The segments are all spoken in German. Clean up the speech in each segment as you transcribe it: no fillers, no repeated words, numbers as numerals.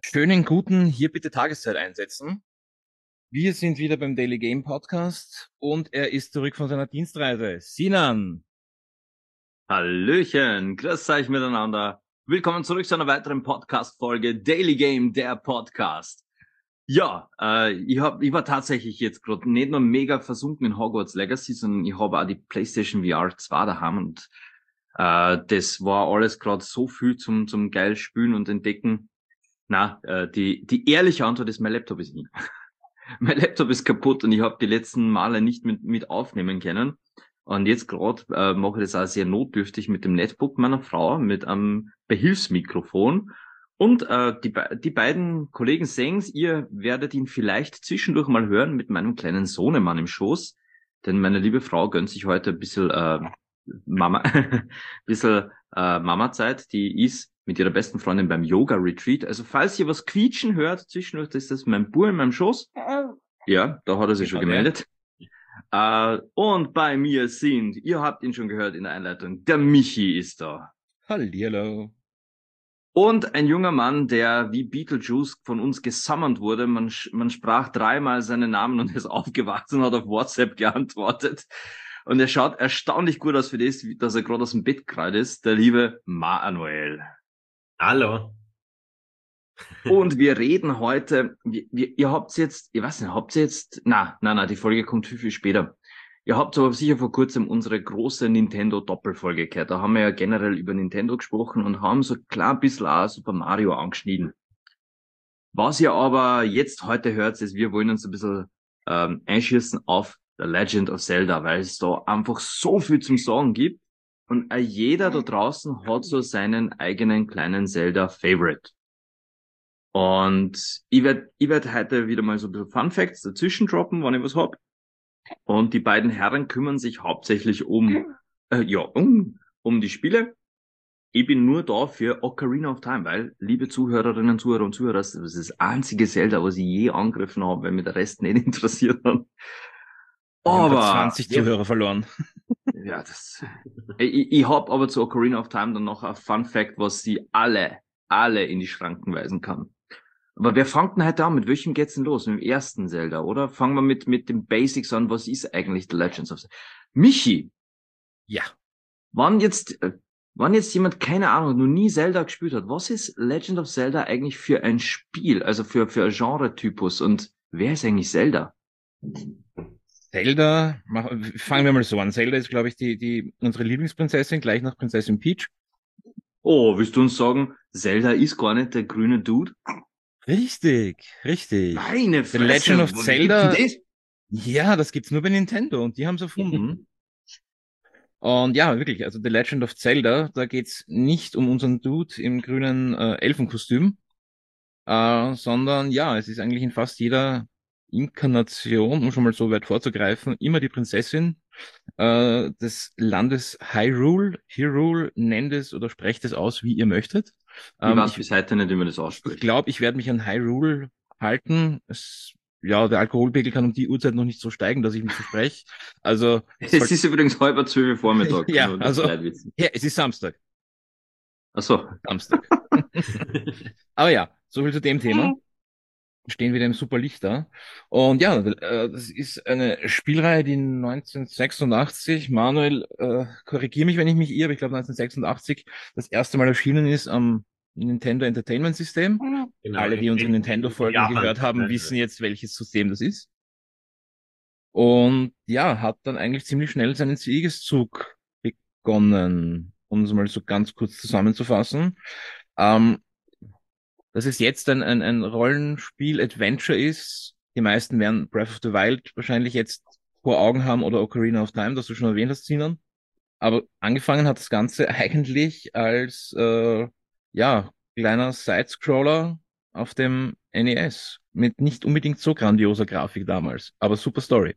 Schönen guten, hier bitte Tageszeit einsetzen. Wir sind wieder beim Daily Game Podcast und er ist zurück von seiner Dienstreise. Sinan. Hallöchen, grüß euch miteinander. Willkommen zurück zu einer weiteren Podcast-Folge Daily Game, der Podcast. Ja, ich war tatsächlich jetzt gerade nicht nur mega versunken in Hogwarts Legacy, sondern ich habe auch die PlayStation VR 2 daheim und das war alles gerade so viel zum geil spülen und entdecken. Die ehrliche Antwort ist, mein Laptop ist hin. Mein Laptop ist kaputt und ich habe die letzten Male nicht mit aufnehmen können. Und jetzt gerade mache ich das auch sehr notdürftig mit dem Netbook meiner Frau, mit einem Behilfsmikrofon. Und die beiden Kollegen sehen's, ihr werdet ihn vielleicht zwischendurch mal hören mit meinem kleinen Sohnemann im Schoß. Denn meine liebe Frau gönnt sich heute ein bisschen Mama, Mama-Zeit. Die ist mit ihrer besten Freundin beim Yoga-Retreat. Also falls ihr was quietschen hört zwischendurch, das ist das mein Bub in meinem Schoß. Ja, da hat er sich schon gemeldet. Und bei mir sind, ihr habt ihn schon gehört in der Einleitung, der Michi ist da. Hallihallo. Und ein junger Mann, der wie Beetlejuice von uns gesammelt wurde. Man sprach dreimal seinen Namen und er ist aufgewacht und hat auf WhatsApp geantwortet. Und er schaut erstaunlich gut aus für das, dass er gerade aus dem Bett gerade ist, der liebe Manuel. Hallo. Und wir reden heute, ihr habt's jetzt, ich weiß nicht, die Folge kommt viel später. Ihr habt aber sicher vor kurzem unsere große Nintendo-Doppelfolge gehört. Da haben wir ja generell über Nintendo gesprochen und haben so klar ein bisschen auch Super Mario angeschnitten. Was ihr aber jetzt heute hört, ist, wir wollen uns ein bisschen einschießen auf The Legend of Zelda, weil es da einfach so viel zum Sagen gibt. Und jeder da draußen hat so seinen eigenen kleinen Zelda-Favorite. Und ich werd heute wieder mal so ein bisschen Fun Facts dazwischen droppen, wenn ich was hab. Und die beiden Herren kümmern sich hauptsächlich um die Spiele. Ich bin nur da für Ocarina of Time, weil, liebe Zuhörerinnen, Zuhörer und Zuhörer, das ist das einzige Zelda, was ich je angegriffen habe, weil mir der Rest nicht interessiert hat. Wir haben Aber 20 Zuhörer verloren. ja, ich hab aber zu Ocarina of Time dann noch ein Fun Fact, was sie alle in die Schranken weisen kann. Aber wer fängt denn heute an? Mit welchem geht's denn los? Mit dem ersten Zelda, oder? Fangen wir mit den Basics an. Was ist eigentlich The Legends of Zelda? Michi, Ja. wann jetzt jemand, keine Ahnung, noch nie Zelda gespielt hat, was ist Legend of Zelda eigentlich für ein Spiel? Also für ein Genre-Typus? Und wer ist eigentlich Zelda? Zelda, fangen wir mal so an. Zelda ist, glaube ich, unsere Lieblingsprinzessin, gleich nach Prinzessin Peach. Oh, willst du uns sagen, Zelda ist gar nicht der grüne Dude? Richtig, richtig. Meine The Fresse, Legend of wo Zelda, gibt's denn ja, das gibt's nur bei Nintendo und die haben's das? erfunden. Und ja, wirklich, also The Legend of Zelda, da geht's nicht um unseren Dude im grünen Elfenkostüm, sondern ja, es ist eigentlich in fast jeder Inkarnation, um schon mal so weit vorzugreifen, immer die Prinzessin des Landes Hyrule. Hyrule, nennt es oder sprecht es aus, wie ihr möchtet. Ich weiß Ich bis heute nicht, wie man das ich ausspricht. glaube, ich werde mich an Hyrule halten. Ja, der Alkoholpegel kann um die Uhrzeit noch nicht so steigen, dass ich mich verspreche. Also, Es ist übrigens 11:30 Vormittag, ja, nur dass die also, Leute wissen. ja, es ist Samstag. Ach so. Samstag. Aber ja, so viel zu dem Thema. Stehen wieder im super Licht da. Und ja, das ist eine Spielreihe, die 1986, Manuel, korrigiere mich, wenn ich mich irre, aber ich glaube 1986 das erste Mal erschienen ist am Nintendo Entertainment System. Genau, Alle, die unsere Nintendo-Folgen Japan. gehört haben, wissen jetzt, welches System das ist. Und ja, hat dann eigentlich ziemlich schnell seinen Siegeszug begonnen, um es mal so ganz kurz zusammenzufassen. Ähm, Dass es jetzt ein Rollenspiel-Adventure ist. Die meisten werden Breath of the Wild wahrscheinlich jetzt vor Augen haben oder Ocarina of Time, das du schon erwähnt hast, Sinan. Aber angefangen hat das Ganze eigentlich als ja, kleiner Sidescroller auf dem NES. Mit nicht unbedingt so grandioser Grafik damals, aber super Story.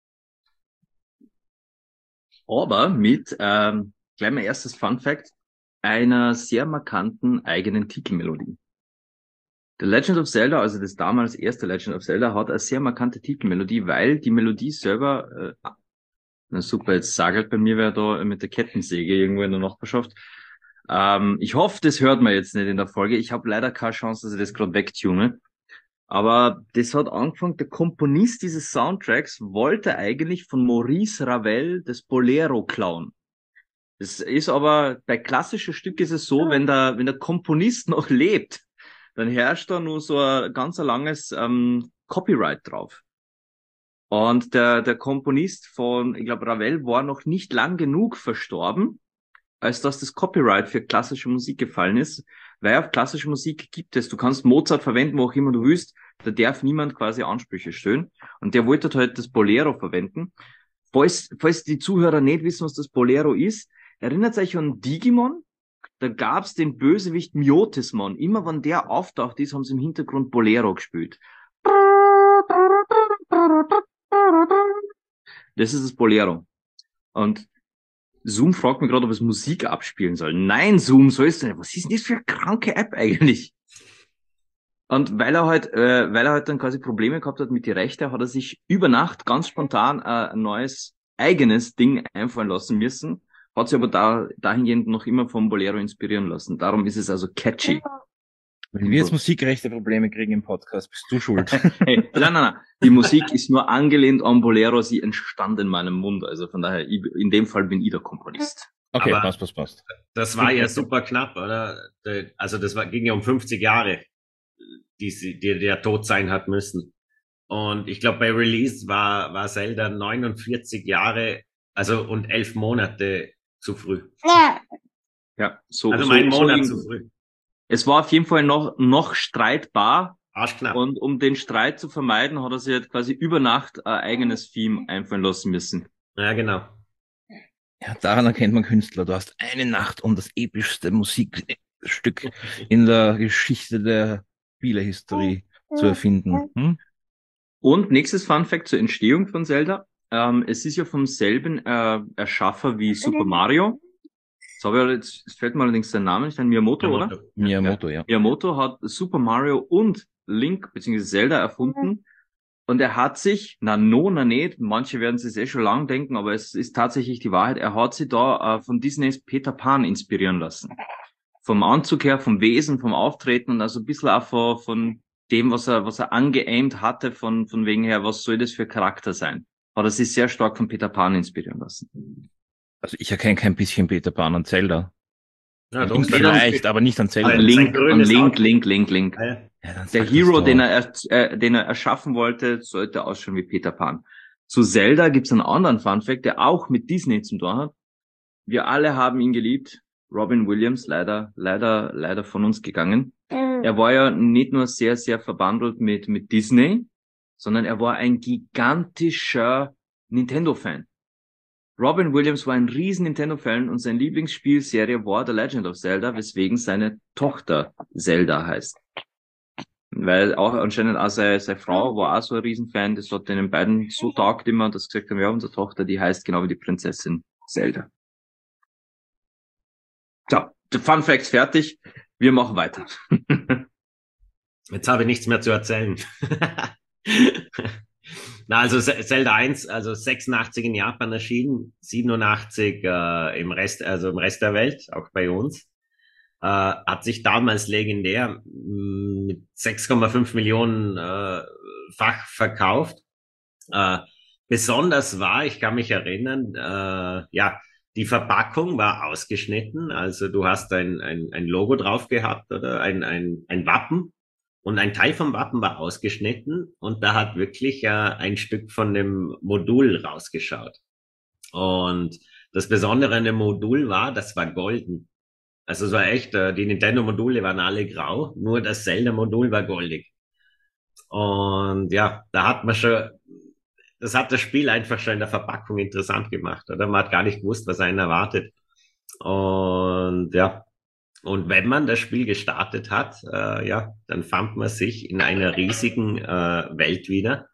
Aber mit, gleich mein erstes Fun Fact, einer sehr markanten eigenen Titelmelodie. The Legend of Zelda, also das damals erste Legend of Zelda, hat eine sehr markante Titelmelodie, weil die Melodie selber, na super, jetzt sagelt bei mir wer da mit der Kettensäge irgendwo in der Nachbarschaft. Ich hoffe, das hört man jetzt nicht in der Folge. Ich habe leider keine Chance, dass ich das gerade wegtune. Aber das hat angefangen, der Komponist dieses Soundtracks wollte eigentlich von Maurice Ravel das Bolero klauen. Das ist aber, bei klassischen Stücken ist es so, wenn der Komponist noch lebt, dann herrscht da nur so ein ganz langes Copyright drauf. Und der Komponist von, ich glaube, Ravel war noch nicht lang genug verstorben, als dass das Copyright für klassische Musik gefallen ist. Weil auf klassische Musik gibt es, du kannst Mozart verwenden, wo auch immer du willst, da darf niemand quasi Ansprüche stellen. Und der wollte halt das Bolero verwenden. Falls die Zuhörer nicht wissen, was das Bolero ist, erinnert euch an Digimon? Da gab's den Bösewicht Myotismon. Immer wenn der auftaucht ist, haben sie im Hintergrund Bolero gespielt. Das ist das Bolero. Und Zoom fragt mich gerade, ob es Musik abspielen soll. Nein, Zoom, sollst du nicht. Was ist denn das für eine kranke App eigentlich? Und weil er halt dann quasi Probleme gehabt hat mit die Rechte, hat er sich über Nacht ganz spontan ein neues eigenes Ding einfallen lassen müssen, hat sich aber dahingehend noch immer vom Bolero inspirieren lassen. Darum ist es also catchy. Wenn wir jetzt musikrechte Probleme kriegen im Podcast, bist du schuld. Hey, nein. Die Musik ist nur angelehnt an Bolero, sie entstand in meinem Mund. Also von daher, in dem Fall bin ich der Komponist. Okay, Aber passt. das war ja super knapp, oder? Also ging ja um 50 Jahre, die der tot sein hat müssen. Und ich glaube, bei Release war Zelda 49 Jahre, also und 11 Monate zu früh. Ja, so. Also so, mein Monat so zu früh. Es war auf jeden Fall noch streitbar. Arschknapp. Und um den Streit zu vermeiden, hat er sich halt quasi über Nacht ein eigenes Theme einfallen lassen müssen. Ja, genau. Ja, daran erkennt man Künstler. Du hast eine Nacht, um das epischste Musikstück in der Geschichte der Spielehistorie zu erfinden. Hm? Und nächstes Fun Fact zur Entstehung von Zelda. Es ist ja vom selben Erschaffer wie Super Mario. Jetzt fällt mir allerdings der Name nicht ein, Miyamoto, oder? Miyamoto, ja. Miyamoto hat Super Mario und Link bzw. Zelda erfunden. Und er hat sich, nicht, manche werden sich eh schon lang denken, aber es ist tatsächlich die Wahrheit, er hat sich da von Disneys Peter Pan inspirieren lassen. Vom Anzug her, vom Wesen, vom Auftreten und also ein bisschen auch von dem, was er angeaimt hatte, von wegen her, was soll das für Charakter sein. Hat er sich sehr stark von Peter Pan inspirieren lassen. Also ich erkenne kein bisschen Peter Pan an Zelda. Ja, Link vielleicht, aber nicht an Zelda. An Link. Ja, der Hero, den er erschaffen wollte, sollte ausschauen wie Peter Pan. Zu Zelda gibt's einen anderen Funfact, der auch mit Disney zu tun hat. Wir alle haben ihn geliebt. Robin Williams, leider von uns gegangen. Er war ja nicht nur sehr, sehr verbandelt mit Disney, sondern er war ein gigantischer Nintendo-Fan. Robin Williams war ein riesen Nintendo-Fan und sein Lieblingsspielserie war The Legend of Zelda, weswegen seine Tochter Zelda heißt. Weil auch anscheinend auch seine Frau war auch so ein Riesenfan, das hat den beiden so taugt immer, dass sie gesagt haben, ja, unsere Tochter, die heißt genau wie die Prinzessin Zelda. So, der Fun Facts fertig, wir machen weiter. Jetzt habe ich nichts mehr zu erzählen. Na, also Zelda 1, also 86 in Japan erschienen, 87 im Rest der Welt, auch bei uns. Hat sich damals legendär mit 6,5 Millionen fach verkauft. Besonders war, ich kann mich erinnern, die Verpackung war ausgeschnitten, also du hast ein Logo drauf gehabt oder ein Wappen. Und ein Teil vom Wappen war ausgeschnitten und da hat wirklich ein Stück von dem Modul rausgeschaut. Und das Besondere an dem Modul war, das war golden. Also es war echt, die Nintendo-Module waren alle grau, nur das Zelda-Modul war goldig. Und ja, das hat das Spiel einfach schon in der Verpackung interessant gemacht, oder? Man hat gar nicht gewusst, was einen erwartet. Und ja, und wenn man das Spiel gestartet hat, dann fand man sich in einer riesigen Welt wieder.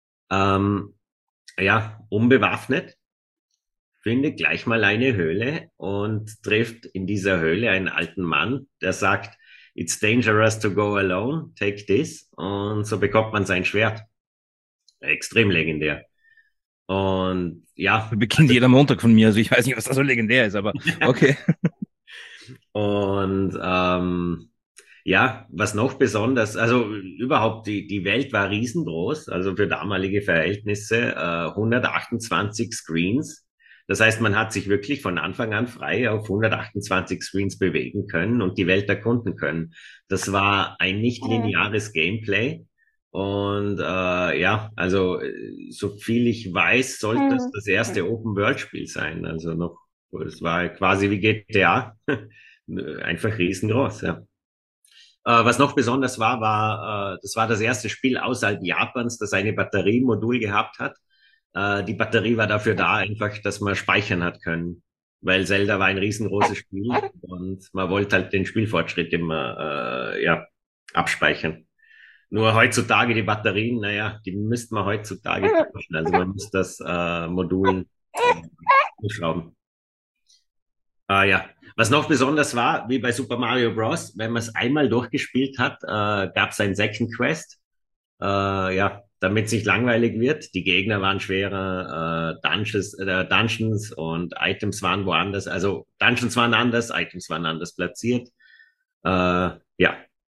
Unbewaffnet, findet gleich mal eine Höhle und trifft in dieser Höhle einen alten Mann, der sagt, "It's dangerous to go alone, take this." Und so bekommt man sein Schwert. Extrem legendär. Und ja. Beginnt jeder Montag von mir, also ich weiß nicht, was da so legendär ist, aber okay. Und ja, was noch besonders, also überhaupt die Welt war riesengroß, also für damalige Verhältnisse 128 Screens. Das heißt, man hat sich wirklich von Anfang an frei auf 128 Screens bewegen können und die Welt erkunden können. Das war ein nicht lineares Gameplay. Und ja, also so viel ich weiß, sollte es das erste Open-World-Spiel sein. Also noch, es war quasi wie GTA, einfach riesengroß, ja. Was noch besonders war, das war das erste Spiel außerhalb Japans, das eine Batteriemodul gehabt hat. Die Batterie war dafür da, einfach, dass man speichern hat können. Weil Zelda war ein riesengroßes Spiel und man wollte halt den Spielfortschritt immer ja, abspeichern. Nur heutzutage die Batterien, naja, die müsste man heutzutage tauschen. Also man muss das Modul umschrauben. Ja, was noch besonders war, wie bei Super Mario Bros., wenn man es einmal durchgespielt hat, gab es ein Second Quest. Ja, damit es nicht langweilig wird. Die Gegner waren schwerer, Dungeons und Items waren woanders. Also Dungeons waren anders, Items waren anders platziert. Ja,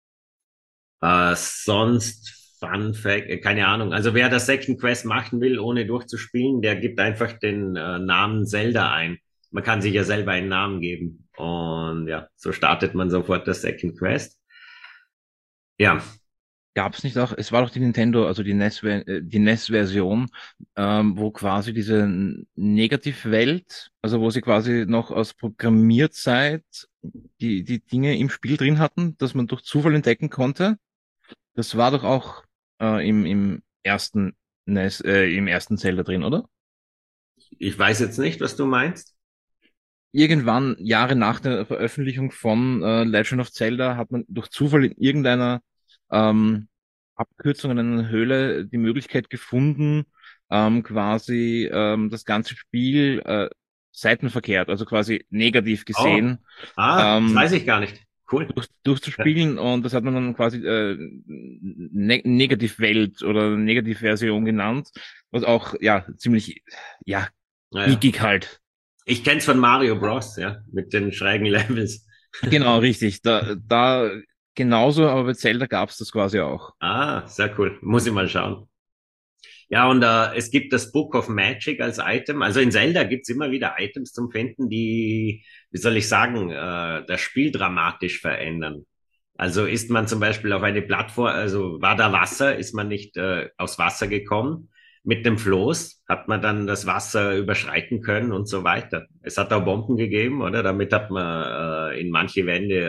sonst Fun Fact, keine Ahnung. Also wer das Second Quest machen will, ohne durchzuspielen, der gibt einfach den Namen Zelda ein. Man kann sich ja selber einen Namen geben. Und ja, so startet man sofort das Second Quest. Ja, Gab es nicht auch, es war doch die Nintendo, also die NES-Version, wo quasi diese Negativwelt, also wo sie quasi noch aus Programmierzeit die Dinge im Spiel drin hatten, dass man durch Zufall entdecken konnte. Das war doch auch im ersten NES, im ersten Zelda drin, oder? ich weiß jetzt nicht, was du meinst. Irgendwann, Jahre nach der Veröffentlichung von Legend of Zelda, hat man durch Zufall in irgendeiner ähm, Abkürzung in einer Höhle die Möglichkeit gefunden, quasi das ganze Spiel seitenverkehrt, also quasi negativ Oh, gesehen, das ähm, weiß ich gar nicht. Cool. Ja, durchzuspielen, und das hat man dann quasi Negativwelt oder Negativversion genannt, was auch ja ziemlich ja naja. geekig halt. Ich kenn's von Mario Bros, ja, mit den schrägen Levels. Genau, richtig. Da genauso, aber bei Zelda gab's das quasi auch. Ah, sehr cool. Muss ich mal schauen. Ja, und es gibt das Book of Magic als Item. Also in Zelda gibt's immer wieder Items zum Finden, die, wie soll ich sagen, das Spiel dramatisch verändern. Also ist man zum Beispiel auf eine Plattform, also war da Wasser, ist man nicht aufs Wasser gekommen. Mit dem Floß hat man dann das Wasser überschreiten können und so weiter. Es hat auch Bomben gegeben, oder? Damit hat man in manche Wände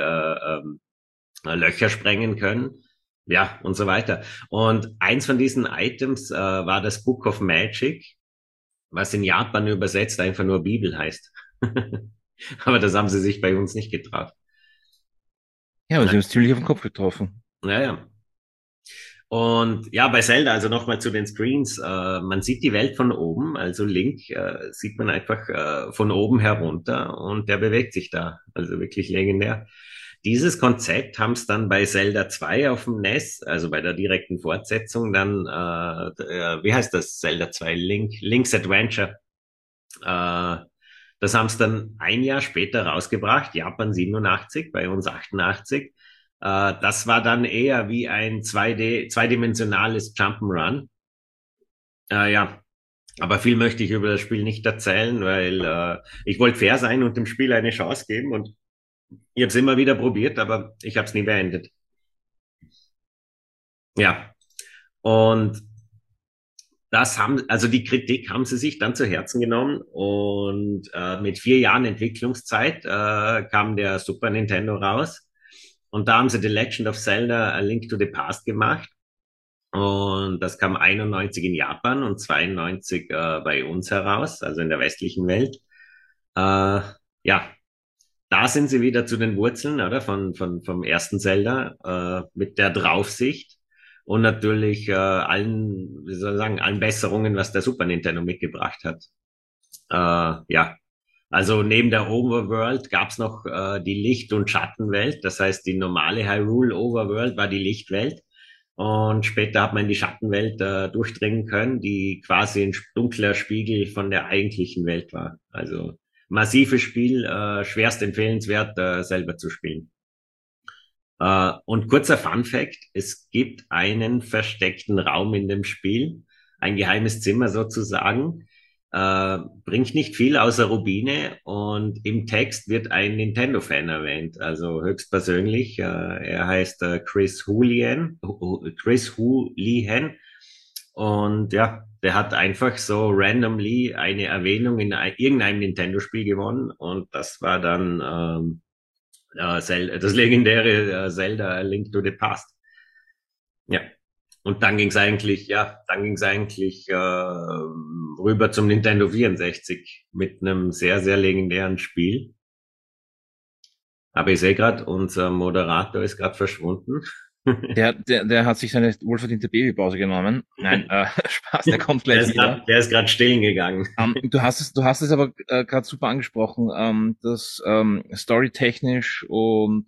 Löcher sprengen können. Ja, und so weiter. Und eins von diesen Items war das Book of Magic, was in Japan übersetzt einfach nur Bibel heißt. Aber das haben sie sich bei uns nicht getraut. Ja, aber sie haben es ziemlich auf den Kopf getroffen. Naja. Und ja, bei Zelda, also nochmal zu den Screens, man sieht die Welt von oben, also Link sieht man einfach von oben herunter und der bewegt sich da, also wirklich legendär. Dieses Konzept haben es dann bei Zelda 2 auf dem NES, also bei der direkten Fortsetzung, dann, wie heißt das, Zelda 2, Link's Adventure, äh, das haben es dann ein Jahr später rausgebracht, Japan 87, bei uns 88. Das war dann eher wie ein zweidimensionales Jump'n'Run. Ja, aber viel möchte ich über das Spiel nicht erzählen, weil ich wollte fair sein und dem Spiel eine Chance geben und ich habe es immer wieder probiert, aber ich habe es nie beendet. Ja, und also die Kritik haben sie sich dann zu Herzen genommen und mit 4 Jahren Entwicklungszeit kam der Super Nintendo raus und da haben sie The Legend of Zelda A Link to the Past gemacht und das kam 91 in Japan und 92 bei uns heraus, also in der westlichen Welt. Ja, da sind sie wieder zu den Wurzeln, oder? Vom ersten Zelda, mit der Draufsicht und natürlich allen, wie soll ich sagen, allen Besserungen, was der Super Nintendo mitgebracht hat. Ja, also neben der Overworld gab's noch die Licht- und Schattenwelt. Das heißt, die normale Hyrule Overworld war die Lichtwelt. Und später hat man in die Schattenwelt durchdringen können, die quasi ein dunkler Spiegel von der eigentlichen Welt war. Also massives Spiel, schwerst empfehlenswert, selber zu spielen. Und kurzer Fun Fact, es gibt einen versteckten Raum in dem Spiel, ein geheimes Zimmer sozusagen, bringt nicht viel außer Rubine und im Text wird ein Nintendo-Fan erwähnt, also höchstpersönlich. Er heißt Chris Houlihan und ja, der hat einfach so randomly eine Erwähnung in irgendeinem Nintendo-Spiel gewonnen und das war dann das legendäre Zelda A Link to the Past. Ja. Und dann ging's eigentlich rüber zum Nintendo 64 mit einem sehr, sehr legendären Spiel. Aber ich sehe gerade, unser Moderator ist gerade verschwunden. Der hat sich seine wohlverdiente Babypause genommen. Nein, Spaß, der kommt gleich wieder. Der ist gerade stillen gegangen. Du hast es aber gerade super angesprochen, dass storytechnisch und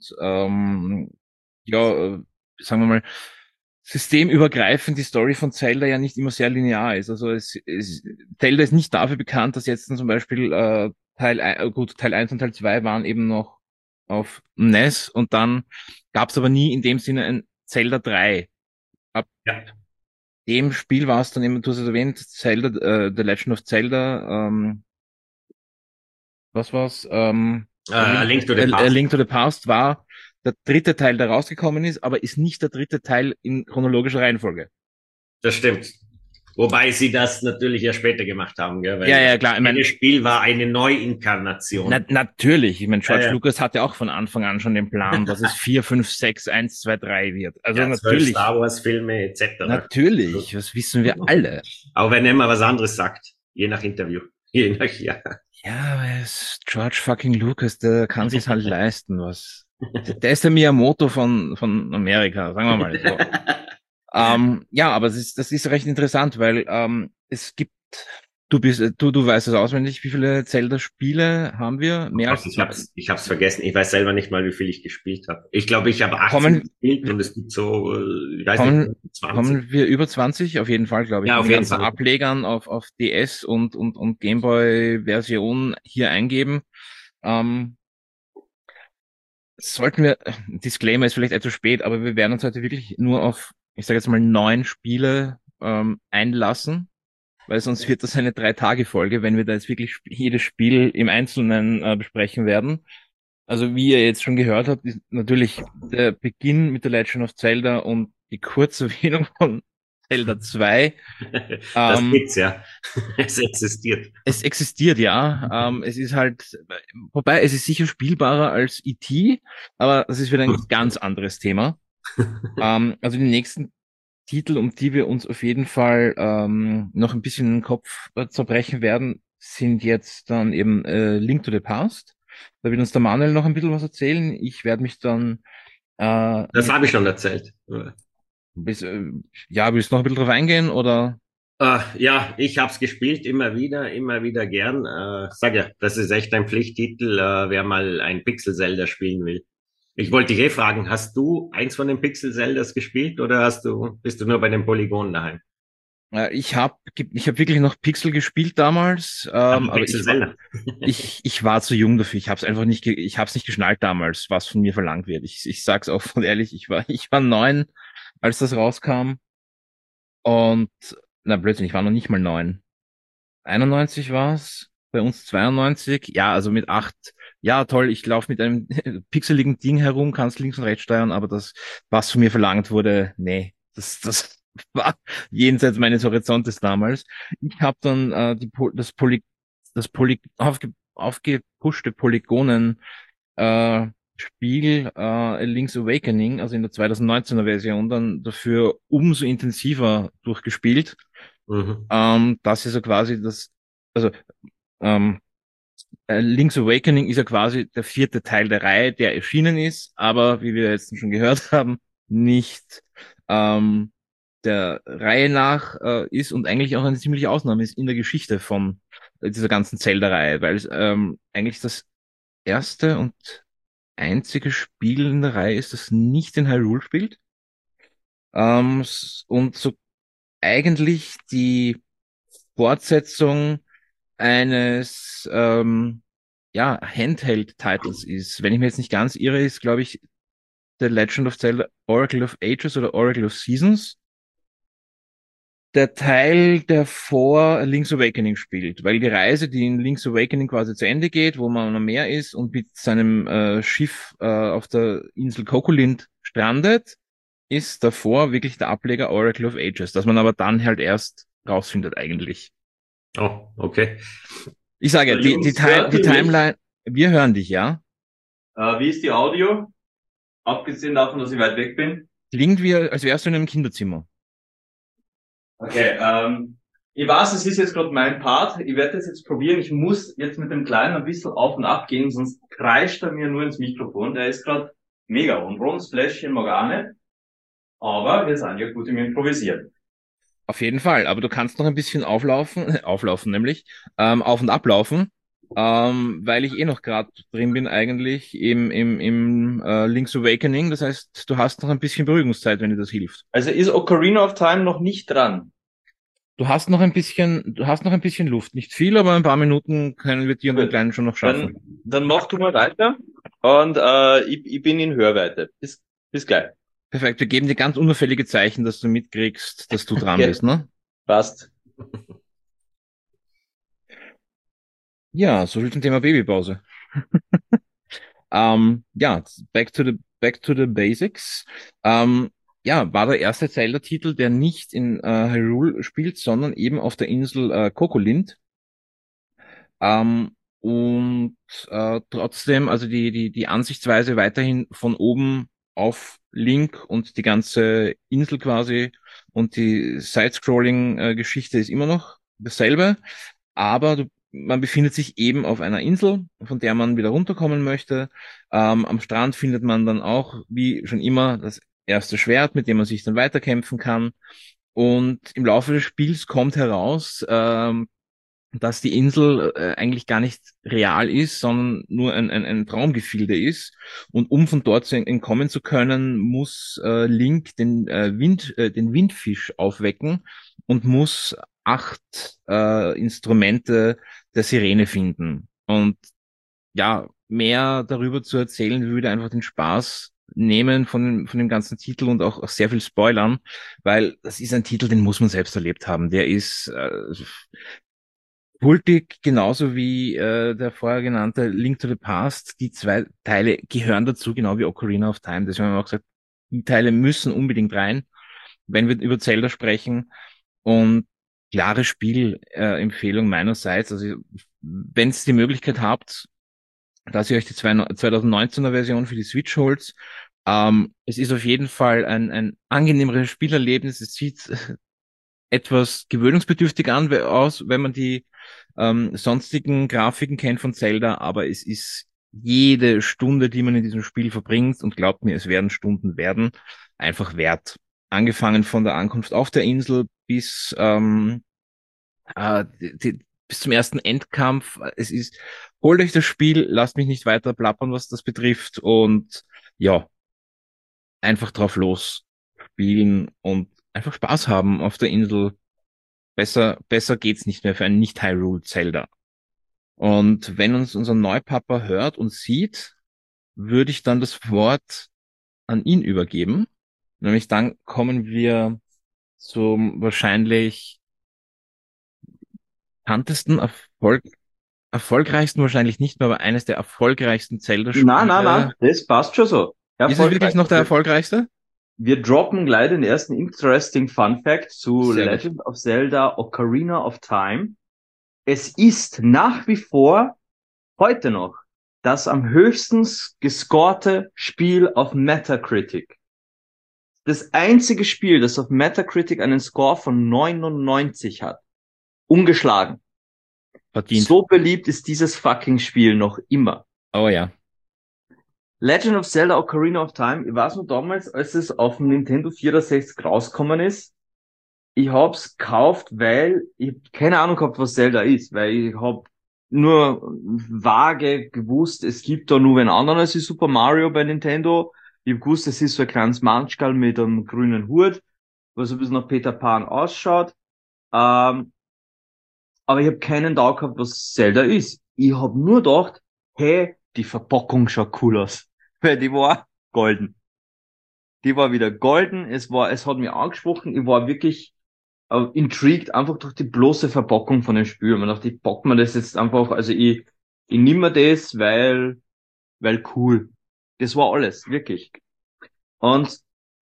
ja, sagen wir mal, systemübergreifend die Story von Zelda ja nicht immer sehr linear ist. Also Zelda ist nicht dafür bekannt, dass jetzt zum Beispiel Teil 1 und Teil 2 waren eben noch auf NES und dann gab es aber nie in dem Sinne ein Zelda 3. Ab Ja. dem Spiel war es dann eben, du hast es erwähnt, Zelda, The Legend of Zelda, was war's? A Link to the A Past. Link to the Past war der dritte Teil, der rausgekommen ist, aber ist nicht der dritte Teil in chronologischer Reihenfolge. Das stimmt. Wobei sie das natürlich ja später gemacht haben, gell? Weil Ja, klar. Ich das Spiel war eine Neuinkarnation. Natürlich. Ich meine, George Ja, ja. Lucas hatte auch von Anfang an schon den Plan, dass es 4, 5, 6, 1, 2, 3 wird. Also Ja, 12 natürlich. Star Wars Filme etc. Natürlich. Das wissen wir alle. Aber wenn er immer was anderes sagt, je nach Interview, je nach Jahr. Ja, aber es ist George fucking Lucas, der kann sich's halt leisten, was. Der ist der Miyamoto von Amerika, sagen wir mal so. Ja, aber das ist recht interessant, weil es gibt, du weißt es auswendig, wie viele Zelda-Spiele haben wir? Oh Mehr Gott, als ich hab's vergessen. Ich weiß selber nicht mal, wie viel ich gespielt habe. Ich glaube, ich habe 18 kommen, gespielt und es gibt so, ich weiß kommen, nicht, 20. kommen wir über 20? Auf jeden Fall, glaube ich. Ja, Mit auf den jeden ganzen Fall. Ablegern auf DS und Gameboy-Version hier eingeben. Ähm, sollten wir, Disclaimer ist vielleicht etwas spät, aber wir werden uns heute wirklich nur auf, ich sage jetzt mal, 9 Spiele einlassen, weil sonst wird das eine 3-Tage-Folge, wenn wir da jetzt wirklich jedes Spiel im Einzelnen besprechen werden. Also wie ihr jetzt schon gehört habt, ist natürlich der Beginn mit The Legend of Zelda und die Kurzerwähnung von Zelda 2. Das gibt's ja. Es existiert. Es existiert, ja. Es ist halt, wobei es ist sicher spielbarer als E.T., aber das ist wieder ein ganz anderes Thema. Also die nächsten Titel, um die wir uns auf jeden Fall noch ein bisschen den Kopf zerbrechen werden, sind jetzt dann eben Link to the Past. Da wird uns der Manuel noch ein bisschen was erzählen. Ich werde mich dann Das habe ich schon erzählt. bis, ja, willst du noch ein bisschen drauf eingehen oder? Ja, ich habe es gespielt, immer wieder gern. Sag ja, das ist echt ein Pflichttitel, wer mal ein Pixel-Zelda spielen will. Ich wollte dich fragen, hast du eins von den Pixel-Zeldas gespielt oder bist du nur bei den Polygonen daheim? Ich hab wirklich noch Pixel gespielt damals, Aber aber Pixel-Zelda. ich war zu jung dafür. Ich habe es einfach nicht, ich habe es nicht geschnallt damals, was von mir verlangt wird. Ich sag's auch von ehrlich, ich war 9, als das rauskam und na Blödsinn, ich war noch nicht mal 9. 91 war's, bei uns 92. Ja, also mit 8. Ja, toll, ich laufe mit einem pixeligen Ding herum, kannst links und rechts steuern, aber das, was von mir verlangt wurde, nee, das war jenseits meines Horizontes damals. Ich habe dann aufgepuschte Polygonen Spiel Link's Awakening, also in der 2019er Version, dann dafür umso intensiver durchgespielt. Mhm. Das ist so quasi also ähm, Link's Awakening ist ja quasi der 4. Teil der Reihe, der erschienen ist, aber wie wir jetzt schon gehört haben, nicht der Reihe nach ist und eigentlich auch eine ziemliche Ausnahme ist in der Geschichte von dieser ganzen Zelda-Reihe, weil es eigentlich das erste und einzige Spiel in der Reihe ist, das nicht in Hyrule spielt. Und so eigentlich die Fortsetzung eines ja, Handheld-Titles ist. Wenn ich mir jetzt nicht ganz irre, ist, glaube ich, The Legend of Zelda Oracle of Ages oder Oracle of Seasons der Teil, der vor Link's Awakening spielt, weil die Reise, die in Link's Awakening quasi zu Ende geht, wo man am Meer ist und mit seinem Schiff auf der Insel Kokolind strandet, ist davor wirklich der Ableger Oracle of Ages, dass man aber dann halt erst rausfindet eigentlich. Oh, okay. Ich sage, So, Jungs, hört die ihr mich? Timeline, wir hören dich, ja? Wie ist die Audio? Abgesehen davon, dass ich weit weg bin. Klingt wie, als wärst du in einem Kinderzimmer. Okay, ich weiß, es ist jetzt gerade mein Part. Ich werde das jetzt probieren. Ich muss jetzt mit dem Kleinen ein bisschen auf und ab gehen, sonst kreischt er mir nur ins Mikrofon. Der ist gerade mega unruhig. Das Fläschchen mag auch nicht. Aber wir sind ja gut im Improvisieren. Auf jeden Fall, aber du kannst noch ein bisschen auflaufen nämlich, auf und ablaufen, weil ich eh noch gerade drin bin eigentlich im Link's Awakening. Das heißt, du hast noch ein bisschen Beruhigungszeit, wenn dir das hilft. Also ist Ocarina of Time noch nicht dran. Du hast noch ein bisschen Luft. Nicht viel, aber ein paar Minuten können wir dir und den Gut. Kleinen schon noch schaffen. Dann mach du mal weiter. Und ich bin in Hörweite. Bis gleich. Perfekt, wir geben dir ganz unauffällige Zeichen, dass du mitkriegst, dass du dran Okay. bist, ne? Passt. Ja, so viel zum Thema Babypause. Ja, back to the basics. Ja, war der erste Zelda-Titel, der nicht in Hyrule spielt, sondern eben auf der Insel Kokolind. Und trotzdem, also die Ansichtsweise weiterhin von oben auf Link und die ganze Insel quasi und die Side-Scrolling-Geschichte ist immer noch dasselbe, aber man befindet sich eben auf einer Insel, von der man wieder runterkommen möchte. Am Strand findet man dann auch, wie schon immer, das erste Schwert, mit dem man sich dann weiterkämpfen kann. Und im Laufe des Spiels kommt heraus, dass die Insel eigentlich gar nicht real ist, sondern nur ein Traumgefilde ist. Und um von dort entkommen zu können, muss Link den Windfisch aufwecken und muss 8 Instrumente der Sirene finden. Und ja, mehr darüber zu erzählen, würde einfach den Spaß nehmen von dem ganzen Titel und auch sehr viel spoilern, weil das ist ein Titel, den muss man selbst erlebt haben. Der ist kultig, genauso wie der vorher genannte Link to the Past. Die 2 Teile gehören dazu, genau wie Ocarina of Time. Deswegen haben wir auch gesagt, die Teile müssen unbedingt rein, wenn wir über Zelda sprechen. Und klare Spielempfehlung meinerseits. Also wenn ihr die Möglichkeit habt, dass ihr euch die 2019er Version für die Switch holt, es ist auf jeden Fall ein angenehmeres Spielerlebnis. Es sieht etwas gewöhnungsbedürftig aus, wenn man die sonstigen Grafiken kennt von Zelda, aber es ist jede Stunde, die man in diesem Spiel verbringt, und glaubt mir, es werden Stunden werden, einfach wert. Angefangen von der Ankunft auf der Insel bis zum ersten Endkampf. Holt euch das Spiel, lasst mich nicht weiter plappern, was das betrifft, und ja, einfach drauf los spielen und einfach Spaß haben auf der Insel. Besser geht's nicht mehr für ein Nicht-Hyrule Zelda. Und wenn uns unser Neupapa hört und sieht, würde ich dann das Wort an ihn übergeben. Nämlich dann kommen wir zum wahrscheinlich bekanntesten, erfolgreichsten wahrscheinlich nicht mehr, aber eines der erfolgreichsten Zelda-Spiele. Das passt schon so. Ist es wirklich noch der erfolgreichste? Wir droppen gleich den ersten interesting Fun Fact zu Sehr Legend of Zelda Ocarina of Time. Es ist nach wie vor heute noch das am höchsten gescorte Spiel auf Metacritic. Das einzige Spiel, das auf Metacritic einen Score von 99 hat. Ungeschlagen. Verdient. So beliebt ist dieses fucking Spiel noch immer. Oh ja. Legend of Zelda Ocarina of Time, ich weiß noch damals, als es auf dem Nintendo 64 rausgekommen ist, ich hab's gekauft, weil ich keine Ahnung gehabt, was Zelda ist, weil ich hab nur vage gewusst, es gibt da nur einen anderen als die Super Mario bei Nintendo. Ich hab gewusst, es ist so ein kleines Manschgal mit einem grünen Hut, was ein bisschen nach Peter Pan ausschaut. Aber ich hab keinen Tag gehabt, was Zelda ist. Ich hab nur gedacht, hey, die Verpackung schaut cool aus. Weil die war golden. Die war wieder golden, es hat mich angesprochen, ich war wirklich intrigued, einfach durch die bloße Verpackung von dem Spiel. Man dachte, ich pack mir das jetzt einfach, also ich nimm mir das, weil cool. Das war alles, wirklich. Und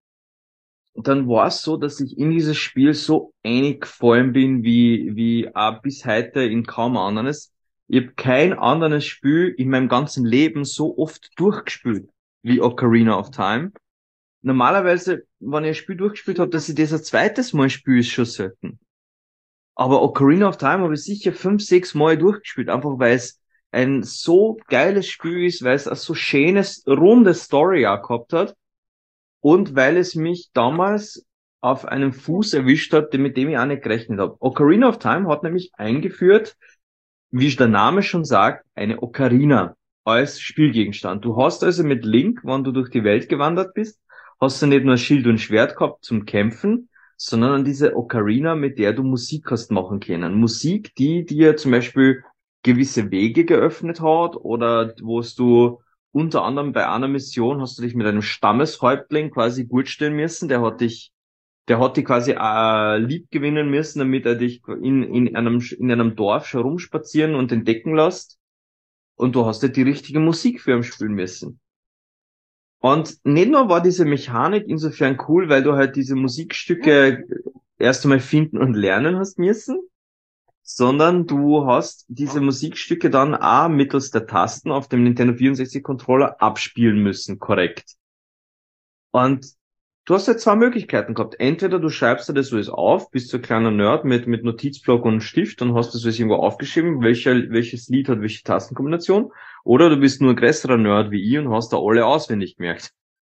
dann war es so, dass ich in dieses Spiel so eingefallen bin, wie auch bis heute in kaum ein anderes. Ich habe kein anderes Spiel in meinem ganzen Leben so oft durchgespielt wie Ocarina of Time. Normalerweise, wenn ich ein Spiel durchgespielt habe, dass ich das ein zweites Mal spiele, ist schon selten. Aber Ocarina of Time habe ich sicher 5, 6 Mal durchgespielt, einfach weil es ein so geiles Spiel ist, weil es ein so schönes, rundes Story auch gehabt hat und weil es mich damals auf einem Fuß erwischt hat, mit dem ich auch nicht gerechnet habe. Ocarina of Time hat nämlich eingeführt, wie der Name schon sagt, eine Ocarina als Spielgegenstand. Du hast also mit Link, wenn du durch die Welt gewandert bist, hast du nicht nur Schild und Schwert gehabt zum Kämpfen, sondern an diese Ocarina, mit der du Musik hast machen können. Musik, die dir zum Beispiel gewisse Wege geöffnet hat oder wo du unter anderem bei einer Mission hast du dich mit einem Stammeshäuptling quasi gut stellen müssen, der hat dich quasi lieb gewinnen müssen, damit er dich in einem Dorf schon rumspazieren und entdecken lässt. Und du hast ja die richtige Musik für ihn spielen müssen. Und nicht nur war diese Mechanik insofern cool, weil du halt diese Musikstücke erst einmal finden und lernen hast müssen, sondern du hast diese Musikstücke dann auch mittels der Tasten auf dem Nintendo 64 Controller abspielen müssen, korrekt. Und du hast ja zwei Möglichkeiten gehabt. Entweder du schreibst dir das alles auf, bist so ein kleiner Nerd mit Notizblock und Stift und hast das alles irgendwo aufgeschrieben, welches Lied hat welche Tastenkombination. Oder du bist nur ein größerer Nerd wie ich und hast da alle auswendig gemerkt.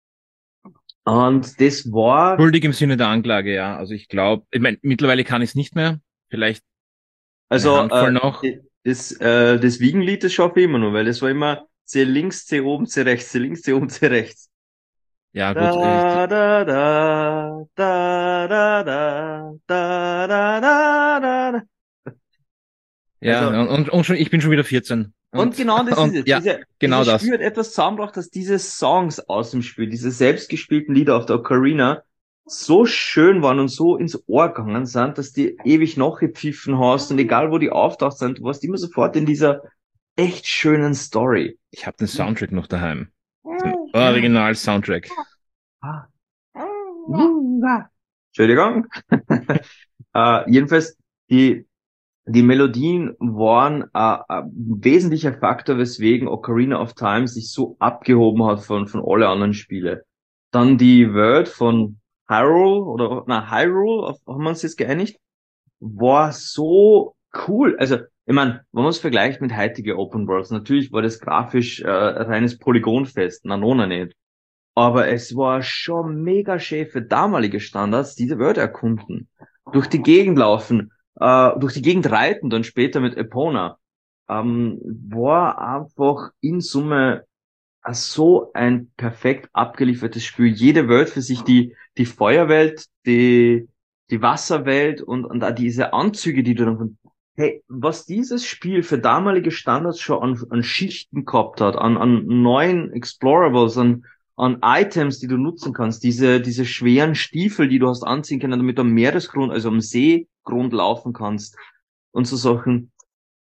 Und das war... Schuldig im Sinne der Anklage, ja. Also ich glaube, ich meine, mittlerweile kann ich es nicht mehr. Vielleicht eine Handvoll noch. Das Wiegenlied, das schaffe ich immer noch, weil das war immer C links, C oben, C rechts, C links, C oben, C rechts. Ja, gut. Da, da, da, da, da, da, da, da, da, da. Ja, Also, und schon, ich bin schon wieder 14. und genau das ist Und es. ja, genau Dieses das. Spiel hat etwas zusammengebracht, dass diese Songs aus dem Spiel, diese selbstgespielten Lieder auf der Ocarina, so schön waren und so ins Ohr gegangen sind, dass die ewig nachgepfiffen hast und egal wo die auftaucht sind, du warst immer sofort in dieser echt schönen Story. Ich habe den Soundtrack noch daheim. Den Original-Soundtrack. Ah. Entschuldigung. Jedenfalls, die Melodien waren ein wesentlicher Faktor, weswegen Ocarina of Time sich so abgehoben hat von alle anderen Spiele. Dann die Welt von Hyrule, haben wir uns jetzt geeinigt, war so cool. Also, ich meine, wenn man es vergleicht mit heutigen Open Worlds, natürlich war das grafisch reines Polygonfest, na nona nicht. Aber es war schon mega schön für damalige Standards, diese Welt erkunden. Durch die Gegend laufen, durch die Gegend reiten, dann später mit Epona. War einfach in Summe so ein perfekt abgeliefertes Spiel. Jede Welt für sich, die Feuerwelt, die Wasserwelt und auch diese Anzüge, die du dann hey, was dieses Spiel für damalige Standards schon an Schichten gehabt hat, an neuen Explorables, an Items, die du nutzen kannst, diese schweren Stiefel, die du hast anziehen können, damit du am Meeresgrund, also am Seegrund laufen kannst und so Sachen.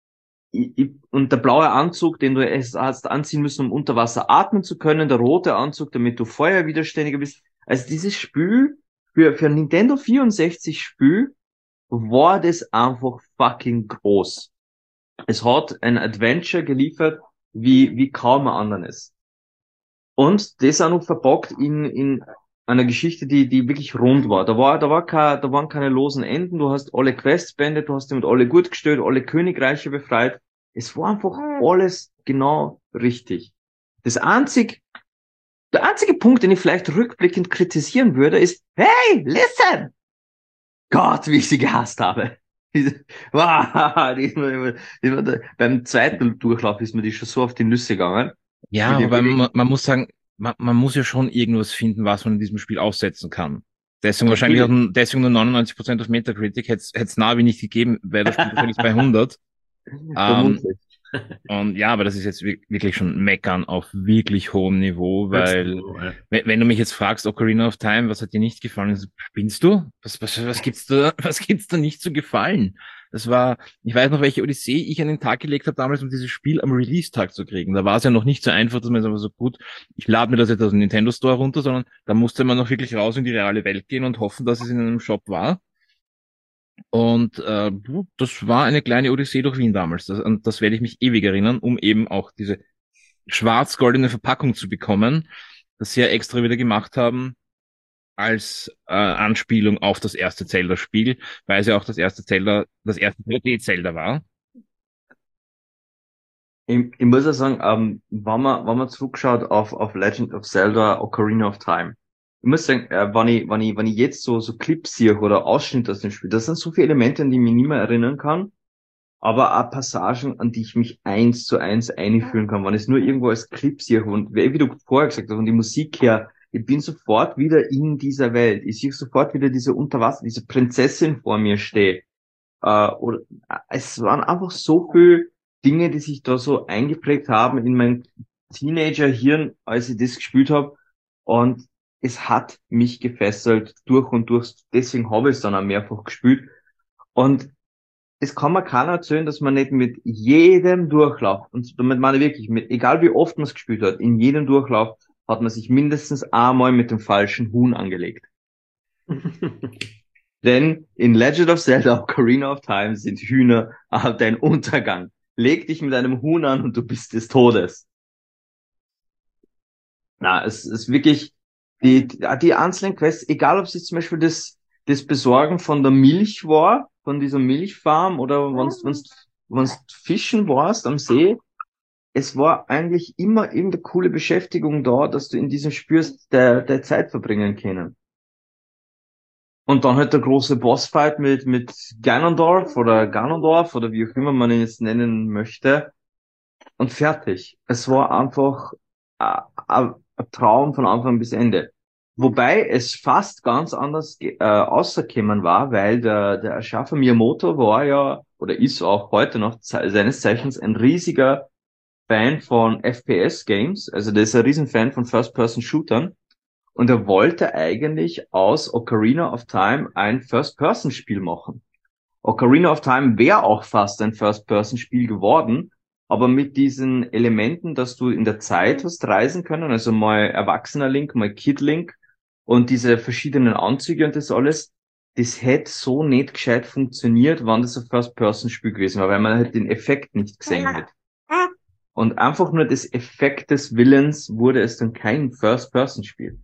Und der blaue Anzug, den du erst hast anziehen müssen, um unter Wasser atmen zu können, der rote Anzug, damit du feuerwiderständiger bist. Also dieses Spiel für ein Nintendo 64 Spiel war das einfach fucking groß. Es hat ein Adventure geliefert, wie kaum ein anderes. Und das auch noch verpackt in einer Geschichte, die wirklich rund war. Da waren keine losen Enden. Du hast alle Quests beendet, du hast damit alle gut gestellt, alle Königreiche befreit. Es war einfach alles genau richtig. Der einzige Punkt, den ich vielleicht rückblickend kritisieren würde, ist, hey, listen! Gott, wie ich sie gehasst habe. Beim zweiten Durchlauf ist mir die schon so auf die Nüsse gegangen. Ja, aber man muss sagen, man muss ja schon irgendwas finden, was man in diesem Spiel aussetzen kann. Deswegen deswegen nur 99% auf Metacritic. Hätte es Navi nicht gegeben, wäre das Spiel wahrscheinlich bei 100. Und ja, aber das ist jetzt wirklich schon Meckern auf wirklich hohem Niveau, weil wenn du mich jetzt fragst, Ocarina of Time, was hat dir nicht gefallen? So, spinnst du? Was was gibt's da nicht zu gefallen? Das war, ich weiß noch, welche Odyssee ich an den Tag gelegt habe damals, um dieses Spiel am Release-Tag zu kriegen. Da war es ja noch nicht so einfach, dass man jetzt aber so gut, ich lade mir das jetzt aus dem Nintendo Store runter, sondern da musste man noch wirklich raus in die reale Welt gehen und hoffen, dass es in einem Shop war. Und das war eine kleine Odyssee durch Wien damals. Und das werde ich mich ewig erinnern, um eben auch diese schwarz-goldene Verpackung zu bekommen, das sie ja extra wieder gemacht haben als Anspielung auf das erste Zelda-Spiel, weil es ja auch das erste Zelda, das erste 3D-Zelda war. Ich muss ja sagen, wenn man zurückschaut auf Legend of Zelda Ocarina of Time, ich muss sagen, wenn ich jetzt so Clips sehe oder Ausschnitte aus dem Spiel, das sind so viele Elemente, an die ich mich nicht mehr erinnern kann, aber auch Passagen, an die ich mich 1:1 einfühlen kann, wenn ich es nur irgendwo als Clip sehe und wie du vorher gesagt hast, und die Musik her, ich bin sofort wieder in dieser Welt. Ich sehe sofort wieder diese Unterwasser, diese Prinzessin vor mir stehe. Oder es waren einfach so viel Dinge, die sich da so eingeprägt haben in mein Teenager-Hirn, als ich das gespielt habe. Und es hat mich gefesselt durch und durch. Deswegen habe ich es dann auch mehrfach gespielt. Und es kann mir keiner erzählen, dass man nicht mit jedem Durchlauf, und damit meine ich wirklich, mit, egal wie oft man es gespielt hat, in jedem Durchlauf hat man sich mindestens einmal mit dem falschen Huhn angelegt. Denn in Legend of Zelda Ocarina of Time sind Hühner dein Untergang. Leg dich mit einem Huhn an und du bist des Todes. Na, es ist wirklich die einzelnen Quests, egal ob es jetzt zum Beispiel das Besorgen von der Milch war, von dieser Milchfarm, oder wenn's fischen warst am See, es war eigentlich immer irgendeine coole Beschäftigung da, dass du in diesem Spiel der Zeit verbringen können. Und dann halt der große Bossfight mit Ganondorf oder wie auch immer man ihn jetzt nennen möchte. Und fertig. Es war einfach ein Traum von Anfang bis Ende. Wobei es fast ganz anders ausgekommen war, weil der Erschaffer Miyamoto war ja, oder ist auch heute noch seines Zeichens ein riesiger Fan von FPS-Games. Also der ist ein Riesenfan von First-Person-Shootern. Und er wollte eigentlich aus Ocarina of Time ein First-Person-Spiel machen. Ocarina of Time wäre auch fast ein First-Person-Spiel geworden, aber mit diesen Elementen, dass du in der Zeit hast reisen können, also mal erwachsener Link, mal Kid Link und diese verschiedenen Anzüge und das alles, das hätte so nicht gescheit funktioniert, wenn das ein First-Person-Spiel gewesen wäre, weil man halt den Effekt nicht gesehen hätte. Und einfach nur des Effektes Willens wurde es dann kein First-Person-Spiel.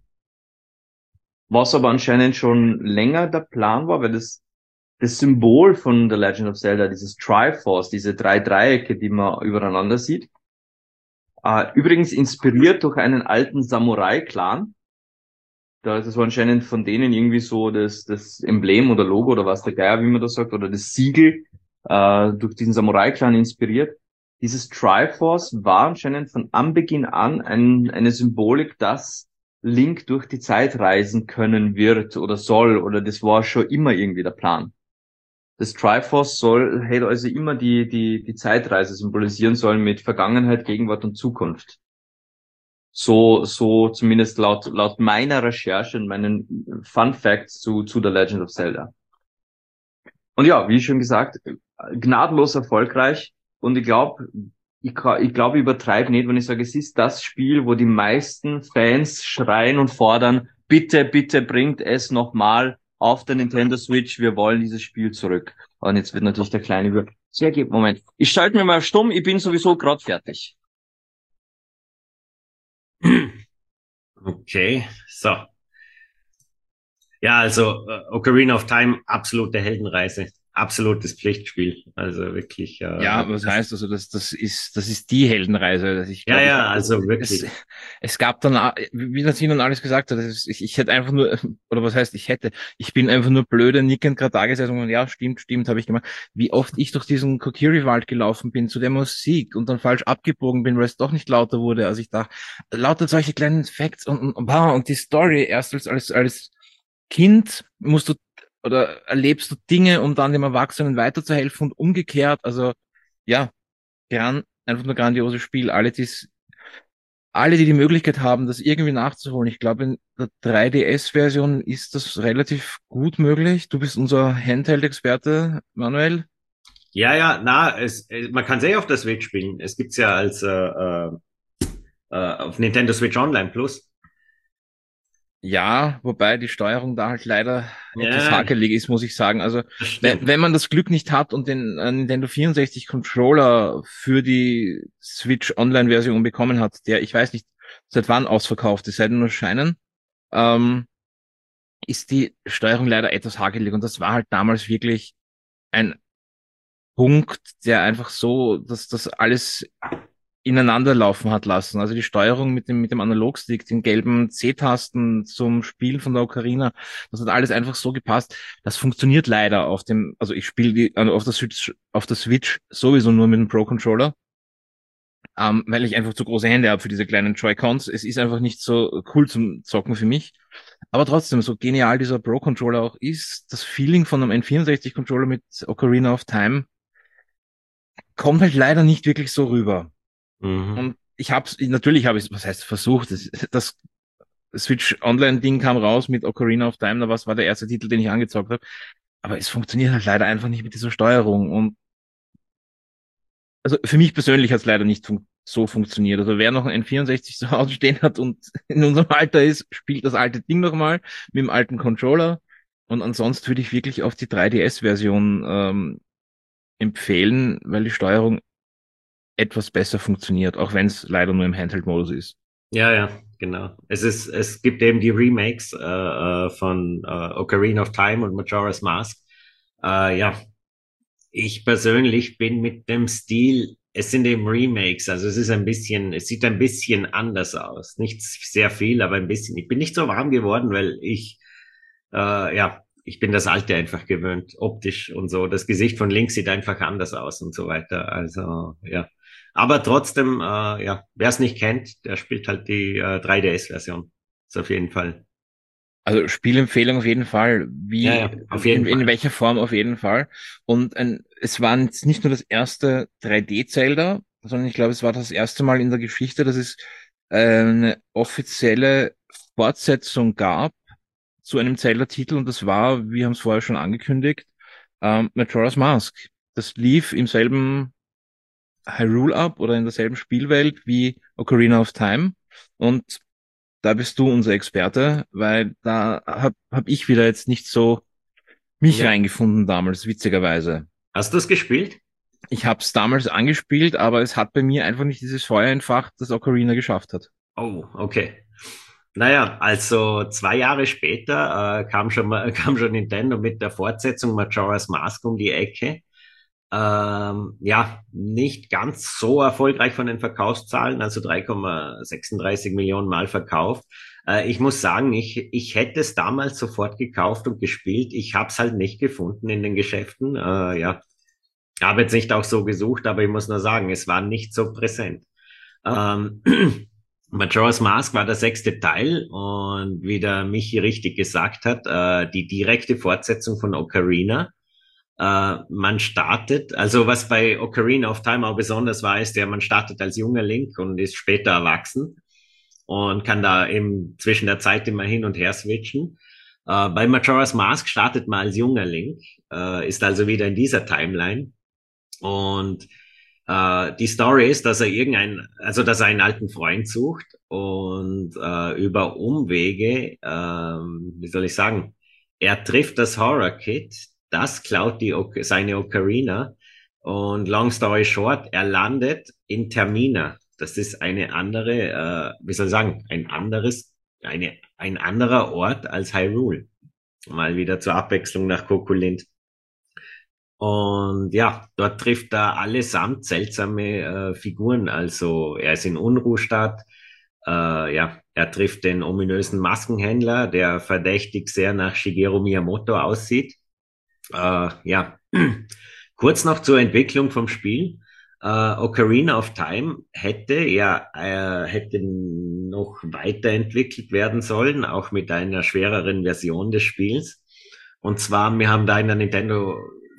Was aber anscheinend schon länger der Plan war, weil das Symbol von The Legend of Zelda, dieses Triforce, diese 3 Dreiecke, die man übereinander sieht, übrigens inspiriert durch einen alten Samurai-Clan. Das war anscheinend von denen irgendwie so das Emblem oder Logo oder was der Geier, wie man das sagt, oder das Siegel, durch diesen Samurai-Clan inspiriert. Dieses Triforce war anscheinend von Anbeginn an eine Symbolik, dass Link durch die Zeit reisen können wird oder soll, oder das war schon immer irgendwie der Plan. Das Triforce hätte also immer die Zeitreise symbolisieren sollen mit Vergangenheit, Gegenwart und Zukunft. So zumindest laut meiner Recherche und meinen Fun Facts zu The Legend of Zelda. Und ja, wie schon gesagt, gnadenlos erfolgreich, und ich glaube, ich übertreibe nicht, wenn ich sage, es ist das Spiel, wo die meisten Fans schreien und fordern, bitte, bitte bringt es nochmal auf der Nintendo Switch, wir wollen dieses Spiel zurück. Und jetzt wird natürlich der kleine sehr gut, Moment. Ich schalte mir mal stumm, ich bin sowieso gerade fertig. Okay, so. Ja, also Ocarina of Time, absolute Heldenreise. Absolutes Pflichtspiel. Also wirklich. Ja, was heißt also, das ist die Heldenreise. Dass ich glaub, ja, also wirklich. Es gab dann, wie das Ihnen alles gesagt hat, ich hätte einfach nur, oder was heißt, ich bin einfach nur blöde, nickend gerade da gesessen und ja, stimmt, habe ich gemacht. Wie oft ich durch diesen Kokiri-Wald gelaufen bin zu der Musik und dann falsch abgebogen bin, weil es doch nicht lauter wurde, als ich dachte. Lauter solche kleinen Facts und die Story erst als Kind musst du oder erlebst du Dinge, um dann dem Erwachsenen weiterzuhelfen und umgekehrt. Also ja, einfach nur ein grandioses Spiel. Alle, die die Möglichkeit haben, das irgendwie nachzuholen. Ich glaube, in der 3DS-Version ist das relativ gut möglich. Du bist unser Handheld-Experte, Manuel. Ja, man kann es auf der Switch spielen. Es gibt's ja als auf Nintendo Switch Online Plus. Ja, wobei die Steuerung da halt leider etwas Ja, hakelig ist, muss ich sagen. Also, das wenn, stimmt. wenn man das Glück nicht hat und den Nintendo 64 Controller für die Switch Online-Version bekommen hat, der, ich weiß nicht, seit wann ausverkauft ist, seit nur Scheinen, ähm, ist die Steuerung leider etwas hakelig. Und das war halt damals wirklich ein Punkt, der einfach so, dass das alles ineinander laufen hat lassen. Also die Steuerung mit dem Analogstick, den gelben C-Tasten zum Spielen von der Ocarina, das hat alles einfach so gepasst. Das funktioniert leider auf dem, also ich spiele die auf der Switch sowieso nur mit dem Pro-Controller, weil ich einfach zu große Hände habe für diese kleinen Joy-Cons. Es ist einfach nicht so cool zum Zocken für mich. Aber trotzdem, so genial dieser Pro-Controller auch ist, das Feeling von einem N64-Controller mit Ocarina of Time kommt halt leider nicht wirklich so rüber. Mhm. Und natürlich habe ich, was heißt versucht, das Switch Online-Ding kam raus mit Ocarina of Time, was war der erste Titel, den ich angezockt habe. Aber es funktioniert halt leider einfach nicht mit dieser Steuerung. Und also für mich persönlich hat es leider nicht so funktioniert. Also wer noch ein N64 zu Hause stehen hat und in unserem Alter ist, spielt das alte Ding nochmal mit dem alten Controller. Und ansonsten würde ich wirklich auf die 3DS-Version empfehlen, weil die Steuerung etwas besser funktioniert, auch wenn es leider nur im Handheld-Modus ist. Ja, genau. Es gibt eben die Remakes von Ocarina of Time und Majora's Mask. Ja, ich persönlich bin mit dem Stil, es sind eben Remakes, also es sieht ein bisschen anders aus. Nicht sehr viel, aber ein bisschen. Ich bin nicht so warm geworden, weil ich bin das Alte einfach gewöhnt, optisch und so. Das Gesicht von links sieht einfach anders aus und so weiter. Also, ja. Aber trotzdem, wer es nicht kennt, der spielt halt die 3DS-Version. Ist auf jeden Fall. Also Spielempfehlung auf jeden Fall. Ja, auf jeden In Fall. welcher Form auf jeden Fall. Und es war jetzt nicht nur das erste 3D-Zelda, sondern ich glaube, es war das erste Mal in der Geschichte, dass es eine offizielle Fortsetzung gab zu einem Zelda-Titel. Und das war, wir haben es vorher schon angekündigt, Majora's Mask. Das lief im selben Hyrule ab oder in derselben Spielwelt wie Ocarina of Time. Und da bist du unser Experte, weil da hab ich wieder jetzt nicht so mich Ja. reingefunden damals, witzigerweise. Hast du es gespielt? Ich habe es damals angespielt, aber es hat bei mir einfach nicht dieses Feuer entfacht, das Ocarina geschafft hat. Oh, okay. Naja, also 2 Jahre später kam schon Nintendo mit der Fortsetzung Majora's Mask um die Ecke. Ja, nicht ganz so erfolgreich von den Verkaufszahlen, also 3,36 Millionen Mal verkauft. Ich muss sagen, ich hätte es damals sofort gekauft und gespielt. Ich habe es halt nicht gefunden in den Geschäften. Ja, habe jetzt nicht auch so gesucht, aber ich muss nur sagen, es war nicht so präsent. Ähm, Majora's Mask war der 6. Teil und wie der Michi richtig gesagt hat, die direkte Fortsetzung von Ocarina. Man startet, also was bei Ocarina of Time auch besonders war, ist ja, man startet als junger Link und ist später erwachsen und kann da eben zwischen der Zeit immer hin und her switchen. Bei Majora's Mask startet man als junger Link, ist also wieder in dieser Timeline und die Story ist, dass er einen alten Freund sucht und über Umwege, wie soll ich sagen, er trifft das Horror Kid, das klaut seine Ocarina und long story short, er landet in Termina. Das ist eine andere, wie soll ich sagen, ein anderer Ort als Hyrule. Mal wieder zur Abwechslung nach Kokolint. Und ja, dort trifft er allesamt seltsame Figuren. Also er ist in Unruhstadt. Ja, er trifft den ominösen Maskenhändler, der verdächtig sehr nach Shigeru Miyamoto aussieht. Ja, kurz noch zur Entwicklung vom Spiel. Ocarina of Time hätte noch weiterentwickelt werden sollen, auch mit einer schwereren Version des Spiels. Und zwar, wir haben da in der Nintendo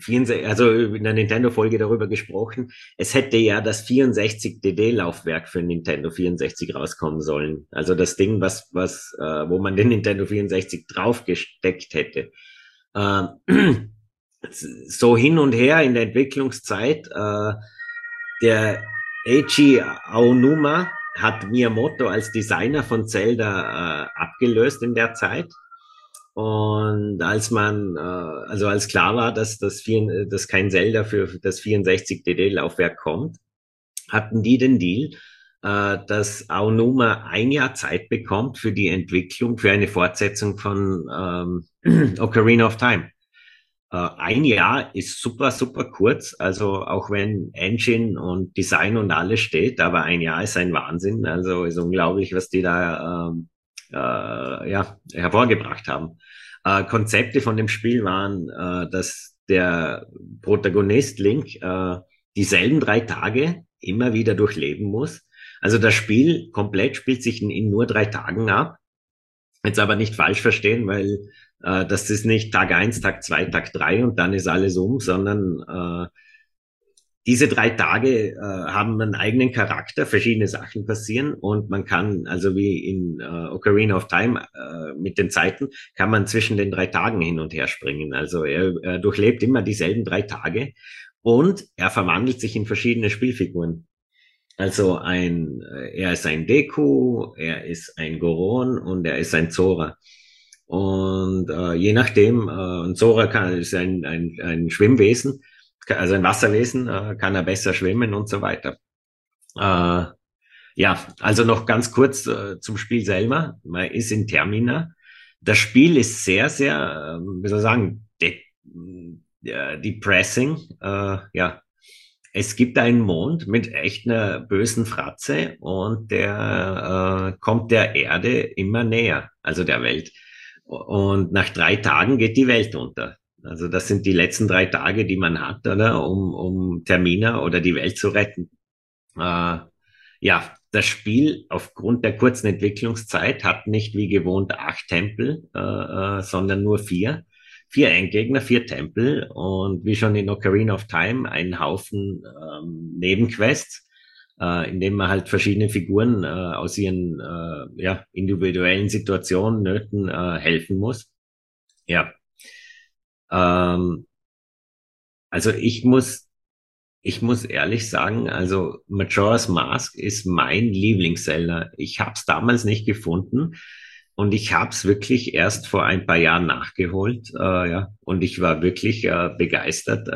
also in der Nintendo-Folge darüber gesprochen, es hätte ja das 64DD-Laufwerk für Nintendo 64 rauskommen sollen. Also das Ding, wo man den Nintendo 64 draufgesteckt hätte. Äh, so hin und her in der Entwicklungszeit, der Eiji Aonuma hat Miyamoto als Designer von Zelda abgelöst in der Zeit. Und als klar war, dass kein Zelda für das 64DD-Laufwerk kommt, hatten die den Deal, dass Aonuma ein Jahr Zeit bekommt für die Entwicklung, für eine Fortsetzung von Ocarina of Time. Ein Jahr ist super, super kurz, also auch wenn Engine und Design und alles steht, aber ein Jahr ist ein Wahnsinn, also ist unglaublich, was die da hervorgebracht haben. Konzepte von dem Spiel waren, dass der Protagonist Link dieselben 3 Tage immer wieder durchleben muss. Also das Spiel komplett spielt sich in nur 3 Tagen ab. Jetzt aber nicht falsch verstehen, weil das ist nicht Tag 1, Tag 2, Tag 3 und dann ist alles sondern diese 3 Tage haben einen eigenen Charakter, verschiedene Sachen passieren und man kann, also wie in Ocarina of Time mit den Zeiten, kann man zwischen den 3 Tagen hin und her springen. Also er durchlebt immer dieselben 3 Tage und er verwandelt sich in verschiedene Spielfiguren. Also er ist ein Deku, er ist ein Goron und er ist ein Zora. Und je nachdem, ein Zora ist ein Schwimmwesen, also ein Wasserwesen, kann er besser schwimmen und so weiter. Ja, also noch ganz kurz zum Spiel selber. Man ist in Termina. Das Spiel ist sehr, sehr, wie soll ich sagen, depressing. Ja, es gibt einen Mond mit echt einer bösen Fratze und der kommt der Erde immer näher, also der Welt. Und nach 3 Tagen geht die Welt unter. Also das sind die letzten 3 Tage, die man hat, oder, um Termina oder die Welt zu retten. Ja, das Spiel aufgrund der kurzen Entwicklungszeit hat nicht wie gewohnt 8 Tempel, sondern nur 4. 4 Endgegner, 4 Tempel und wie schon in Ocarina of Time einen Haufen Nebenquests, in denen man halt verschiedene Figuren aus ihren individuellen Situationen, Nöten helfen muss. Ja. Also ich muss ehrlich sagen, also Majora's Mask ist mein Lieblings-Zelda. Ich habe es damals nicht gefunden und ich habe es wirklich erst vor ein paar Jahren nachgeholt. Und ich war wirklich begeistert.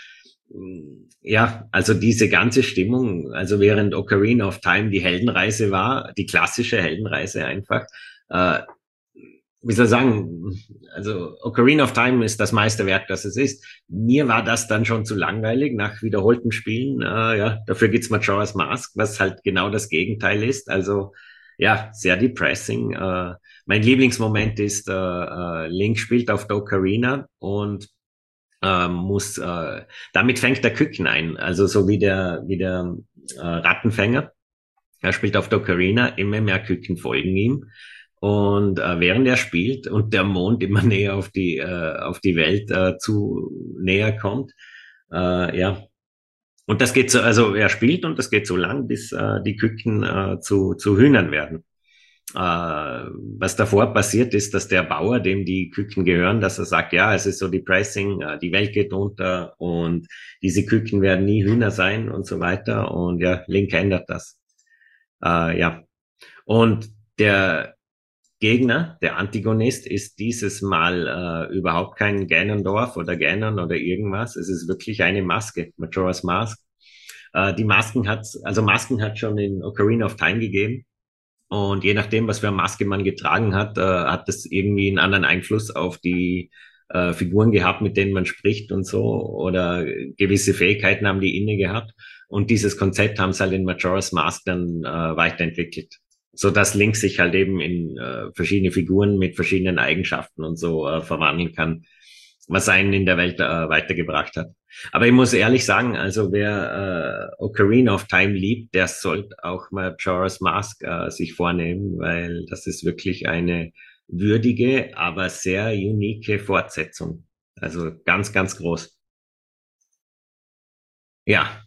Ja, also diese ganze Stimmung, also während Ocarina of Time die Heldenreise war, die klassische Heldenreise einfach, wie soll ich sagen, also Ocarina of Time ist das Meisterwerk, das es ist. Mir war das dann schon zu langweilig nach wiederholten Spielen. Dafür gibt's Majora's Mask, was halt genau das Gegenteil ist. Also ja, sehr depressing. Mein Lieblingsmoment ist, Link spielt auf der Ocarina und damit fängt der Küken ein. Also so wie der Rattenfänger. Er spielt auf der Ocarina, immer mehr Küken folgen ihm. Und während er spielt und der Mond immer näher auf die Welt zu näher kommt, und das geht so, also er spielt und das geht so lang, bis die Küken zu Hühnern werden. Was davor passiert ist, dass der Bauer, dem die Küken gehören, dass er sagt, ja, es ist so depressing, die Welt geht unter und diese Küken werden nie Hühner sein und so weiter. Und ja, Link ändert das. Und der Gegner, der Antagonist, ist dieses Mal überhaupt kein Ganondorf oder Ganon oder irgendwas. Es ist wirklich eine Maske, Majora's Mask. Masken hat schon in Ocarina of Time gegeben. Und je nachdem, was für eine Maske man getragen hat, hat das irgendwie einen anderen Einfluss auf die Figuren gehabt, mit denen man spricht und so. Oder gewisse Fähigkeiten haben die inne gehabt. Und dieses Konzept haben sie halt in Majora's Mask dann weiterentwickelt, so dass Link sich halt eben in verschiedene Figuren mit verschiedenen Eigenschaften und so verwandeln kann, was einen in der Welt weitergebracht hat. Aber ich muss ehrlich sagen, also wer Ocarina of Time liebt, der sollte auch Majora's Mask sich vornehmen, weil das ist wirklich eine würdige, aber sehr unique Fortsetzung. Also ganz, ganz groß. Ja,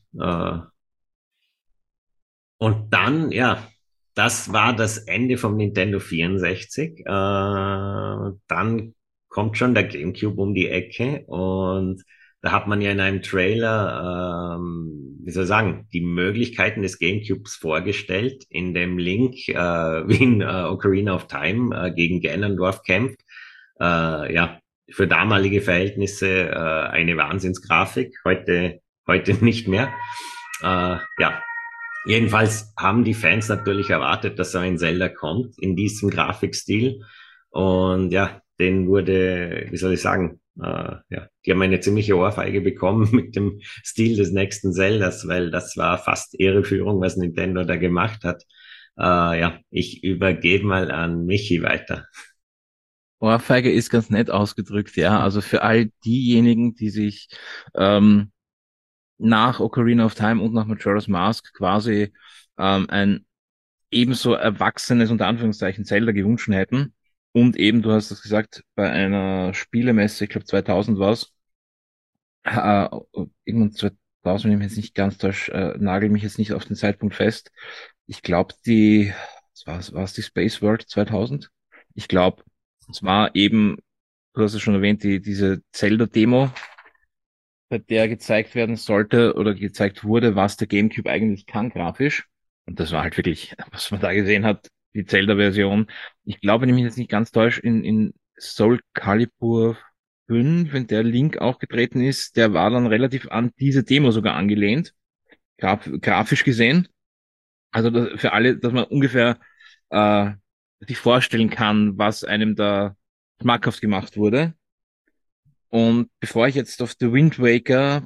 und dann, ja, das war das Ende vom Nintendo 64. Dann kommt schon der GameCube um die Ecke und da hat man ja in einem Trailer, wie soll ich sagen, die Möglichkeiten des GameCubes vorgestellt, in dem Link, wie in Ocarina of Time gegen Ganondorf kämpft. Ja, für damalige Verhältnisse eine Wahnsinnsgrafik, heute nicht mehr. Ja, jedenfalls haben die Fans natürlich erwartet, dass so ein Zelda kommt in diesem Grafikstil. Und ja, den wurde, wie soll ich sagen, ja, die haben eine ziemliche Ohrfeige bekommen mit dem Stil des nächsten Zeldas, weil das war fast Irreführung, was Nintendo da gemacht hat. Ja, ich übergebe mal an Michi weiter. Ohrfeige ist ganz nett ausgedrückt, ja. Also für all diejenigen, die sich ähm, nach Ocarina of Time und nach Majora's Mask quasi ein ebenso erwachsenes, unter Anführungszeichen, Zelda gewünscht hätten. Und eben, du hast es gesagt, bei einer Spielemesse, ich glaube 2000 war es, irgendwann 2000, wenn ich mich jetzt nicht ganz täusche, nagel mich jetzt nicht auf den Zeitpunkt fest. Ich glaube, war es die Space World 2000? Ich glaube, es war eben, du hast es schon erwähnt, diese Zelda-Demo, bei der gezeigt werden sollte oder gezeigt wurde, was der GameCube eigentlich kann grafisch. Und das war halt wirklich, was man da gesehen hat, die Zelda-Version. Ich glaube, wenn ich mich jetzt nicht ganz täusche, in Soul Calibur 5, wenn der Link auch getreten ist, der war dann relativ an diese Demo sogar angelehnt, grafisch gesehen. Also für alle, dass man ungefähr äh, sich vorstellen kann, was einem da schmackhaft gemacht wurde. Und bevor ich jetzt auf The Wind Waker,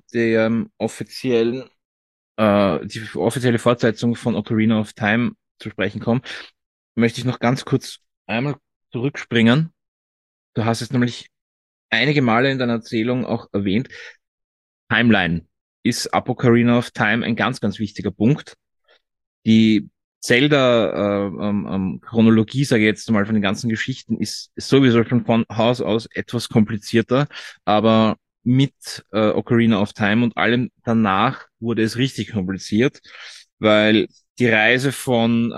die offizielle Fortsetzung von Ocarina of Time zu sprechen komme, möchte ich noch ganz kurz einmal zurückspringen. Du hast es nämlich einige Male in deiner Erzählung auch erwähnt. Timeline ist ab Ocarina of Time ein ganz, ganz wichtiger Punkt. Die Zelda-Chronologie, sage ich jetzt mal, von den ganzen Geschichten, ist sowieso schon von Haus aus etwas komplizierter, aber mit Ocarina of Time und allem danach wurde es richtig kompliziert, weil die Reise von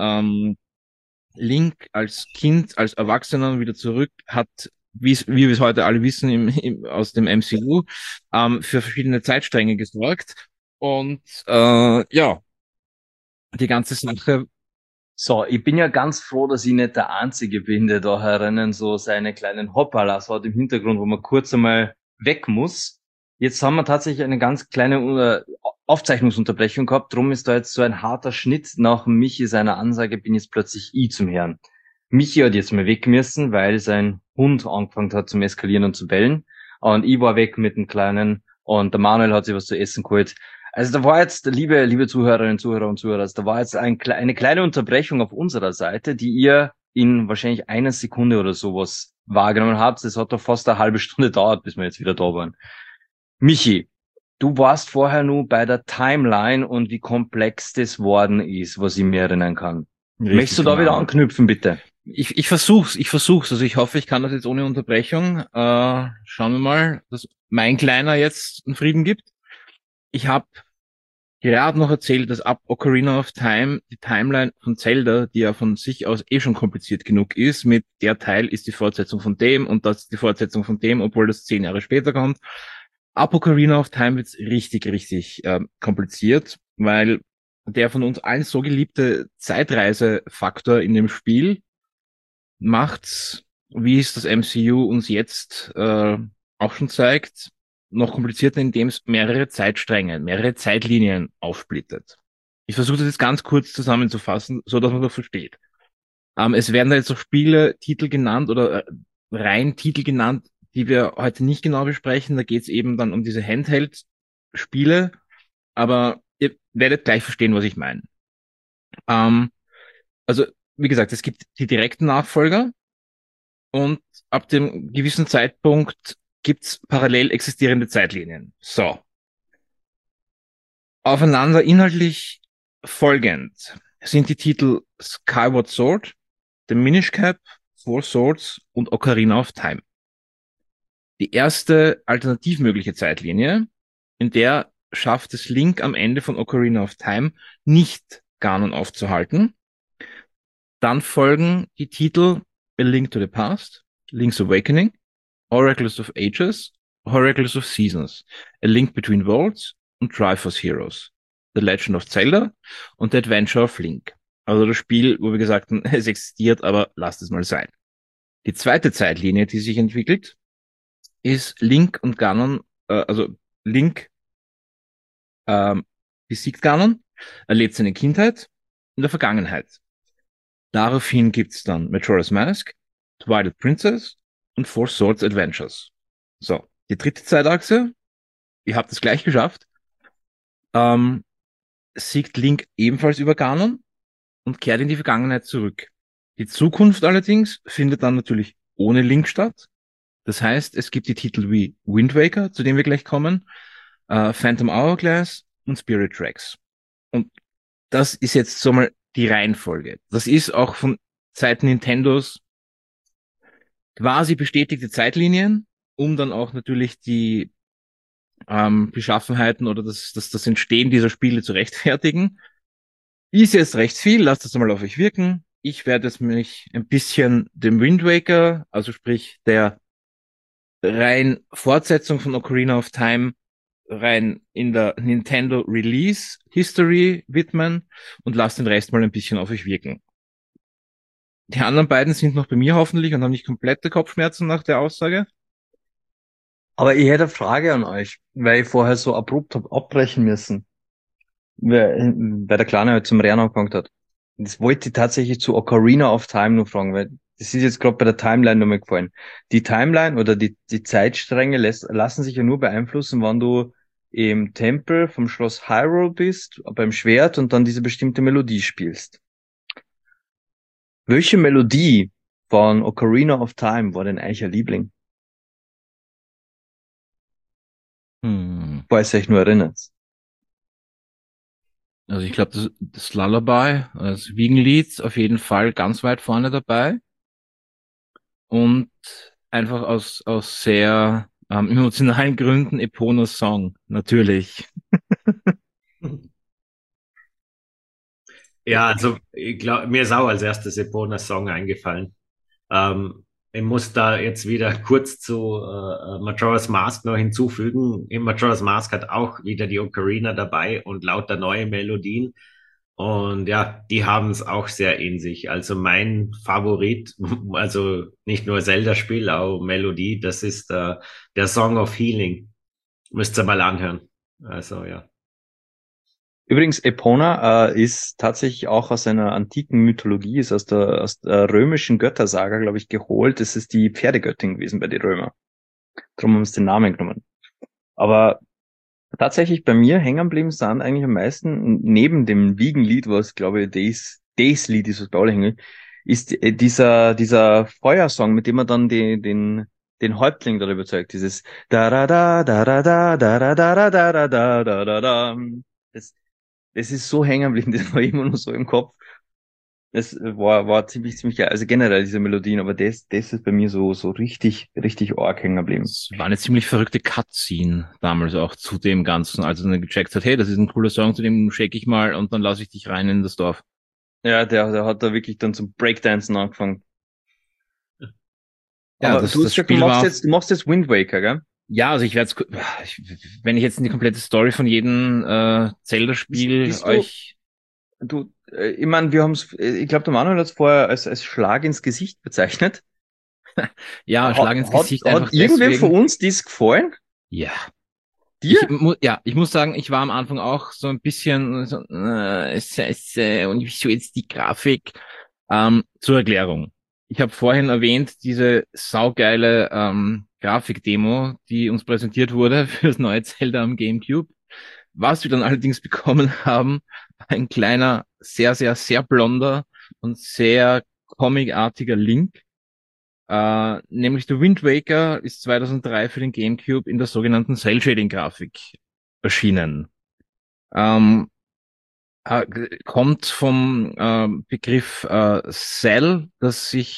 Link als Kind, als Erwachsener wieder zurück hat, wie wir es heute alle wissen aus dem MCU, für verschiedene Zeitstränge gesorgt. Und ja, die ganze Sache. So, ich bin ja ganz froh, dass ich nicht der Einzige bin, der da herinnen so seine kleinen Hoppalas hat im Hintergrund, wo man kurz einmal weg muss. Jetzt haben wir tatsächlich eine ganz kleine Aufzeichnungsunterbrechung gehabt, drum ist da jetzt so ein harter Schnitt. Nach Michi seiner Ansage bin jetzt plötzlich ich zum Herrn. Michi hat jetzt mal weg müssen, weil sein Hund angefangen hat zum Eskalieren und zu bellen. Und ich war weg mit dem Kleinen und der Manuel hat sich was zu essen geholt. Also da war jetzt, liebe Zuhörerinnen, Zuhörer und Zuhörer, also da war jetzt eine kleine Unterbrechung auf unserer Seite, die ihr in wahrscheinlich einer Sekunde oder sowas wahrgenommen habt. Es hat doch fast eine halbe Stunde gedauert, bis wir jetzt wieder da waren. Michi, du warst vorher nur bei der Timeline und wie komplex das worden ist, was ich mir erinnern kann. Richtig, Möchtest du da wieder anknüpfen, bitte? Ich versuch's. Also ich hoffe, ich kann das jetzt ohne Unterbrechung. Schauen wir mal, dass mein Kleiner jetzt einen Frieden gibt. Ich habe gerade noch erzählt, dass ab Ocarina of Time die Timeline von Zelda, die ja von sich aus eh schon kompliziert genug ist, mit der Teil ist die Fortsetzung von dem und das ist die Fortsetzung von dem, obwohl das 10 Jahre später kommt. Ab Ocarina of Time wird's richtig kompliziert, weil der von uns allen so geliebte Zeitreisefaktor in dem Spiel macht's, wie es das MCU uns jetzt auch schon zeigt, noch komplizierter, indem es mehrere Zeitstränge, mehrere Zeitlinien aufsplittet. Ich versuche das jetzt ganz kurz zusammenzufassen, so dass man das versteht. Es werden da jetzt auch Spiele, Titel genannt oder rein Titel genannt, die wir heute nicht genau besprechen. Da geht es eben dann um diese Handheld-Spiele, aber ihr werdet gleich verstehen, was ich meine. Also, wie gesagt, es gibt die direkten Nachfolger und ab dem gewissen Zeitpunkt gibt's parallel existierende Zeitlinien. So. Aufeinander inhaltlich folgend sind die Titel Skyward Sword, The Minish Cap, Four Swords und Ocarina of Time. Die erste alternativmögliche Zeitlinie, in der schafft es Link am Ende von Ocarina of Time nicht, Ganon aufzuhalten. Dann folgen die Titel A Link to the Past, Link's Awakening, Oracles of Ages, Oracles of Seasons, A Link Between Worlds und Triforce Heroes, The Legend of Zelda und The Adventure of Link. Also das Spiel, wo wir gesagt haben, es existiert, aber lasst es mal sein. Die zweite Zeitlinie, die sich entwickelt, ist Link und Ganon, also Link besiegt Ganon, erlebt seine Kindheit in der Vergangenheit. Daraufhin gibt's dann Majora's Mask, Twilight Princess und Four Swords Adventures. So, die dritte Zeitachse, ihr habt es gleich geschafft, siegt Link ebenfalls über Ganon und kehrt in die Vergangenheit zurück. Die Zukunft allerdings findet dann natürlich ohne Link statt. Das heißt, es gibt die Titel wie Wind Waker, zu dem wir gleich kommen, Phantom Hourglass und Spirit Tracks. Und das ist jetzt so mal die Reihenfolge. Das ist auch von Seiten Nintendos quasi bestätigte Zeitlinien, um dann auch natürlich die Beschaffenheiten oder das Entstehen dieser Spiele zu rechtfertigen. Ist jetzt recht viel, lasst das mal auf euch wirken. Ich werde jetzt mich ein bisschen dem Wind Waker, also sprich der rein Fortsetzung von Ocarina of Time, rein in der Nintendo Release History widmen und lasst den Rest mal ein bisschen auf euch wirken. Die anderen beiden sind noch bei mir hoffentlich und haben nicht komplette Kopfschmerzen nach der Aussage. Aber ich hätte eine Frage an euch, weil ich vorher so abrupt hab abbrechen müssen, weil der Kleine halt zum Rennen angefangen hat. Das wollte ich tatsächlich zu Ocarina of Time noch fragen, weil das ist jetzt gerade bei der Timeline nochmal gefallen. Die Timeline oder die Zeitstränge lassen sich ja nur beeinflussen, wenn du im Tempel vom Schloss Hyrule bist, beim Schwert und dann diese bestimmte Melodie spielst. Welche Melodie von Ocarina of Time war denn eigentlich Ihr Liebling? Falls ihr euch nur erinnert. Also ich glaube, das Lullaby, das Wiegenlied auf jeden Fall ganz weit vorne dabei. Und einfach aus sehr emotionalen Gründen Eponas Song, natürlich. Ja, also ich glaube, mir ist auch als erstes Eponas Song eingefallen. Ich muss da jetzt wieder kurz zu Majora's Mask noch hinzufügen. In Majora's Mask hat auch wieder die Ocarina dabei und lauter neue Melodien. Und ja, die haben es auch sehr in sich. Also mein Favorit, also nicht nur Zelda-Spiel, auch Melodie, das ist der Song of Healing. Müsst ihr mal anhören. Also ja. Übrigens, Epona ist tatsächlich auch aus einer antiken Mythologie, ist aus der römischen Göttersaga, glaube ich, geholt. Das ist die Pferdegöttin gewesen bei den Römern. Darum haben sie den Namen genommen. Aber tatsächlich bei mir hängen geblieben sind eigentlich am meisten, neben dem Wiegenlied, was, glaube ich, das Lied ist, was bei alle hängen, ist dieser Feuersong, mit dem man dann den Häuptling da überzeugt. Dieses da da da da da da da da da da da da da da da. Das ist so hängen geblieben, das war immer nur so im Kopf. Das war ziemlich geil. Also generell diese Melodien, aber das ist bei mir so richtig arg hängen geblieben. Es war eine ziemlich verrückte Cutscene damals auch zu dem Ganzen, als er dann gecheckt hat, hey, das ist ein cooler Song, zu dem shake ich mal und dann lasse ich dich rein in das Dorf. Ja, der hat da wirklich dann zum Breakdancen angefangen. Ja, Aber das du hast gesagt, Spiel war du machst jetzt Wind Waker, gell? ja, also wenn ich jetzt in die komplette Story von jedem Zelda-Spiel Bist euch ich meine, ich glaube, der Manuel hat es vorher als Schlag ins Gesicht bezeichnet. ja, Schlag ins Gesicht Hat einfach irgendwem deswegen. von uns dies gefallen? Ja. Dir? Ich muss sagen, ich war am Anfang auch so ein bisschen so, Scheiße, und wieso jetzt die Grafik? Zur Erklärung. Ich habe vorhin erwähnt, diese saugeile Grafikdemo, die uns präsentiert wurde für das neue Zelda am GameCube. Was wir dann allerdings bekommen haben, war ein kleiner, sehr blonder und sehr comicartiger Link. Nämlich der Wind Waker ist 2003 für den GameCube in der sogenannten Cell-Shading-Grafik erschienen. Kommt vom Begriff Cell, das sich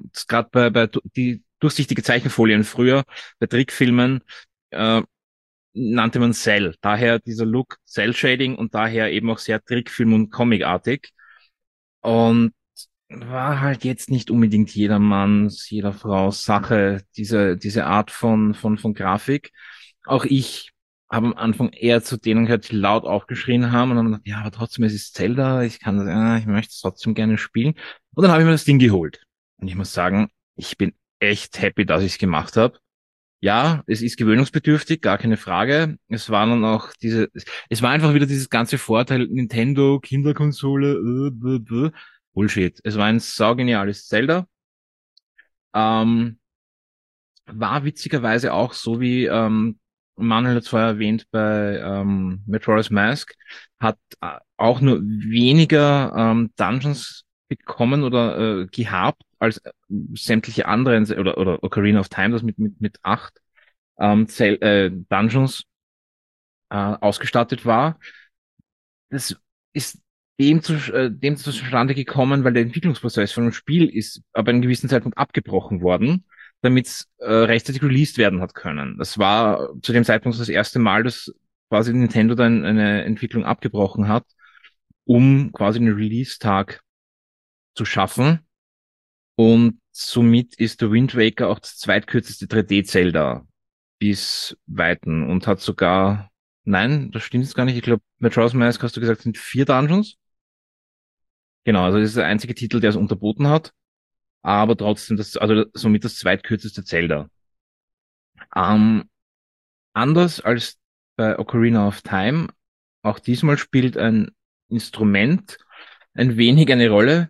gerade bei die durchsichtige Zeichenfolien früher bei Trickfilmen nannte man Cell. Daher dieser Look Cell-Shading und daher eben auch sehr Trickfilm- und Comicartig. Und war halt jetzt nicht unbedingt jedermanns, jeder Frau's Sache, diese Art von Grafik. Auch ich habe am Anfang eher zu denen gehört, die laut aufgeschrien haben und dann gedacht, ja, aber trotzdem, es ist Zelda, ich möchte es trotzdem gerne spielen. Und dann habe ich mir das Ding geholt. Und ich muss sagen, ich bin echt happy, dass ich es gemacht habe. Ja, es ist gewöhnungsbedürftig, gar keine Frage. Es waren dann auch es war einfach wieder dieses ganze Vorteil, Nintendo, Kinderkonsole, Bullshit. Es war ein saugeniales Zelda. Ähm, war witzigerweise auch so wie Manuel hat es vorher erwähnt bei Majora's Mask, hat auch nur weniger Dungeons bekommen oder gehabt als sämtliche anderen oder Ocarina of Time, das mit 8 Dungeons ausgestattet war. Das ist dem zustande gekommen, weil der Entwicklungsprozess von dem Spiel ist ab einem gewissen Zeitpunkt abgebrochen worden, damit es rechtzeitig released werden hat können. Das war zu dem Zeitpunkt das erste Mal, dass quasi Nintendo dann eine Entwicklung abgebrochen hat, um quasi einen Release-Tag zu schaffen. Und somit ist der Wind Waker auch das zweitkürzeste 3D-Zelda bis Weiten und hat sogar, nein, das stimmt jetzt gar nicht. Ich glaube, Majora's Mask, hast du gesagt, sind 4 Dungeons. Genau, also das ist der einzige Titel, der es unterboten hat, aber trotzdem also somit das zweitkürzeste Zelda. Ähm, anders als bei Ocarina of Time, auch diesmal spielt ein Instrument ein wenig eine Rolle.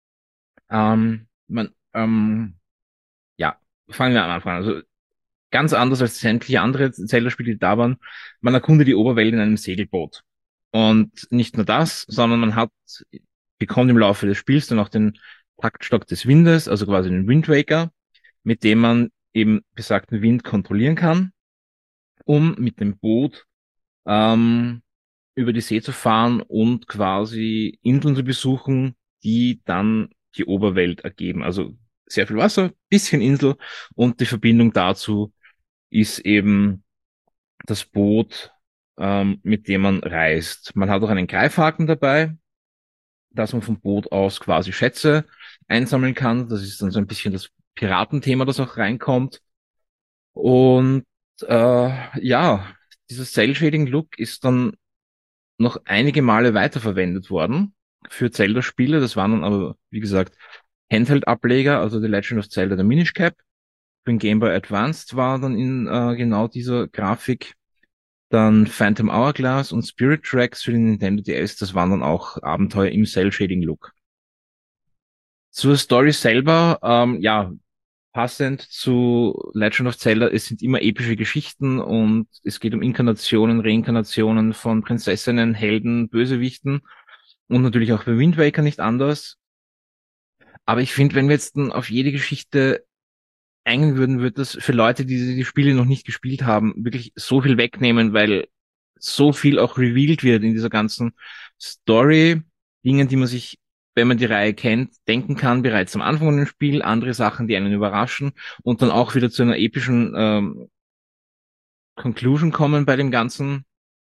Ja, fangen wir am Anfang an. Also ganz anders als sämtliche andere Zelda-Spiele, die da waren. Man erkundet die Oberwelt in einem Segelboot. Und nicht nur das, sondern bekommt im Laufe des Spiels dann auch den Taktstock des Windes, also quasi den Wind Waker, mit dem man eben besagten Wind kontrollieren kann, um mit dem Boot ähm, über die See zu fahren und quasi Inseln zu besuchen, die dann die Oberwelt ergeben. Also sehr viel Wasser, bisschen Insel und die Verbindung dazu ist eben das Boot, mit dem man reist. Man hat auch einen Greifhaken dabei, dass man vom Boot aus quasi Schätze einsammeln kann. Das ist dann so ein bisschen das Piratenthema, das auch reinkommt. Und ja, dieser Cell-Shading-Look ist dann noch einige Male weiterverwendet worden für Zelda-Spiele. Das waren dann aber, wie gesagt, Handheld-Ableger, also The Legend of Zelda, der Minish Cap. Für den Game Boy Advanced war dann in genau dieser Grafik. Dann Phantom Hourglass und Spirit Tracks für den Nintendo DS, das waren dann auch Abenteuer im Cell-Shading-Look. Zur Story selber, ja, passend zu Legend of Zelda, es sind immer epische Geschichten und es geht um Inkarnationen, Reinkarnationen von Prinzessinnen, Helden, Bösewichten und natürlich auch bei Wind Waker nicht anders. Aber ich finde, wenn wir jetzt dann auf jede Geschichte eingehen würden, wird das für Leute, die Spiele noch nicht gespielt haben, wirklich so viel wegnehmen, weil so viel auch revealed wird in dieser ganzen Story, Dingen, die man sich, wenn man die Reihe kennt, denken kann, bereits am Anfang von dem Spiel, andere Sachen, die einen überraschen und dann auch wieder zu einer epischen Conclusion kommen bei dem ganzen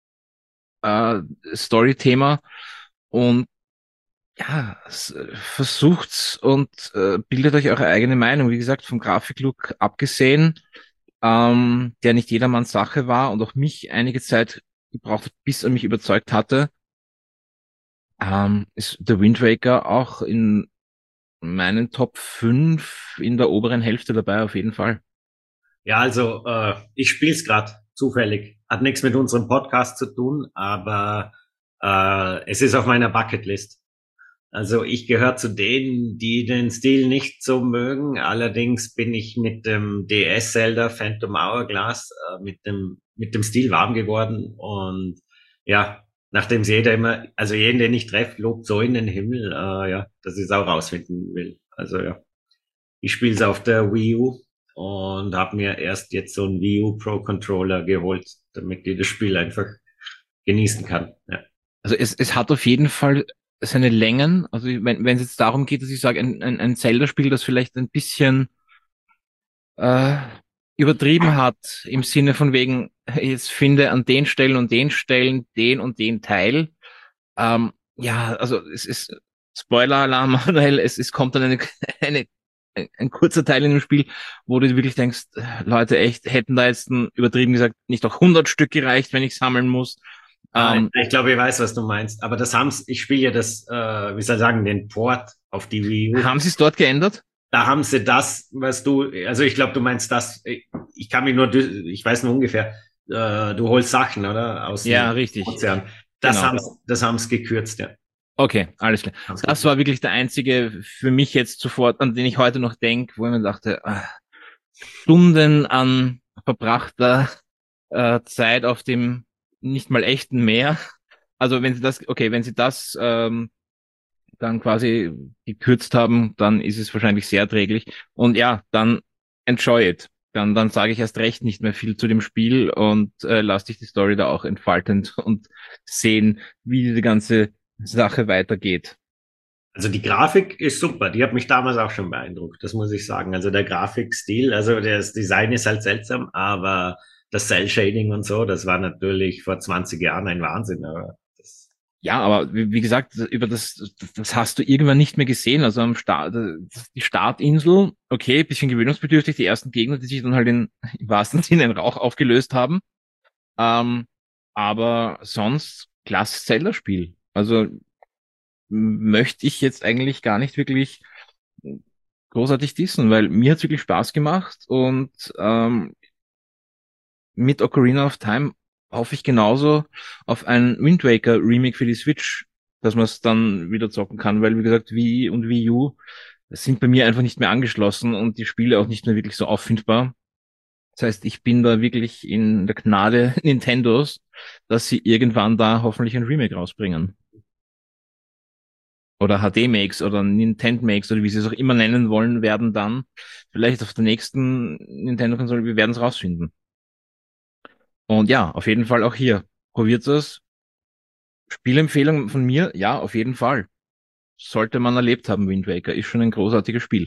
Story-Thema. Und ja, versucht's und bildet euch eure eigene Meinung. Wie gesagt, vom Grafiklook abgesehen, der nicht jedermanns Sache war und auch mich einige Zeit gebraucht hat, bis er mich überzeugt hatte, ist der Wind Waker auch in meinen Top 5 in der oberen Hälfte dabei, auf jeden Fall. Ja, also ich spiele es gerade zufällig. Hat nichts mit unserem Podcast zu tun, aber es ist auf meiner Bucketlist. Also ich gehöre zu denen, die den Stil nicht so mögen. Allerdings bin ich mit dem DS Zelda Phantom Hourglass mit dem Stil warm geworden. Und ja, nachdem es jeder immer, also jeden, den ich treffe, lobt so in den Himmel, ja, dass ich es auch rausfinden will. Also ja, ich spiele es auf der Wii U und habe mir erst jetzt so einen Wii U Pro Controller geholt, damit ich das Spiel einfach genießen kann. Ja. Also es hat auf jeden Fall seine Längen. Also wenn es jetzt darum geht, dass ich sage, ein Zelda-Spiel, das vielleicht ein bisschen äh, übertrieben hat, im Sinne von wegen, jetzt finde an den Stellen und den Stellen den und den Teil. Ja, also es ist Spoiler-Alarm, Manuel, es kommt dann eine, ein kurzer Teil in dem Spiel, wo du wirklich denkst, Leute, echt, hätten da jetzt übertrieben gesagt, nicht auch 100 Stück gereicht, wenn ich sammeln muss. Ich glaube, ich weiß, was du meinst. Aber das haben's, ich spiele ja das, wie soll ich sagen, den Port auf die Wii U. Haben sie es dort geändert? Da haben sie das, was du, also ich glaube, du meinst das, ich kann mich nur, ich weiß nur ungefähr, du holst Sachen, oder? Aus Ja, dem richtig. Ozean. Genau. Das haben's gekürzt, ja. Okay, alles klar. Das war wirklich der einzige für mich jetzt sofort, an den ich heute noch denke, wo ich mir dachte, Stunden an verbrachter Zeit auf dem nicht mal echten Meer. Also wenn sie das, okay, wenn sie das dann quasi gekürzt haben, dann ist es wahrscheinlich sehr erträglich. Und ja, dann enjoy it. Dann sage ich erst recht nicht mehr viel zu dem Spiel und lass dich die Story da auch entfalten und sehen, wie diese ganze Sache weitergeht. Also die Grafik ist super, die hat mich damals auch schon beeindruckt, das muss ich sagen. Also der Grafikstil, also das Design ist halt seltsam, aber das Cell-Shading und so, das war natürlich vor 20 Jahren ein Wahnsinn. Aber das Ja, aber wie gesagt, über das hast du irgendwann nicht mehr gesehen. Also am Start, die Startinsel, okay, bisschen gewöhnungsbedürftig, die ersten Gegner, die sich dann halt im wahrsten Sinne in Rauch aufgelöst haben. Ähm, aber sonst klasse Zelda-Spiel. Also möchte ich jetzt eigentlich gar nicht wirklich großartig dissen, weil mir hat's wirklich Spaß gemacht und mit Ocarina of Time hoffe ich genauso auf ein Wind Waker Remake für die Switch, dass man es dann wieder zocken kann, weil wie gesagt Wii und Wii U sind bei mir einfach nicht mehr angeschlossen und die Spiele auch nicht mehr wirklich so auffindbar. Das heißt, ich bin da wirklich in der Gnade Nintendos, dass sie irgendwann da hoffentlich ein Remake rausbringen. Oder HD-Makes oder Nintendo-Makes oder wie sie es auch immer nennen wollen, werden dann vielleicht auf der nächsten Nintendo-Konsole, wir werden es rausfinden. Und ja, auf jeden Fall auch hier. Probiert es. Spielempfehlung von mir, ja, auf jeden Fall. Sollte man erlebt haben, Wind Waker. Ist schon ein großartiges Spiel.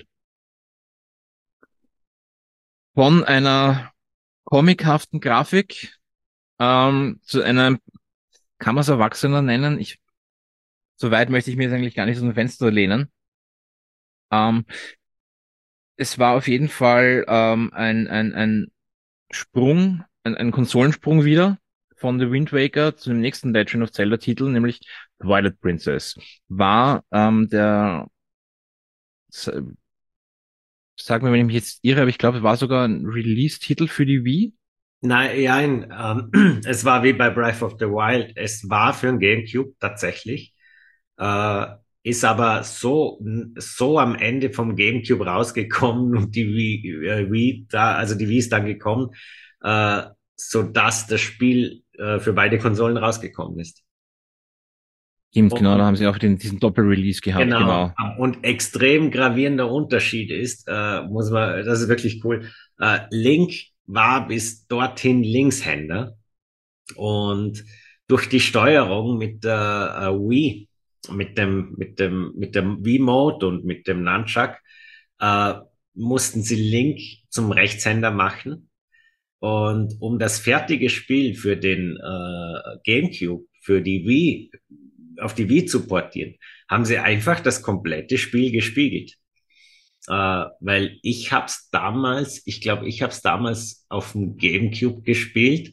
Von einer comichaften Grafik zu einer, kann man es Erwachsener nennen? So weit möchte ich mir jetzt eigentlich gar nicht aus dem Fenster lehnen. Ähm, Es war auf jeden Fall ein Sprung, ein Konsolensprung wieder von The Wind Waker zu dem nächsten Legend of Zelda Titel, nämlich Twilight Princess. War s- sag mir, wenn ich mich jetzt irre, aber ich glaube, es war sogar ein Release-Titel für die Wii. nein, es war wie bei Breath of the Wild. Es war für ein GameCube tatsächlich, äh, ist aber so am Ende vom GameCube rausgekommen und die Wii da, also die Wii ist dann gekommen, äh, so dass das Spiel für beide Konsolen rausgekommen ist. Stimmt, genau, da Und haben sie auch diesen Doppel-Release gehabt, genau. genau. Und extrem gravierender Unterschied ist, muss man, das ist wirklich cool. Link war bis dorthin Linkshänder und durch die Steuerung mit der Wii, mit dem Wii-Mode und mit dem Nunchuck, äh, mussten sie Link zum Rechtshänder machen. Und um das fertige Spiel für den GameCube, für die Wii, auf die Wii zu portieren, haben sie einfach das komplette Spiel gespiegelt. Weil ich glaube, ich hab's damals auf dem GameCube gespielt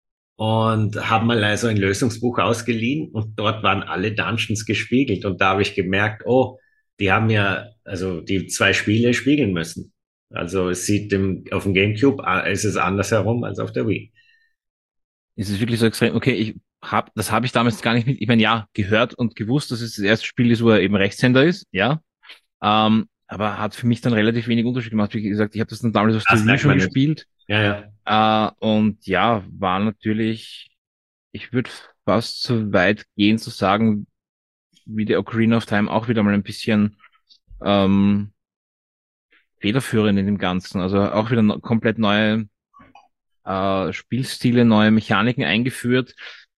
und habe mal also ein Lösungsbuch ausgeliehen und dort waren alle Dungeons gespiegelt und da habe ich gemerkt, oh, die haben ja also die zwei Spiele spiegeln müssen. Also es sieht auf dem GameCube ist es anders herum als auf der Wii. Es ist wirklich so extrem, okay, das habe ich damals gar nicht mit, ich meine, ja, gehört und gewusst, dass es das erste Spiel ist, wo er eben Rechtshänder ist, ja. Aber hat für mich dann relativ wenig Unterschied gemacht. Wie gesagt, ich habe das dann damals auf der Das Wii merkt schon man nicht. gespielt. Ja, ja. Und ja, war natürlich, ich würde fast so weit gehen zu sagen, wie der Ocarina of Time auch wieder mal ein bisschen ähm, federführend in dem Ganzen. Also auch wieder komplett neue Spielstile, neue Mechaniken eingeführt.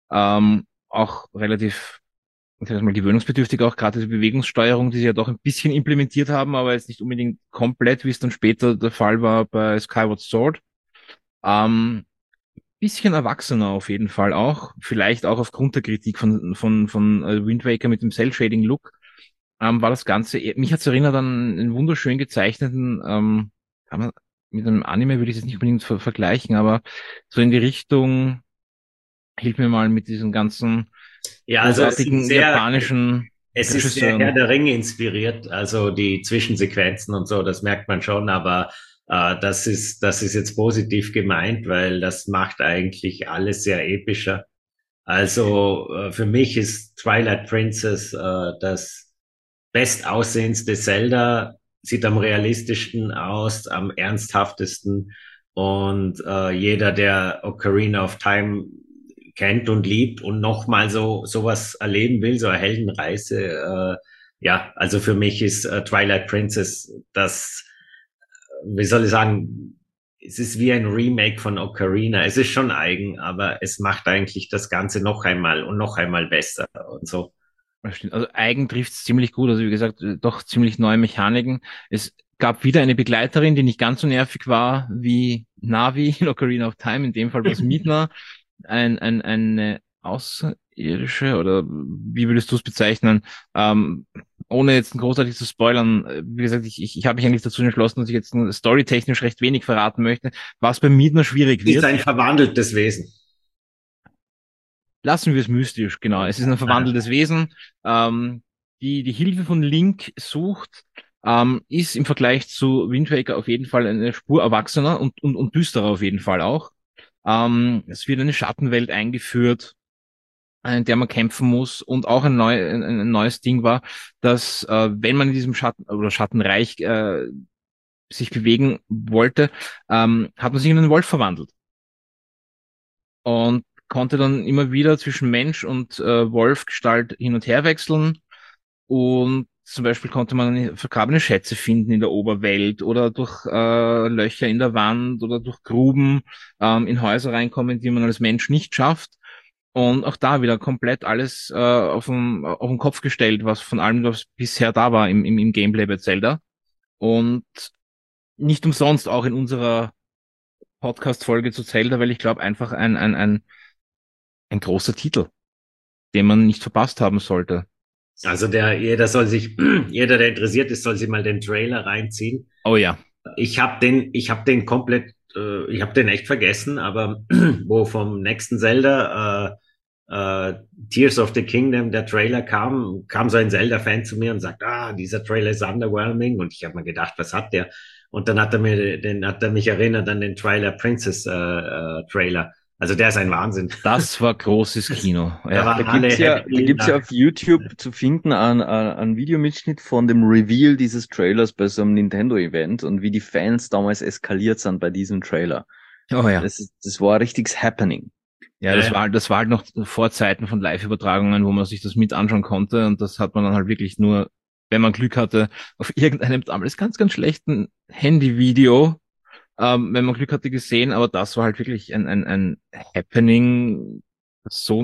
Auch relativ, ich sag mal, gewöhnungsbedürftig auch, gerade diese Bewegungssteuerung, die sie ja doch ein bisschen implementiert haben, aber jetzt nicht unbedingt komplett, wie es dann später der Fall war bei Skyward Sword. Ähm, bisschen erwachsener auf jeden Fall auch. Vielleicht auch aufgrund der Kritik von Wind Waker mit dem Cell-Shading-Look. War das Ganze, mich hat's erinnert an einen wunderschön gezeichneten, kann man, mit einem Anime würde ich es nicht unbedingt vergleichen, aber so in die Richtung, hilf mir mal mit diesen ganzen Ja, also großartigen japanischen es ist sehr Herr Regisseuren. der Ringe inspiriert, also die Zwischensequenzen und so, das merkt man schon, aber das ist jetzt positiv gemeint, weil das macht eigentlich alles sehr epischer. Also für mich ist Twilight Princess das bestaussehendste Zelda, sieht am realistischsten aus, am ernsthaftesten und jeder, der Ocarina of Time kennt und liebt und nochmal sowas erleben will, so eine Heldenreise, ja, also für mich ist Twilight Princess das, wie soll ich sagen, es ist wie ein Remake von Ocarina. Es ist schon eigen, aber es macht eigentlich das Ganze noch einmal und noch einmal besser und so. Das stimmt. Also Eigen trifft's ziemlich gut. Also wie gesagt, doch ziemlich neue Mechaniken. Es gab wieder eine Begleiterin, die nicht ganz so nervig war wie Navi in Ocarina of Time. In dem Fall war es Midna, eine Außerirdische oder wie würdest du es bezeichnen? Ohne jetzt großartig zu spoilern, wie gesagt, ich habe mich eigentlich dazu entschlossen, dass ich jetzt storytechnisch recht wenig verraten möchte, was bei Midna schwierig Ist wird. ein verwandeltes Wesen. Lassen wir es mystisch, genau. Es ist ein verwandeltes Wesen, die Hilfe von Link sucht, ist im Vergleich zu Wind Waker auf jeden Fall eine Spur erwachsener und düsterer auf jeden Fall auch. Es wird eine Schattenwelt eingeführt, in der man kämpfen muss und auch ein neues Ding war, dass wenn man in diesem Schatten oder Schattenreich sich bewegen wollte, hat man sich in einen Wolf verwandelt und konnte dann immer wieder zwischen Mensch und Wolfgestalt hin und her wechseln. Und zum Beispiel konnte man vergrabene Schätze finden in der Oberwelt oder durch Löcher in der Wand oder durch Gruben in Häuser reinkommen, die man als Mensch nicht schafft. Und auch da wieder komplett alles auf den Kopf gestellt, was von allem, was bisher da war im Gameplay bei Zelda. Und nicht umsonst auch in unserer Podcast-Folge zu Zelda, weil ich glaube einfach ein großer Titel, den man nicht verpasst haben sollte. Also jeder, der interessiert ist, soll sich mal den Trailer reinziehen. Oh ja. Ich habe den komplett, ich habe den echt vergessen, aber wo vom nächsten Zelda, Tears of the Kingdom, der Trailer kam so ein Zelda-Fan zu mir und sagt, dieser Trailer ist underwhelming. Und ich habe mir gedacht, was hat der? Und dann hat er mich erinnert an den Twilight Princess Trailer. Also der ist ein Wahnsinn. Das war großes Kino. Ja. Da gibt's ja auf YouTube zu finden einen Videomitschnitt von dem Reveal dieses Trailers bei so einem Nintendo-Event und wie die Fans damals eskaliert sind bei diesem Trailer. Oh ja. Das war ein richtiges Happening. Ja, das war halt noch vor Zeiten von Live-Übertragungen, wo man sich das mit anschauen konnte und das hat man dann halt wirklich nur, wenn man Glück hatte, auf irgendeinem damals ganz, ganz schlechten Handyvideo, wenn man Glück hatte, gesehen, aber das war halt wirklich ein Happening. So,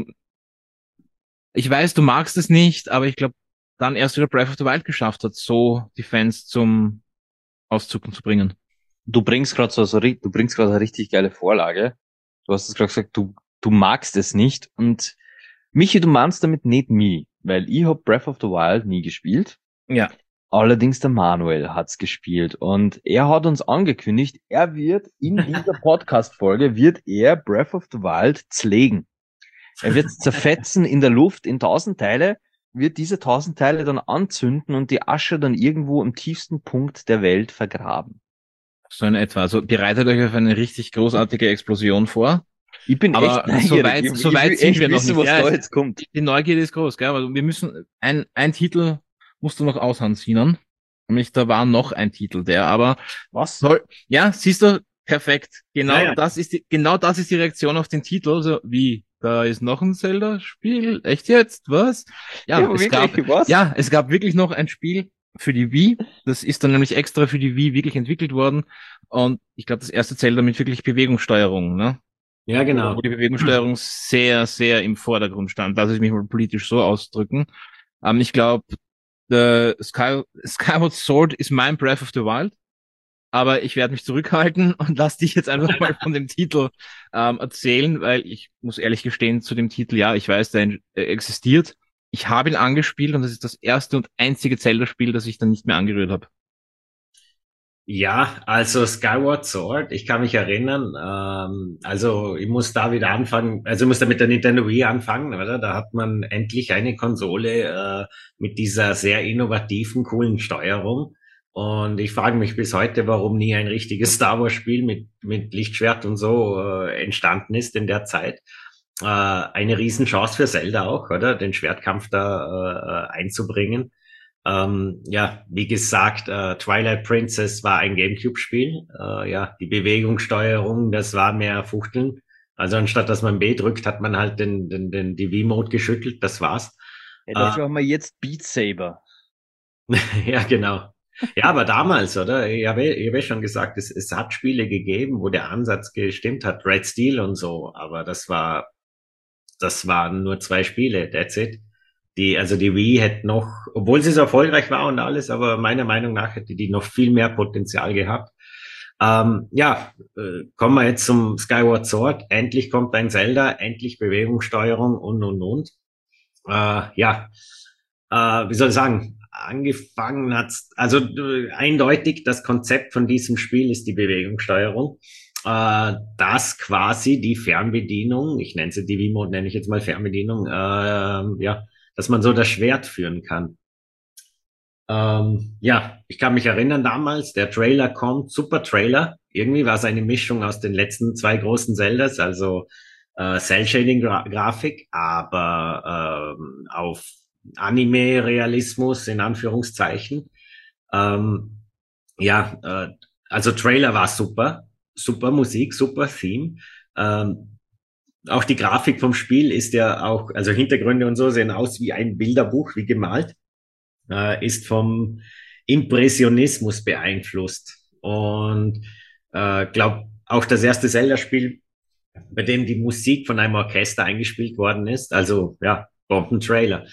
ich weiß, du magst es nicht, aber ich glaube, dann erst wieder Breath of the Wild geschafft hat, so die Fans zum Auszucken zu bringen. Du bringst gerade eine richtig geile Vorlage. Du hast es gerade gesagt, du magst es nicht und Michi, du meinst damit nicht mich, weil ich hab Breath of the Wild nie gespielt. Ja. Allerdings der Manuel hat's gespielt und er hat uns angekündigt, er wird in dieser Podcast-Folge Breath of the Wild zerlegen. Er wird zerfetzen in der Luft in 1000 Teile, wird diese 1000 Teile dann anzünden und die Asche dann irgendwo im tiefsten Punkt der Welt vergraben. So in etwa. Also bereitet euch auf eine richtig großartige Explosion vor. Ich bin aber echt neugierig. So weit sind wir noch wissen, nicht. Was da jetzt kommt. Die Neugierde ist groß, gell? Aber wir müssen, ein Titel musst du noch aushandziehen. Nämlich, da war noch ein Titel, der aber, ja, siehst du, perfekt. Genau das ist die Reaktion auf den Titel. So, wie? Da ist noch ein Zelda-Spiel? Echt jetzt? Was? Ja, es gab wirklich noch ein Spiel für die Wii. Das ist dann nämlich extra für die Wii wirklich entwickelt worden. Und ich glaube, das erste Zelda mit wirklich Bewegungssteuerung, ne? Ja, genau. Wo die Bewegungssteuerung sehr, sehr im Vordergrund stand. Lass ich mich mal politisch so ausdrücken. Ich glaube, Skyward Sword ist mein Breath of the Wild. aber ich werde mich zurückhalten und lass dich jetzt einfach mal von dem Titel erzählen, weil ich muss ehrlich gestehen zu dem Titel, ja, ich weiß, der existiert. Ich habe ihn angespielt und das ist das erste und einzige Zelda-Spiel, das ich dann nicht mehr angerührt habe. Ja, also Skyward Sword, ich kann mich erinnern, also ich muss da wieder anfangen, also ich muss da mit der Nintendo Wii anfangen, oder? Da hat man endlich eine Konsole mit dieser sehr innovativen, coolen Steuerung. Und ich frage mich bis heute, warum nie ein richtiges Star Wars Spiel mit Lichtschwert und so entstanden ist in der Zeit. Eine Riesenchance für Zelda auch, oder? Den Schwertkampf da einzubringen. Ja, wie gesagt, Twilight Princess war ein GameCube-Spiel. Ja, die Bewegungssteuerung, das war mehr Fuchteln. Also anstatt dass man B drückt, hat man halt die Wii-Mode geschüttelt, das war's. Ja, dafür haben wir jetzt Beat Saber. Ja, genau. Ja, aber damals, oder? Ich habe schon gesagt, es hat Spiele gegeben, wo der Ansatz gestimmt hat, Red Steel und so, aber das waren nur 2 Spiele, that's it. Also die Wii hätte noch, obwohl sie so erfolgreich war und alles, aber meiner Meinung nach hätte die noch viel mehr Potenzial gehabt. Ja, kommen wir jetzt zum Skyward Sword. Endlich kommt ein Zelda, endlich Bewegungssteuerung und. Ja, wie soll ich sagen, angefangen hat's, also eindeutig das Konzept von diesem Spiel ist die Bewegungssteuerung. Dass quasi die Fernbedienung, ich nenne sie die Wii-Mode, nenne ich jetzt mal Fernbedienung, ja, dass man so das Schwert führen kann. Ja, ich kann mich erinnern damals, der Trailer kommt, super Trailer. Irgendwie war es eine Mischung aus den letzten 2 großen Zeldas, also Cell-Shading-Grafik, aber auf Anime-Realismus in Anführungszeichen. Ja, also Trailer war super, super Musik, super Theme. Auch die Grafik vom Spiel ist ja auch, also Hintergründe und so sehen aus wie ein Bilderbuch, wie gemalt, ist vom Impressionismus beeinflusst. Und glaube auch das erste Zelda-Spiel, bei dem die Musik von einem Orchester eingespielt worden ist. Also ja, Bombentrailer.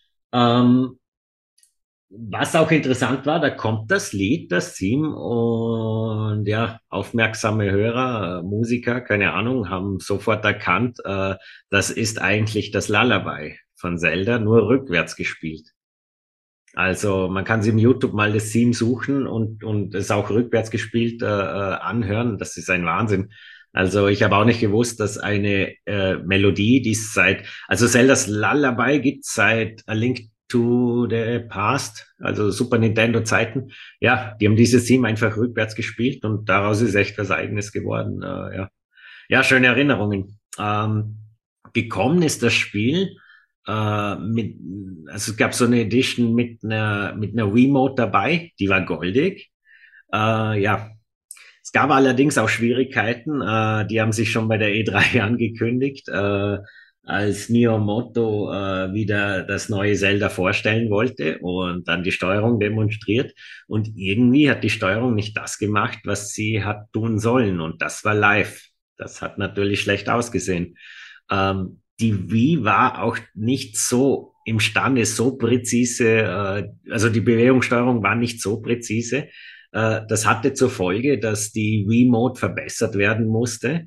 Was auch interessant war, da kommt das Lied, das Theme und ja, aufmerksame Hörer, Musiker, keine Ahnung, haben sofort erkannt, das ist eigentlich das Lullaby von Zelda, nur rückwärts gespielt. Also man kann sich im YouTube mal das Theme suchen und es auch rückwärts gespielt anhören. Das ist ein Wahnsinn. Also ich habe auch nicht gewusst, dass eine Melodie, die es also Zeldas Lullaby gibt seit A Link to the Past, also Super Nintendo Zeiten. Ja, die haben dieses Theme einfach rückwärts gespielt und daraus ist echt was Eigenes geworden. Ja. Ja, schöne Erinnerungen. Gekommen ist das Spiel also es gab so eine Edition mit einer Wiimote dabei, die war goldig. Ja, es gab allerdings auch Schwierigkeiten, die haben sich schon bei der E3 angekündigt, als Miyamoto wieder das neue Zelda vorstellen wollte und dann die Steuerung demonstriert. Und irgendwie hat die Steuerung nicht das gemacht, was sie hat tun sollen. Und das war live. Das hat natürlich schlecht ausgesehen. Die Wii war auch nicht so imstande, so präzise, also die Bewegungssteuerung war nicht so präzise. Das hatte zur Folge, dass die Wii-Mode verbessert werden musste.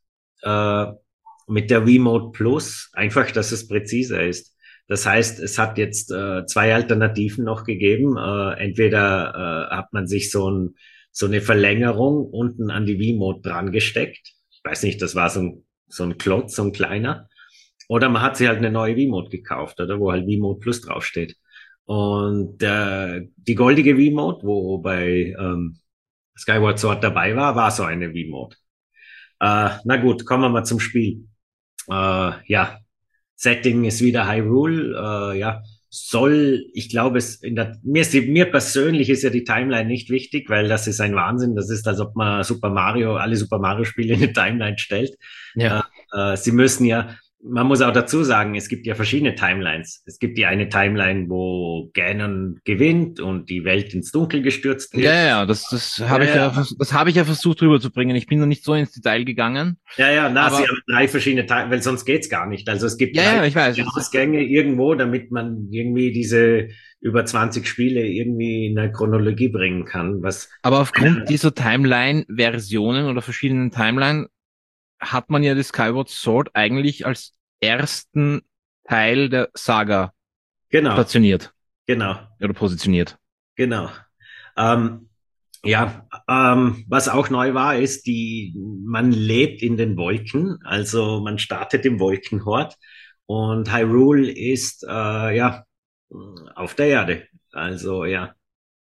Mit der Wii-Mode Plus, einfach, dass es präziser ist. Das heißt, es hat jetzt 2 Alternativen noch gegeben. Entweder hat man sich so eine Verlängerung unten an die Wii-Mode dran gesteckt. Ich weiß nicht, das war so ein Klotz, so ein kleiner. Oder man hat sich halt eine neue Wii-Mode gekauft, oder wo halt Wii-Mode Plus draufsteht. Und die goldige Wii-Mode, wo bei Skyward Sword dabei war, war so eine Wii-Mode. Na gut, kommen wir mal zum Spiel. Ja, Setting ist wieder Hyrule. Ja, ich glaube, mir persönlich ist ja die Timeline nicht wichtig, weil das ist ein Wahnsinn. Das ist, als ob man alle Super Mario Spiele in eine Timeline stellt. Ja. Sie müssen ja man muss auch dazu sagen, es gibt ja verschiedene Timelines. Es gibt die eine Timeline, wo Ganon gewinnt und die Welt ins Dunkel gestürzt wird. Ja, das habe ich ja, das habe ich ja versucht rüberzubringen. Ich bin noch nicht so ins Detail gegangen. Na, sie Aber haben 3 verschiedene Teile, weil sonst geht's gar nicht. Also es gibt ja, 3 ich weiß. Ausgänge irgendwo, damit man irgendwie diese über 20 Spiele irgendwie in eine Chronologie bringen kann. Aber aufgrund dieser Timeline-Versionen oder verschiedenen Timeline hat man ja das Skyward Sword eigentlich als ersten Teil der Saga Genau, stationiert genau, oder positioniert. genau. Ähm, was auch neu war, ist man lebt in den Wolken, also man startet im Wolkenhort und Hyrule ist auf der Erde. Also ja,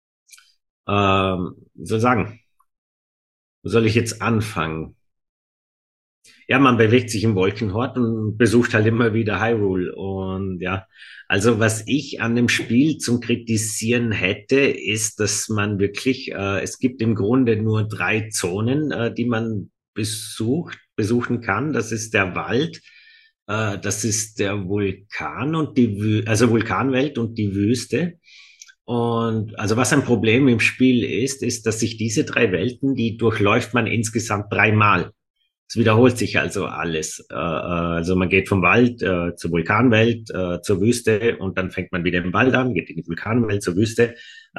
wie soll ich sagen, wo soll ich jetzt anfangen? Ja, man bewegt sich im Wolkenhort und besucht halt immer wieder Hyrule. Und ja, also was ich an dem Spiel zum Kritisieren hätte, ist, dass man wirklich, es gibt im Grunde nur 3 Zonen, die man besuchen kann. Das ist der Wald, das ist der Vulkan und also Vulkanwelt und die Wüste. Und also was ein Problem im Spiel ist, dass sich diese 3 Welten, die durchläuft man insgesamt 3 Mal. Es wiederholt sich also alles. Also man geht vom Wald zur Vulkanwelt, zur Wüste und dann fängt man wieder im Wald an, geht in die Vulkanwelt, zur Wüste.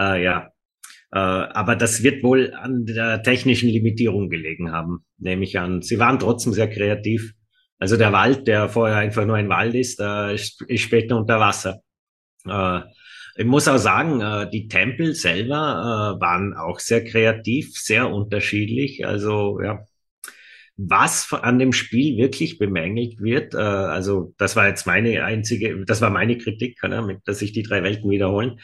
Aber das wird wohl an der technischen Limitierung gelegen haben, nehme ich an. Sie waren trotzdem sehr kreativ. Also der Wald, der vorher einfach nur ein Wald ist später unter Wasser. Ich muss auch sagen, die Tempel selber waren auch sehr kreativ, sehr unterschiedlich. Also ja, was an dem Spiel wirklich bemängelt wird, also das war jetzt das war meine Kritik, dass sich die 3 Welten wiederholen.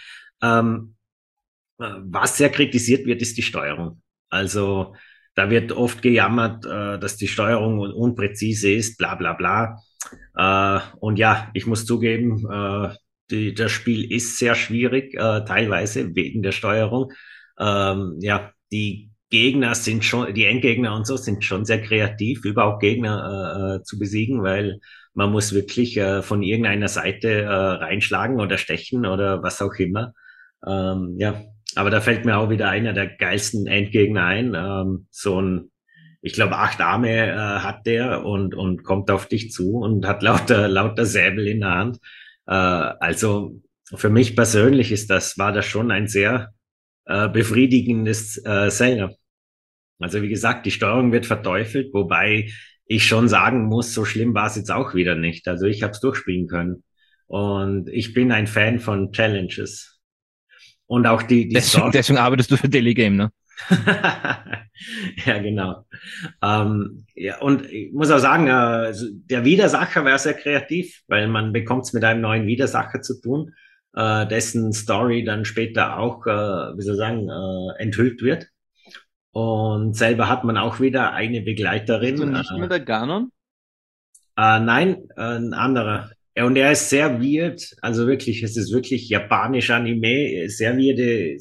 Was sehr kritisiert wird, ist die Steuerung. Also da wird oft gejammert, dass die Steuerung unpräzise ist, bla bla bla. Und ja, ich muss zugeben, das Spiel ist sehr schwierig, teilweise wegen der Steuerung. Die die Endgegner und so sind schon sehr kreativ, überhaupt Gegner zu besiegen, weil man muss wirklich von irgendeiner Seite reinschlagen oder stechen oder was auch immer. Aber da fällt mir auch wieder einer der geilsten Endgegner ein. Ich glaube, 8 Arme hat der und kommt auf dich zu und hat lauter Säbel in der Hand. Also für mich persönlich war das schon ein sehr befriedigendes Zelda. Also wie gesagt, die Steuerung wird verteufelt, wobei ich schon sagen muss, so schlimm war es jetzt auch wieder nicht. Also ich habe es durchspielen können. Und ich bin ein Fan von Challenges. Und auch deswegen arbeitest du für Daily Game, ne? Ja, genau. Und ich muss auch sagen, der Widersacher war sehr kreativ, weil man bekommt es mit einem neuen Widersacher zu tun, dessen Story dann später auch, enthüllt wird. Und selber hat man auch wieder eine Begleiterin. Und nicht mehr der Ganon? Nein, ein anderer. Und er ist sehr weird, also wirklich, es ist wirklich japanisch Anime, sehr weirde,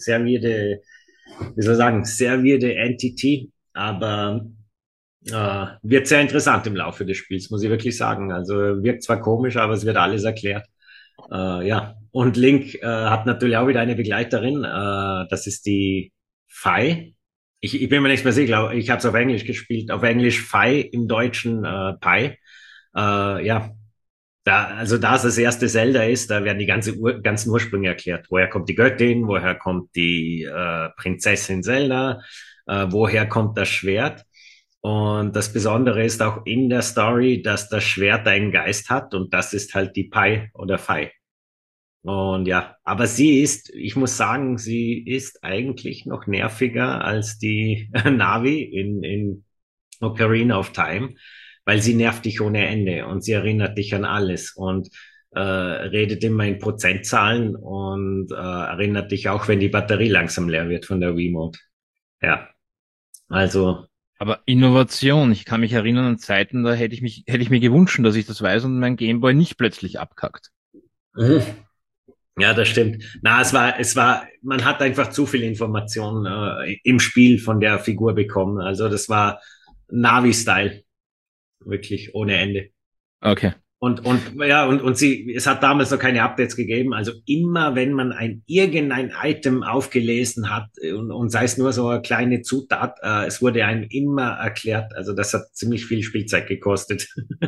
sehr weirde Entity, aber wird sehr interessant im Laufe des Spiels, muss ich wirklich sagen. Also wirkt zwar komisch, aber es wird alles erklärt. Und Link hat natürlich auch wieder eine Begleiterin, das ist die Fei. Ich bin mir nicht mehr sicher, ich habe es auf Englisch gespielt, auf Englisch Fei, im Deutschen Pai. Da es das erste Zelda ist, da werden die ganzen Ursprünge erklärt. Woher kommt die Göttin, woher kommt die Prinzessin Zelda, woher kommt das Schwert? Und das Besondere ist auch in der Story, dass das Schwert einen Geist hat und das ist halt die Pai oder Fei. Und ja, aber ich muss sagen, sie ist eigentlich noch nerviger als die Navi in Ocarina of Time, weil sie nervt dich ohne Ende und sie erinnert dich an alles und redet immer in Prozentzahlen und erinnert dich auch, wenn die Batterie langsam leer wird von der Wiimote. Ja, also. Aber Innovation, ich kann mich erinnern an Zeiten, da hätte ich mir gewünscht, dass ich das weiß und mein Gameboy nicht plötzlich abkackt. Ja, das stimmt. Man hat einfach zu viel Information im Spiel von der Figur bekommen. Also das war Navi-Style. Wirklich ohne Ende. Okay. Es hat damals noch keine Updates gegeben. Also immer, wenn man irgendein Item aufgelesen hat und sei es nur so eine kleine Zutat, es wurde einem immer erklärt. Also das hat ziemlich viel Spielzeit gekostet.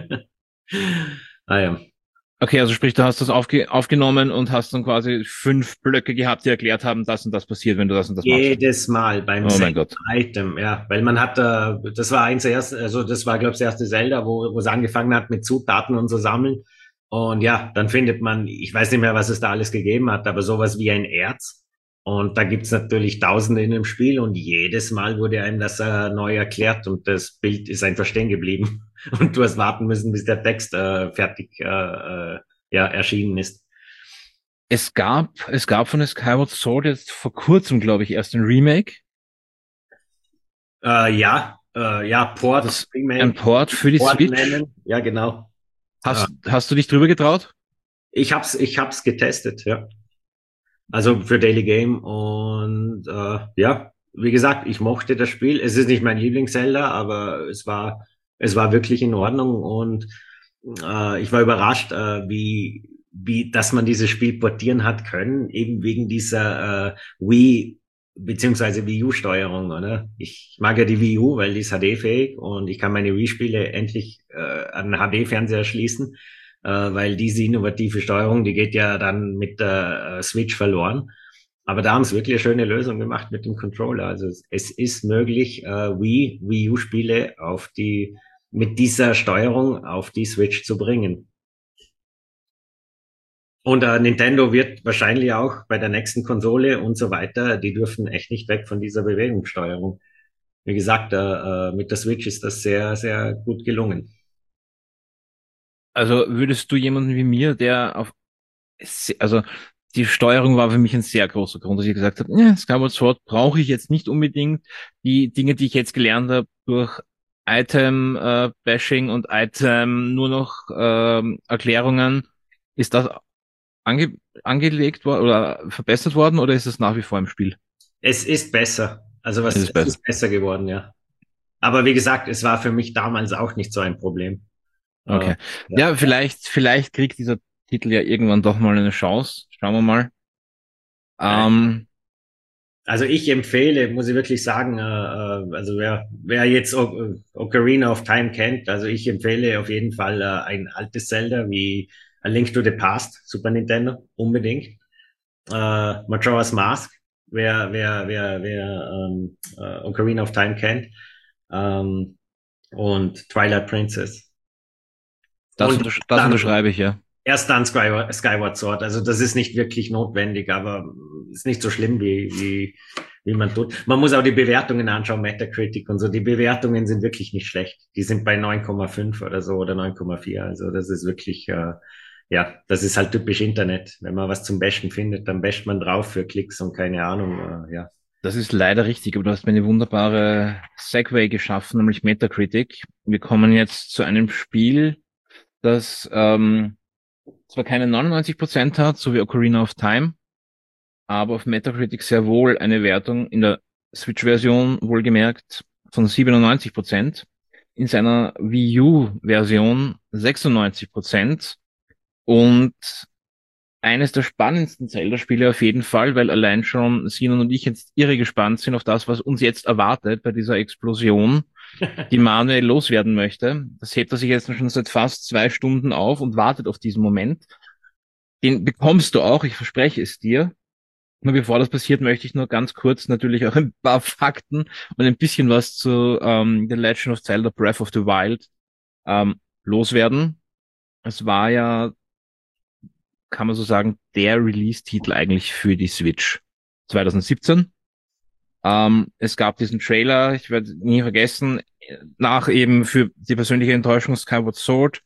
Ja. Okay, also sprich, du hast das aufgenommen und hast dann quasi 5 Blöcke gehabt, die erklärt haben, das und das passiert, wenn du das und das machst. Jedes Mal beim Oh mein Gott. Item, ja. Weil man hat, das war das war, glaube ich, das erste Zelda, wo es angefangen hat mit Zutaten und so sammeln. Und ja, dann findet man, ich weiß nicht mehr, was es da alles gegeben hat, aber sowas wie ein Erz. Und da gibt's natürlich Tausende in dem Spiel und jedes Mal wurde einem das neu erklärt und das Bild ist einfach stehen geblieben. Und du hast warten müssen, bis der Text fertig erschienen ist. Es gab von der Skyward Sword jetzt vor kurzem, glaube ich, erst ein Remake. Port. Remake, ein Port für die Port Switch. Nennen. Ja, genau. Hast du dich drüber getraut? Ich hab's getestet, ja. Also für Daily Game und wie gesagt, ich mochte das Spiel. Es ist nicht mein Lieblings-Zelda, aber es war wirklich in Ordnung und ich war überrascht, dass man dieses Spiel portieren hat können, eben wegen dieser Wii beziehungsweise Wii U-Steuerung, oder? Ich mag ja die Wii U, weil die ist HD-fähig und ich kann meine Wii-Spiele endlich an HD-Fernseher schließen, weil diese innovative Steuerung, die geht ja dann mit der Switch verloren. Aber da haben sie wirklich eine schöne Lösung gemacht mit dem Controller. Also es ist möglich, Wii U-Spiele mit dieser Steuerung auf die Switch zu bringen. Und Nintendo wird wahrscheinlich auch bei der nächsten Konsole und so weiter, die dürfen echt nicht weg von dieser Bewegungssteuerung. Wie gesagt, mit der Switch ist das sehr, sehr gut gelungen. Also würdest du jemanden wie mir, also die Steuerung war für mich ein sehr großer Grund, dass ich gesagt habe, ja, Skyward Sword brauche ich jetzt nicht unbedingt. Die Dinge, die ich jetzt gelernt habe durch Item-Bashing und Item nur noch Erklärungen, ist das angelegt worden oder verbessert worden oder ist es nach wie vor im Spiel? Es ist besser. Also Es ist besser. ist besser geworden, ja. Aber wie gesagt, es war für mich damals auch nicht so ein Problem. Okay. Ja, vielleicht kriegt dieser Titel ja irgendwann doch mal eine Chance. Schauen wir mal. Also ich empfehle, muss ich wirklich sagen, also wer jetzt Ocarina of Time kennt, also ich empfehle auf jeden Fall ein altes Zelda wie A Link to the Past, Super Nintendo, unbedingt. Majora's Mask, wer Ocarina of Time kennt. Und Twilight Princess. Das unterschreibe ich, ja. Erst dann Skyward Sword. Also das ist nicht wirklich notwendig, aber ist nicht so schlimm, wie man tut. Man muss auch die Bewertungen anschauen, Metacritic und so. Die Bewertungen sind wirklich nicht schlecht. Die sind bei 9,5 oder so oder 9,4. Also das ist wirklich, das ist halt typisch Internet. Wenn man was zum Bashen findet, dann basht man drauf für Klicks und keine Ahnung, ja. Das ist leider richtig, aber du hast mir eine wunderbare Segway geschaffen, nämlich Metacritic. Wir kommen jetzt zu einem Spiel, das zwar keine 99% hat, so wie Ocarina of Time, aber auf Metacritic sehr wohl eine Wertung in der Switch-Version wohlgemerkt von 97%, in seiner Wii U-Version 96% und eines der spannendsten Zelda-Spiele auf jeden Fall, weil allein schon Sinon und ich jetzt irre gespannt sind auf das, was uns jetzt erwartet bei dieser Explosion, die Manuel loswerden möchte. Das hebt er sich jetzt schon seit fast 2 Stunden auf und wartet auf diesen Moment. Den bekommst du auch, ich verspreche es dir. Nur bevor das passiert, möchte ich nur ganz kurz natürlich auch ein paar Fakten und ein bisschen was zu The Legend of Zelda Breath of the Wild loswerden. Es war ja, kann man so sagen, der Release-Titel eigentlich für die Switch 2017. Es gab diesen Trailer, ich werde nie vergessen, nach eben für die persönliche Enttäuschung Skyward Sword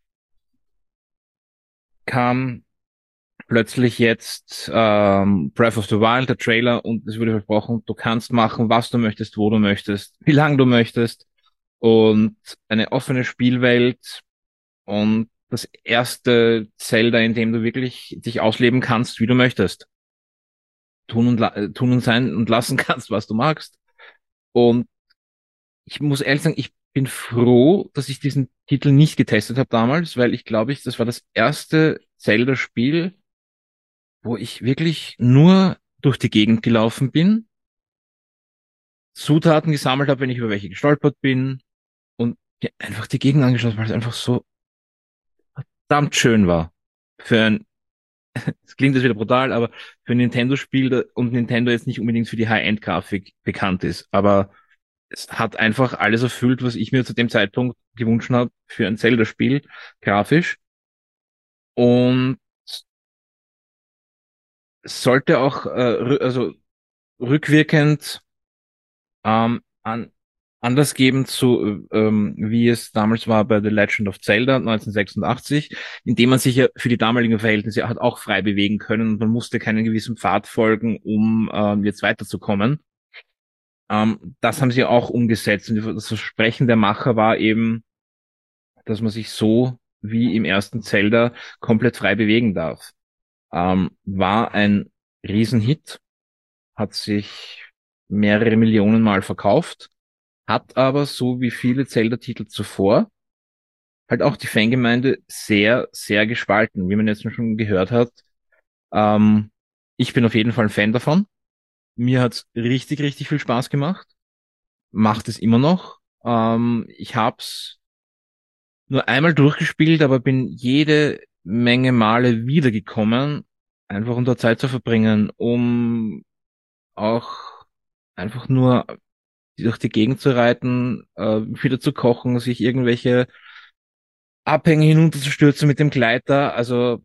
kam plötzlich jetzt Breath of the Wild, der Trailer, und es wurde versprochen, du kannst machen, was du möchtest, wo du möchtest, wie lange du möchtest und eine offene Spielwelt und das erste Zelda, in dem du wirklich dich ausleben kannst, wie du möchtest. Tun und sein und lassen kannst, was du magst. Und ich muss ehrlich sagen, ich bin froh, dass ich diesen Titel nicht getestet habe damals, weil ich glaube, das war das erste Zelda-Spiel, wo ich wirklich nur durch die Gegend gelaufen bin, Zutaten gesammelt habe, wenn ich über welche gestolpert bin und mir einfach die Gegend angeschaut, weil es einfach so verdammt schön war. Für ein, es klingt jetzt wieder brutal, aber für ein Nintendo-Spiel und Nintendo jetzt nicht unbedingt für die High-End-Grafik bekannt ist, aber es hat einfach alles erfüllt, was ich mir zu dem Zeitpunkt gewünscht habe für ein Zelda-Spiel, grafisch. Und es sollte auch also rückwirkend an anders geben zu wie es damals war bei The Legend of Zelda 1986, indem man sich ja für die damaligen Verhältnisse hat auch frei bewegen können und man musste keinen gewissen Pfad folgen, um jetzt weiterzukommen. Das haben sie auch umgesetzt und das Versprechen der Macher war eben, dass man sich so wie im ersten Zelda komplett frei bewegen darf. War ein Riesenhit, hat sich mehrere Millionen Mal verkauft, hat aber, so wie viele Zelda-Titel zuvor, halt auch die Fangemeinde sehr, sehr gespalten, wie man jetzt schon gehört hat. Ähm, Ich bin auf jeden Fall ein Fan davon. Mir hat's richtig, richtig viel Spaß gemacht. Macht es immer noch. Ich hab's nur einmal durchgespielt, aber bin jede Menge Male wiedergekommen, einfach um da Zeit zu verbringen, um auch einfach nur durch die Gegend zu reiten, wieder zu kochen, sich irgendwelche Abhänge hinunterzustürzen mit dem Gleiter. Also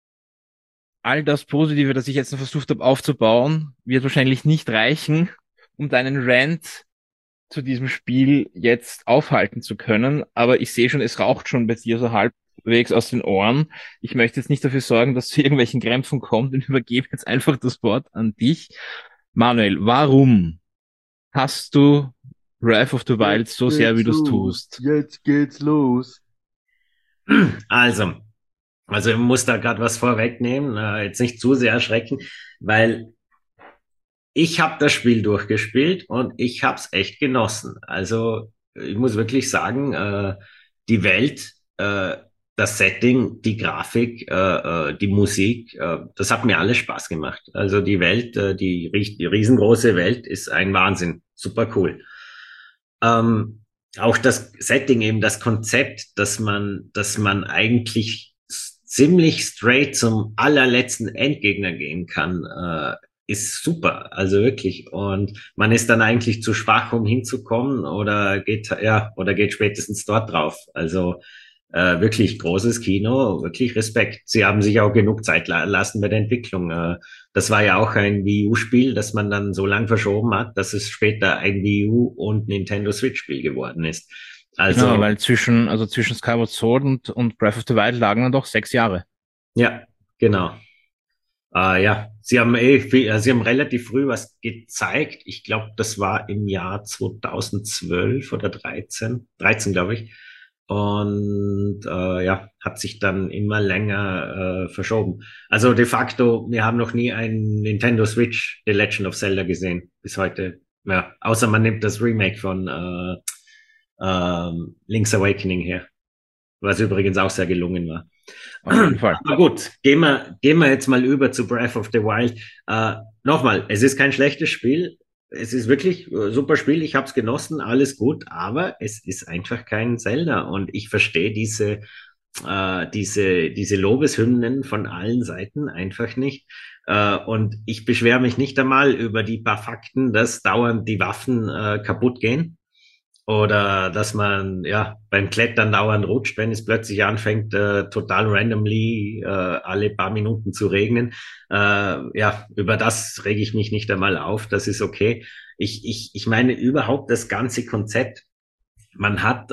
all das Positive, das ich jetzt noch versucht habe aufzubauen, wird wahrscheinlich nicht reichen, um deinen Rant zu diesem Spiel jetzt aufhalten zu können. Aber ich sehe schon, es raucht schon bei dir so halbwegs aus den Ohren. Ich möchte jetzt nicht dafür sorgen, dass zu irgendwelchen Krämpfen kommt und übergebe jetzt einfach das Wort an dich. Manuel, warum hast du Breath of the Wild so sehr, wie du es tust? Jetzt geht's los. Also, also ich muss da gerade was vorwegnehmen, jetzt nicht zu sehr erschrecken, weil ich habe das Spiel durchgespielt und ich habe es echt genossen. Also ich muss wirklich sagen, die Welt, das Setting, die Grafik, die Musik, das hat mir alles Spaß gemacht. Also die Welt, die riesengroße Welt ist ein Wahnsinn, super cool. Ähm, Auch das Setting, eben das Konzept, dass man eigentlich ziemlich straight zum allerletzten Endgegner gehen kann, ist super, also wirklich. Und man ist dann eigentlich zu schwach, um hinzukommen, oder geht spätestens dort drauf. Also wirklich großes Kino, wirklich Respekt. Sie haben sich auch genug Zeit lassen bei der Entwicklung. Das war ja auch ein Wii U-Spiel, das man dann so lang verschoben hat, dass es später ein Wii U und Nintendo Switch-Spiel geworden ist. Genau, Also weil zwischen Skyward Sword und Breath of the Wild lagen dann doch 6 Jahre. ja, genau. Ja, sie haben relativ früh was gezeigt. Ich glaube, das war im Jahr 2012 oder 13 glaube ich. Und ja, hat sich dann immer länger verschoben. Also de facto, wir haben noch nie ein Nintendo Switch The Legend of Zelda gesehen bis heute. Ja, außer man nimmt das Remake von Link's Awakening her, was übrigens auch sehr gelungen war. Auf jeden Fall. Aber gut, gehen wir jetzt mal über zu Breath of the Wild. Nochmal, es ist kein schlechtes Spiel. Es ist wirklich ein super Spiel. Ich habe es genossen, alles gut, aber es ist einfach kein Zelda. Und ich verstehe diese Lobeshymnen von allen Seiten einfach nicht. Und ich beschwere mich nicht einmal über die paar Fakten, dass dauernd die Waffen kaputt gehen. Oder dass man ja beim Klettern dauernd rutscht, wenn es plötzlich anfängt, total randomly alle paar Minuten zu regnen. Ja, über das rege ich mich nicht einmal auf. Das ist okay. Ich meine überhaupt das ganze Konzept. Man hat,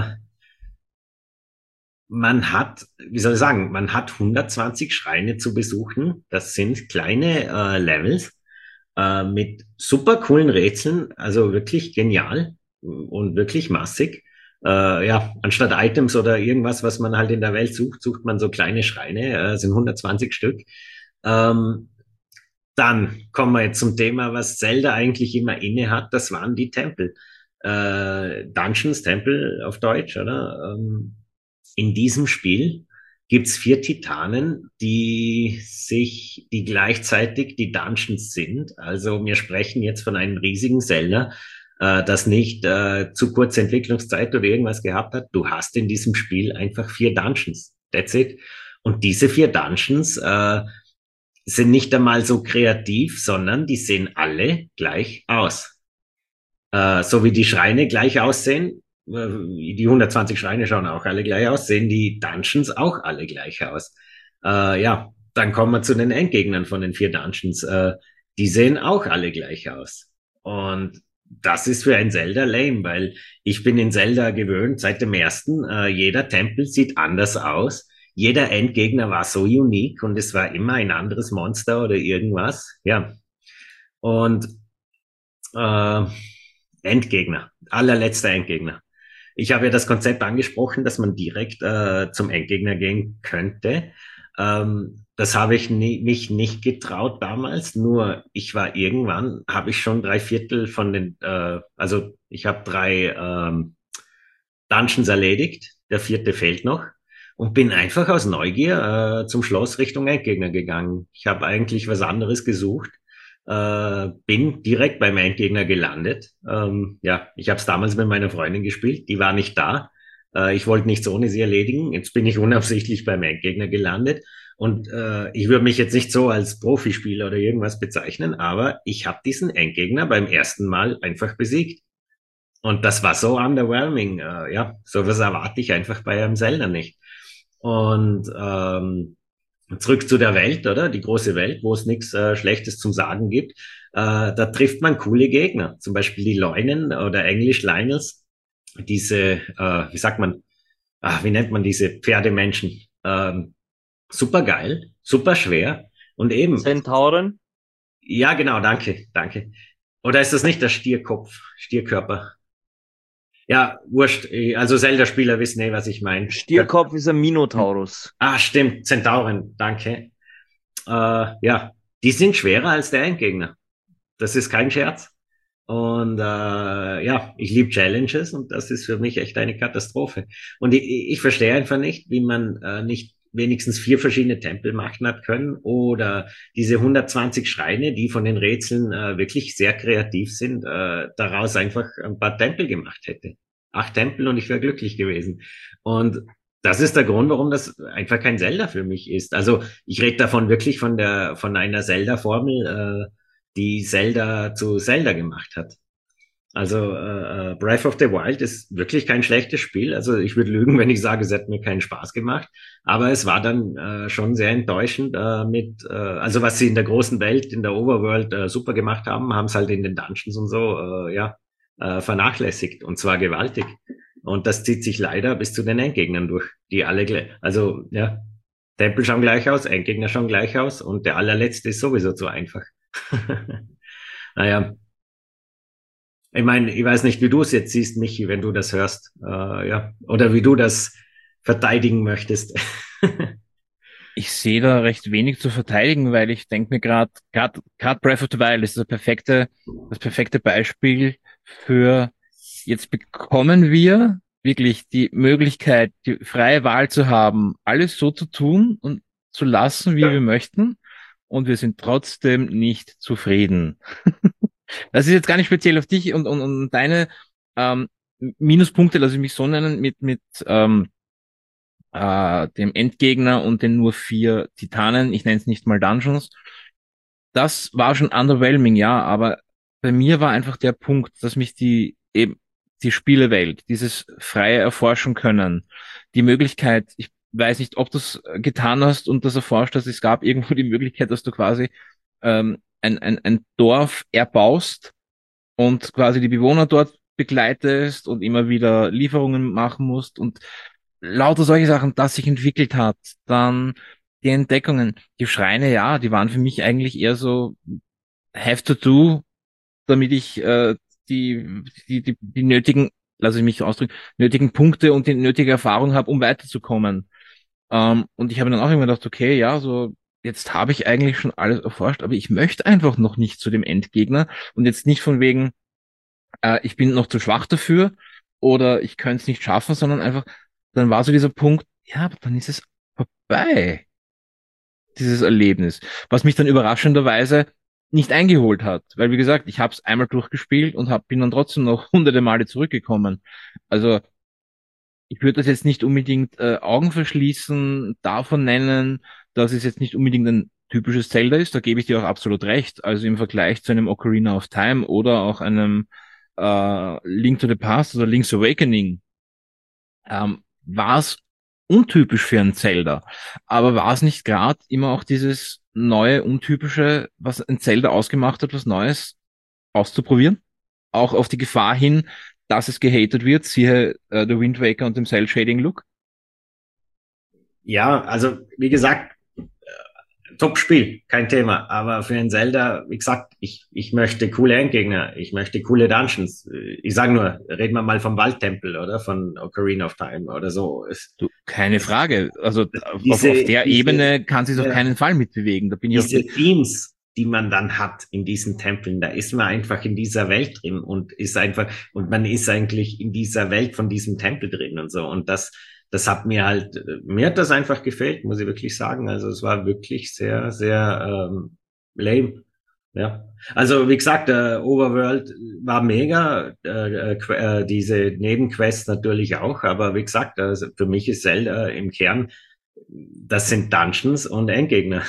wie soll ich sagen, man hat 120 Schreine zu besuchen. Das sind kleine Levels mit super coolen Rätseln. Also wirklich genial und wirklich massig. Ja, anstatt Items oder irgendwas, was man halt in der Welt sucht, sucht man so kleine Schreine, sind 120 Stück. Ähm, Dann kommen wir jetzt zum Thema, was Zelda eigentlich immer inne hat, das waren die Tempel. Dungeons, Tempel auf Deutsch, oder? In diesem Spiel gibt's 4 Titanen, die gleichzeitig die Dungeons sind. Also wir sprechen jetzt von einem riesigen Zelda, das nicht zu kurze Entwicklungszeit oder irgendwas gehabt hat. Du hast in diesem Spiel einfach 4 Dungeons. That's it. Und diese 4 Dungeons sind nicht einmal so kreativ, sondern die sehen alle gleich aus. So wie die Schreine gleich aussehen, die 120 Schreine schauen auch alle gleich aus, sehen die Dungeons auch alle gleich aus. Ja, dann kommen wir zu den Endgegnern von den 4 Dungeons. Die sehen auch alle gleich aus. Und das ist für ein Zelda lame, weil ich bin in Zelda gewöhnt, seit dem ersten, jeder Tempel sieht anders aus. Jeder Endgegner war so unique und es war immer ein anderes Monster oder irgendwas. Ja. Und äh, Endgegner, allerletzter Endgegner. Ich habe ja das Konzept angesprochen, dass man direkt zum Endgegner gehen könnte. Das habe ich mich nicht getraut damals, nur ich war irgendwann, habe ich schon 3/4 von den, also ich habe 3 Dungeons erledigt, der 4. fehlt noch und bin einfach aus Neugier zum Schloss Richtung Endgegner gegangen. Ich habe eigentlich was anderes gesucht, bin direkt beim Endgegner gelandet. Ja, ich habe es damals mit meiner Freundin gespielt, die war nicht da. Ich wollte nichts ohne sie erledigen. Jetzt bin ich unabsichtlich beim Endgegner gelandet. Und ich würde mich jetzt nicht so als Profispieler oder irgendwas bezeichnen, aber ich habe diesen Endgegner beim ersten Mal einfach besiegt. Und das war so underwhelming. Ja, sowas erwarte ich einfach bei einem Zelda nicht. Und zurück zu der Welt, oder? Die große Welt, wo es nichts Schlechtes zum Sagen gibt. Da trifft man coole Gegner. Zum Beispiel die Leunen oder Englisch Lionels. Diese, wie sagt man, wie nennt man diese Pferdemenschen? Super geil, super schwer. Und eben, Zentauren? ja, genau, danke, danke. Oder ist das nicht der Stierkopf, Stierkörper? Ja, wurscht. Also Zelda-Spieler wissen was ich meine. Stierkopf ist ein Minotaurus. Ah, stimmt, Zentauren, danke. Ja, die sind schwerer als der Endgegner. Das ist kein Scherz. Und ja, ich liebe Challenges und das ist für mich echt eine Katastrophe. Und ich verstehe einfach nicht, wie man nicht wenigstens 4 verschiedene Tempel machen hat können oder diese 120 Schreine, die von den Rätseln wirklich sehr kreativ sind, daraus einfach ein paar Tempel gemacht hätte. 8 Tempel und ich wäre glücklich gewesen. Und das ist der Grund, warum das einfach kein Zelda für mich ist. Also ich rede davon wirklich von einer Zelda-Formel, die Zelda zu Zelda gemacht hat. Also Breath of the Wild ist wirklich kein schlechtes Spiel. Also ich würde lügen, wenn ich sage, es hat mir keinen Spaß gemacht. Aber es war dann schon sehr enttäuschend also was sie in der großen Welt, in der Overworld super gemacht haben, haben es halt in den Dungeons und so ja vernachlässigt und zwar gewaltig. Und das zieht sich leider bis zu den Endgegnern durch, die alle, also ja, Tempel schauen gleich aus, Endgegner schauen gleich aus und der allerletzte ist sowieso zu einfach. Naja, ich meine, ich weiß nicht, wie du es jetzt siehst, Michi, wenn du das hörst, ja, oder wie du das verteidigen möchtest. Ich sehe da recht wenig zu verteidigen, weil ich denke mir gerade Breath of the Wild ist das perfekte Beispiel für, jetzt bekommen wir wirklich die Möglichkeit, die freie Wahl zu haben, alles so zu tun und zu lassen, wie wir möchten, und wir sind trotzdem nicht zufrieden. Das ist jetzt gar nicht speziell auf dich und deine ähm, Minuspunkte, lasse ich mich so nennen, mit dem Endgegner und den nur 4 Titanen. Ich nenne es nicht mal Dungeons. Das war schon underwhelming, ja, aber bei mir war einfach der Punkt, dass mich die Spielewelt, dieses freie Erforschen können, die Möglichkeit, ich weiß nicht, ob du es getan hast und das erforscht hast, es gab irgendwo die Möglichkeit, dass du quasi ein Dorf erbaust und quasi die Bewohner dort begleitest und immer wieder Lieferungen machen musst und lauter solche Sachen, das sich entwickelt hat. Dann die Entdeckungen, die Schreine, ja, die waren für mich eigentlich eher so have to do, damit ich die nötigen, lasse ich mich ausdrücken, nötigen Punkte und die nötige Erfahrung habe, um weiterzukommen. Und ich habe dann auch immer gedacht, okay, ja, so jetzt habe ich eigentlich schon alles erforscht, aber ich möchte einfach noch nicht zu dem Endgegner und jetzt nicht von wegen ich bin noch zu schwach dafür oder ich könnte es nicht schaffen, sondern einfach, dann war so dieser Punkt, ja, aber dann ist es vorbei, dieses Erlebnis, was mich dann überraschenderweise nicht eingeholt hat, weil wie gesagt, ich habe es einmal durchgespielt und bin dann trotzdem noch hunderte Male zurückgekommen. Also ich würde das jetzt nicht unbedingt Augen verschließen, davon nennen, dass es jetzt nicht unbedingt ein typisches Zelda ist. Da gebe ich dir auch absolut recht. Also im Vergleich zu einem Ocarina of Time oder auch einem Link to the Past oder Link's Awakening war es untypisch für ein Zelda. Aber war es nicht gerade immer auch dieses neue, untypische, was ein Zelda ausgemacht hat, was Neues auszuprobieren? Auch auf die Gefahr hin, dass es gehatet wird, siehe The Wind Waker und dem Cell-Shading-Look. Ja, also wie gesagt, Top-Spiel, kein Thema. Aber für ein Zelda, wie gesagt, ich möchte coole Endgegner, ich möchte coole Dungeons. Ich sage nur, reden wir mal vom Waldtempel oder von Ocarina of Time oder so. Du, keine Frage. Also auf der Diese, Ebene kann sich auf keinen Fall mitbewegen. Da bin ich auch. diese Themes, die man dann hat in diesen Tempeln, da ist man einfach in dieser Welt drin und ist einfach, und man ist eigentlich in dieser Welt von diesem Tempel drin und so. Und das hat mir halt, mir hat das einfach gefällt, muss ich wirklich sagen. Also es war wirklich sehr, sehr lame. Ja, also wie gesagt, Overworld war mega, diese Nebenquests natürlich auch, aber wie gesagt, also für mich ist Zelda im Kern, das sind Dungeons und Endgegner.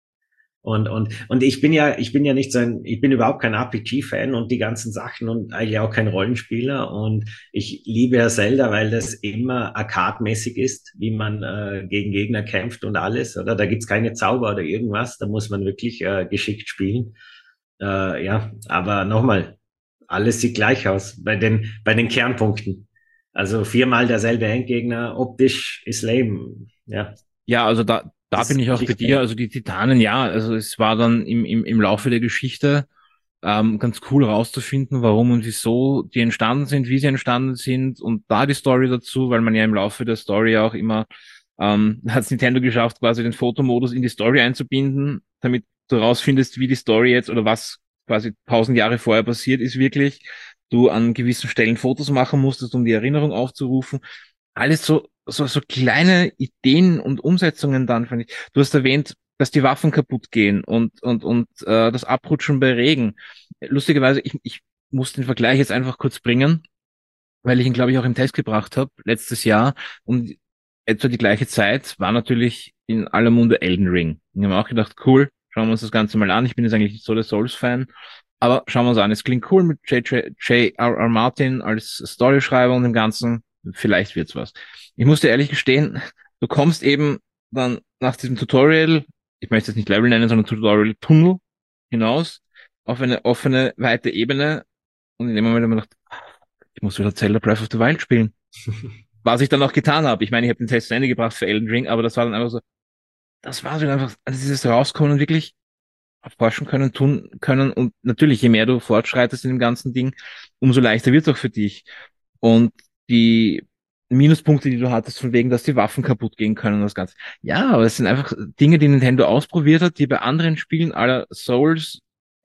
Und ich bin ja nicht so ich bin überhaupt kein RPG-Fan und die ganzen Sachen und eigentlich auch kein Rollenspieler. Und ich liebe ja Zelda, weil das immer arcade-mäßig ist, wie man gegen Gegner kämpft und alles, oder? Da gibt's keine Zauber oder irgendwas, da muss man wirklich geschickt spielen. Ja, aber nochmal, alles sieht gleich aus bei den Kernpunkten. Also viermal derselbe Endgegner, optisch ist lame, ja. Ja, also da Das bin ich auch bei ist dir. Also die Titanen, ja, also es war dann im Laufe der Geschichte ganz cool rauszufinden, warum und wieso die entstanden sind, wie sie entstanden sind und da die Story dazu, weil man ja im Laufe der Story auch immer hat es Nintendo geschafft, quasi den Fotomodus in die Story einzubinden, damit du rausfindest, wie die Story jetzt oder was quasi 1000 Jahre vorher passiert ist wirklich. Du an gewissen Stellen Fotos machen musstest, um die Erinnerung aufzurufen. Alles so kleine Ideen und Umsetzungen dann, finde ich. Du hast erwähnt, dass die Waffen kaputt gehen und das Abrutschen bei Regen. Lustigerweise, ich muss den Vergleich jetzt einfach kurz bringen, weil ich ihn, glaube ich, auch im Test gebracht habe, letztes Jahr. Und etwa die gleiche Zeit war natürlich in aller Munde Elden Ring. Und ich habe auch gedacht, cool, schauen wir uns das Ganze mal an. Ich bin jetzt eigentlich nicht so der Souls-Fan, aber schauen wir uns an. Es klingt cool mit J.R.R. Martin als Storyschreiber und dem Ganzen. Vielleicht wird's was. Ich muss dir ehrlich gestehen, du kommst eben dann nach diesem Tutorial, ich möchte es nicht Level nennen, sondern Tutorial-Tunnel hinaus auf eine offene, weite Ebene und in dem Moment habe ich mir gedacht, ich muss wieder Zelda Breath of the Wild spielen. Was ich dann auch getan habe. Ich meine, ich habe den Test zu Ende gebracht für Elden Ring, aber das war dann einfach so, das war so einfach, also dieses Rauskommen und wirklich erforschen können, tun können und natürlich, je mehr du fortschreitest in dem ganzen Ding, umso leichter wird es auch für dich. Und die Minuspunkte, die du hattest, von wegen, dass die Waffen kaputt gehen können und das Ganze. Ja, aber es sind einfach Dinge, die Nintendo ausprobiert hat, die bei anderen Spielen aller Souls,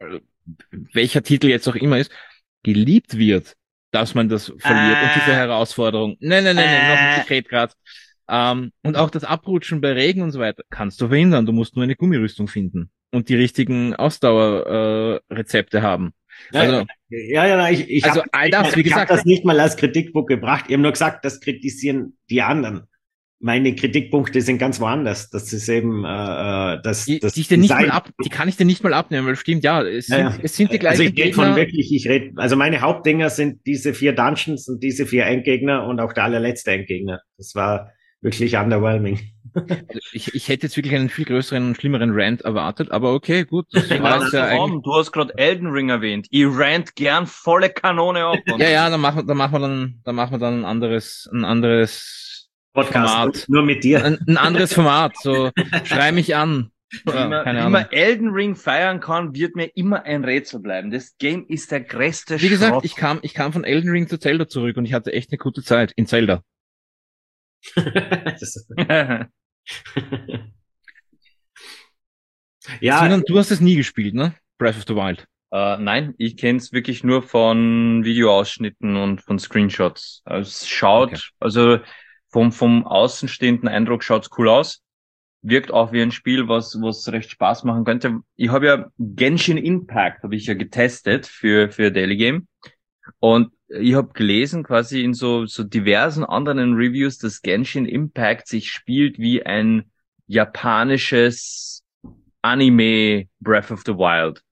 welcher Titel jetzt auch immer ist, geliebt wird, dass man das verliert und diese Herausforderung. Nein, noch nicht, ich rede gerade. Und auch das Abrutschen bei Regen und so weiter kannst du verhindern. Du musst nur eine Gummirüstung finden und die richtigen Ausdauerrezepte haben. Also, ich also hab, all das, wie ich hab gesagt, das nicht mal als Kritikpunkt gebracht. Ich habe nur gesagt, das kritisieren die anderen. Meine Kritikpunkte sind ganz woanders. Das ist eben das die das ich dir nicht mal Design. die kann ich dir nicht mal abnehmen, weil stimmt, ja, es sind die Also gleichen ich rede von Gegner. wirklich, also meine Hauptdinger sind diese 4 Dungeons und diese 4 Endgegner und auch der allerletzte Endgegner. Das war wirklich underwhelming. Ich hätte jetzt wirklich einen viel größeren und schlimmeren Rant erwartet, aber okay, gut. Das war Also, ja eigentlich. du hast gerade Elden Ring erwähnt. Ich rant gern volle Kanone ab. Ja, dann machen wir dann ein anderes Podcast Format. nur mit dir. Ein anderes Format. So, schrei mich an. Oder, keine Wie Ahnung. man Elden Ring feiern kann, wird mir immer ein Rätsel bleiben. Das Game ist der größte Wie gesagt, Schrott. ich kam von Elden Ring zu Zelda zurück und ich hatte echt eine gute Zeit in Zelda. Ja, Sinan, du hast es nie gespielt, ne? Breath of the Wild. Nein, ich kenne es wirklich nur von Videoausschnitten und von Screenshots. Es schaut, Okay. also vom außenstehenden Eindruck schaut's cool aus. Wirkt auch wie ein Spiel, was recht Spaß machen könnte. Ich habe ja Genshin Impact, habe ich ja getestet für Daily Game. Und ich habe gelesen, quasi in so diversen anderen Reviews, dass Genshin Impact sich spielt wie ein japanisches Anime Breath of the Wild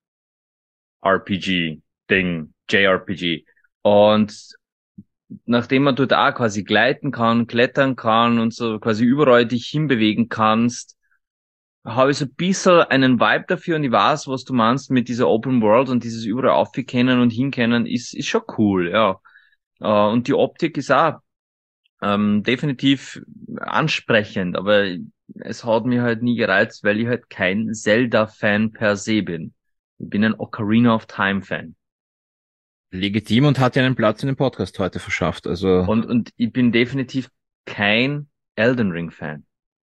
RPG-Ding, JRPG. Und nachdem man dort auch quasi gleiten kann, klettern kann und so quasi überall dich hinbewegen kannst, habe ich so ein bisschen einen Vibe dafür und ich weiß, was du meinst mit dieser Open World und dieses überall aufkennen und hinkennen ist schon cool, ja. Und die Optik ist auch definitiv ansprechend, aber es hat mich halt nie gereizt, weil ich halt kein Zelda-Fan per se bin. Ich bin ein Ocarina of Time-Fan. Legitim und hat ja einen Platz in dem Podcast heute verschafft. Also Und ich bin definitiv kein Elden Ring-Fan.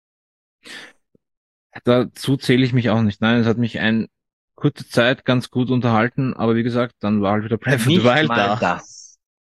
dazu zähle ich mich auch nicht. Nein, es hat mich kurze Zeit ganz gut unterhalten, aber wie gesagt, dann war halt wieder Breath of the Nicht Wild mal da. das.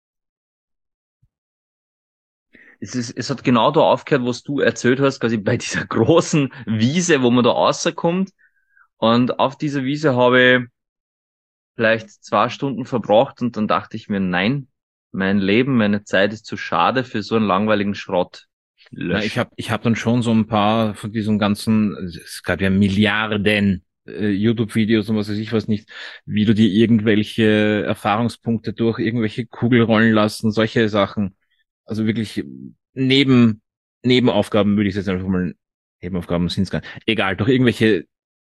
Es hat genau da aufgehört, was du erzählt hast, quasi bei dieser großen Wiese, wo man da rauskommt. Und auf dieser Wiese habe ich vielleicht 2 Stunden verbracht und dann dachte ich mir, nein, mein Leben, meine Zeit ist zu schade für so einen langweiligen Schrott. Na, ich Löschen. hab dann schon so ein paar von diesen ganzen, es gab ja Milliarden YouTube-Videos und was weiß ich was nicht, wie du dir irgendwelche Erfahrungspunkte durch irgendwelche Kugel rollen lassen, solche Sachen. Also wirklich Nebenaufgaben würde ich jetzt einfach mal, Nebenaufgaben sind es gar nicht. Egal, durch irgendwelche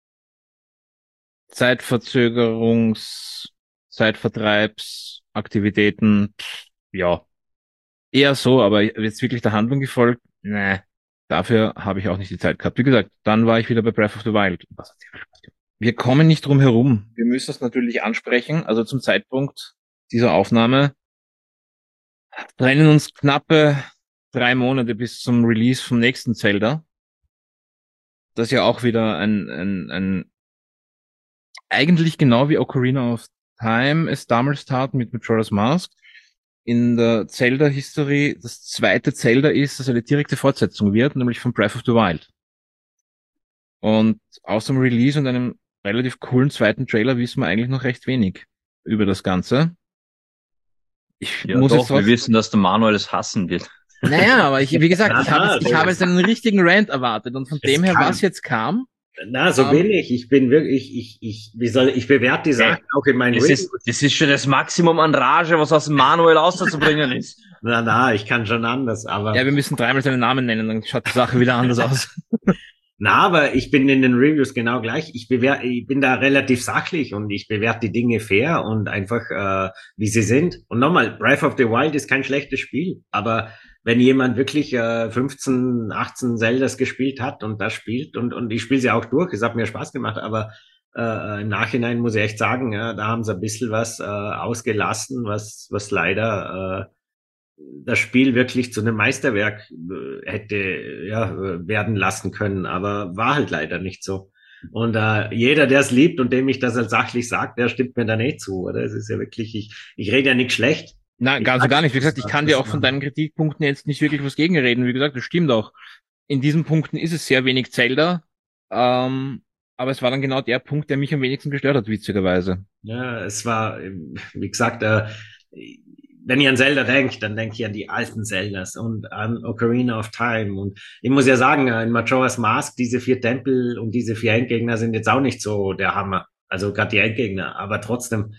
Zeitvertreibsaktivitäten, ja, eher so, aber jetzt wirklich der Handlung gefolgt, nee, dafür habe ich auch nicht die Zeit gehabt. Wie gesagt, dann war ich wieder bei Breath of the Wild. Wir kommen nicht drum herum. Wir müssen es natürlich ansprechen. Also zum Zeitpunkt dieser Aufnahme trennen uns knappe 3 Monate bis zum Release vom nächsten Zelda. Das ja auch wieder ein eigentlich genau wie Ocarina of Time es damals tat mit Majora's Mask in der Zelda-History das zweite Zelda ist, das eine direkte Fortsetzung wird, nämlich von Breath of the Wild. Und außer dem Release und einem relativ coolen zweiten Trailer wissen wir eigentlich noch recht wenig über das Ganze. Ich Ja, muss jetzt doch, wir trotzdem, wissen, dass der Manuel es hassen wird. naja, aber wie gesagt, ich habe jetzt das, einen richtigen Rant erwartet und von es dem her, was kann. jetzt kam, Na, so bin ich. Ich bin wirklich, ich bewerte die Hey, Sachen auch in meinen Reviews. das ist schon das Maximum an Rage, was aus dem Manuel auszubringen ist. Na, ich kann schon anders, aber ja, wir müssen dreimal seinen Namen nennen, dann schaut die Sache wieder anders aus. aber ich bin in den Reviews genau gleich. Ich bin da relativ sachlich und ich bewerte die Dinge fair und einfach, wie sie sind. Und nochmal, Breath of the Wild ist kein schlechtes Spiel, aber wenn jemand wirklich 15, 18 Zeldas gespielt hat und das spielt und ich spiele sie auch durch, es hat mir Spaß gemacht, aber im Nachhinein muss ich echt sagen, ja, da haben sie ein bisschen was ausgelassen, was leider das Spiel wirklich zu einem Meisterwerk hätte werden lassen können, aber war halt leider nicht so. Und jeder, der es liebt und dem ich das als sachlich sagt, der stimmt mir da nicht zu, oder? Es ist ja wirklich, ich rede ja nicht schlecht. Nein, Ich ganz und sag, gar nicht. Wie gesagt, ich kann dir auch von deinen Kritikpunkten jetzt nicht wirklich was gegenreden. Wie gesagt, das stimmt auch. In diesen Punkten ist es sehr wenig Zelda. Aber es war dann genau der Punkt, der mich am wenigsten gestört hat, witzigerweise. Ja, es war, wie gesagt, wenn ich an Zelda denke, dann denke ich an die alten Zeldas und an Ocarina of Time. Und ich muss ja sagen, in Majora's Mask, diese 4 Tempel und diese 4 Endgegner sind jetzt auch nicht so der Hammer. Also gerade die Endgegner, aber trotzdem,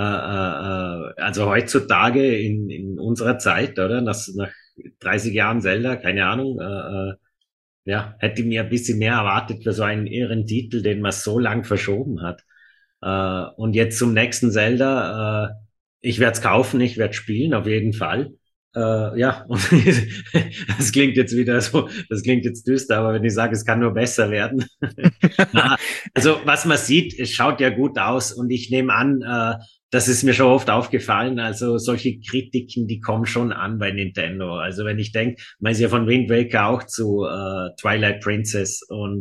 also heutzutage in unserer Zeit, oder? Nach 30 Jahren Zelda, keine Ahnung, ja, hätte ich mir ein bisschen mehr erwartet für so einen irren Titel, den man so lang verschoben hat. Und jetzt zum nächsten Zelda. Ich werde es kaufen, ich werde spielen, auf jeden Fall. Ja, und das klingt jetzt wieder so, das klingt jetzt düster, aber wenn ich sage, es kann nur besser werden. Na, also was man sieht, es schaut ja gut aus und ich nehme an, das ist mir schon oft aufgefallen. Also solche Kritiken, die kommen schon an bei Nintendo. Also wenn ich denke, man ist ja von Wind Waker auch zu Twilight Princess und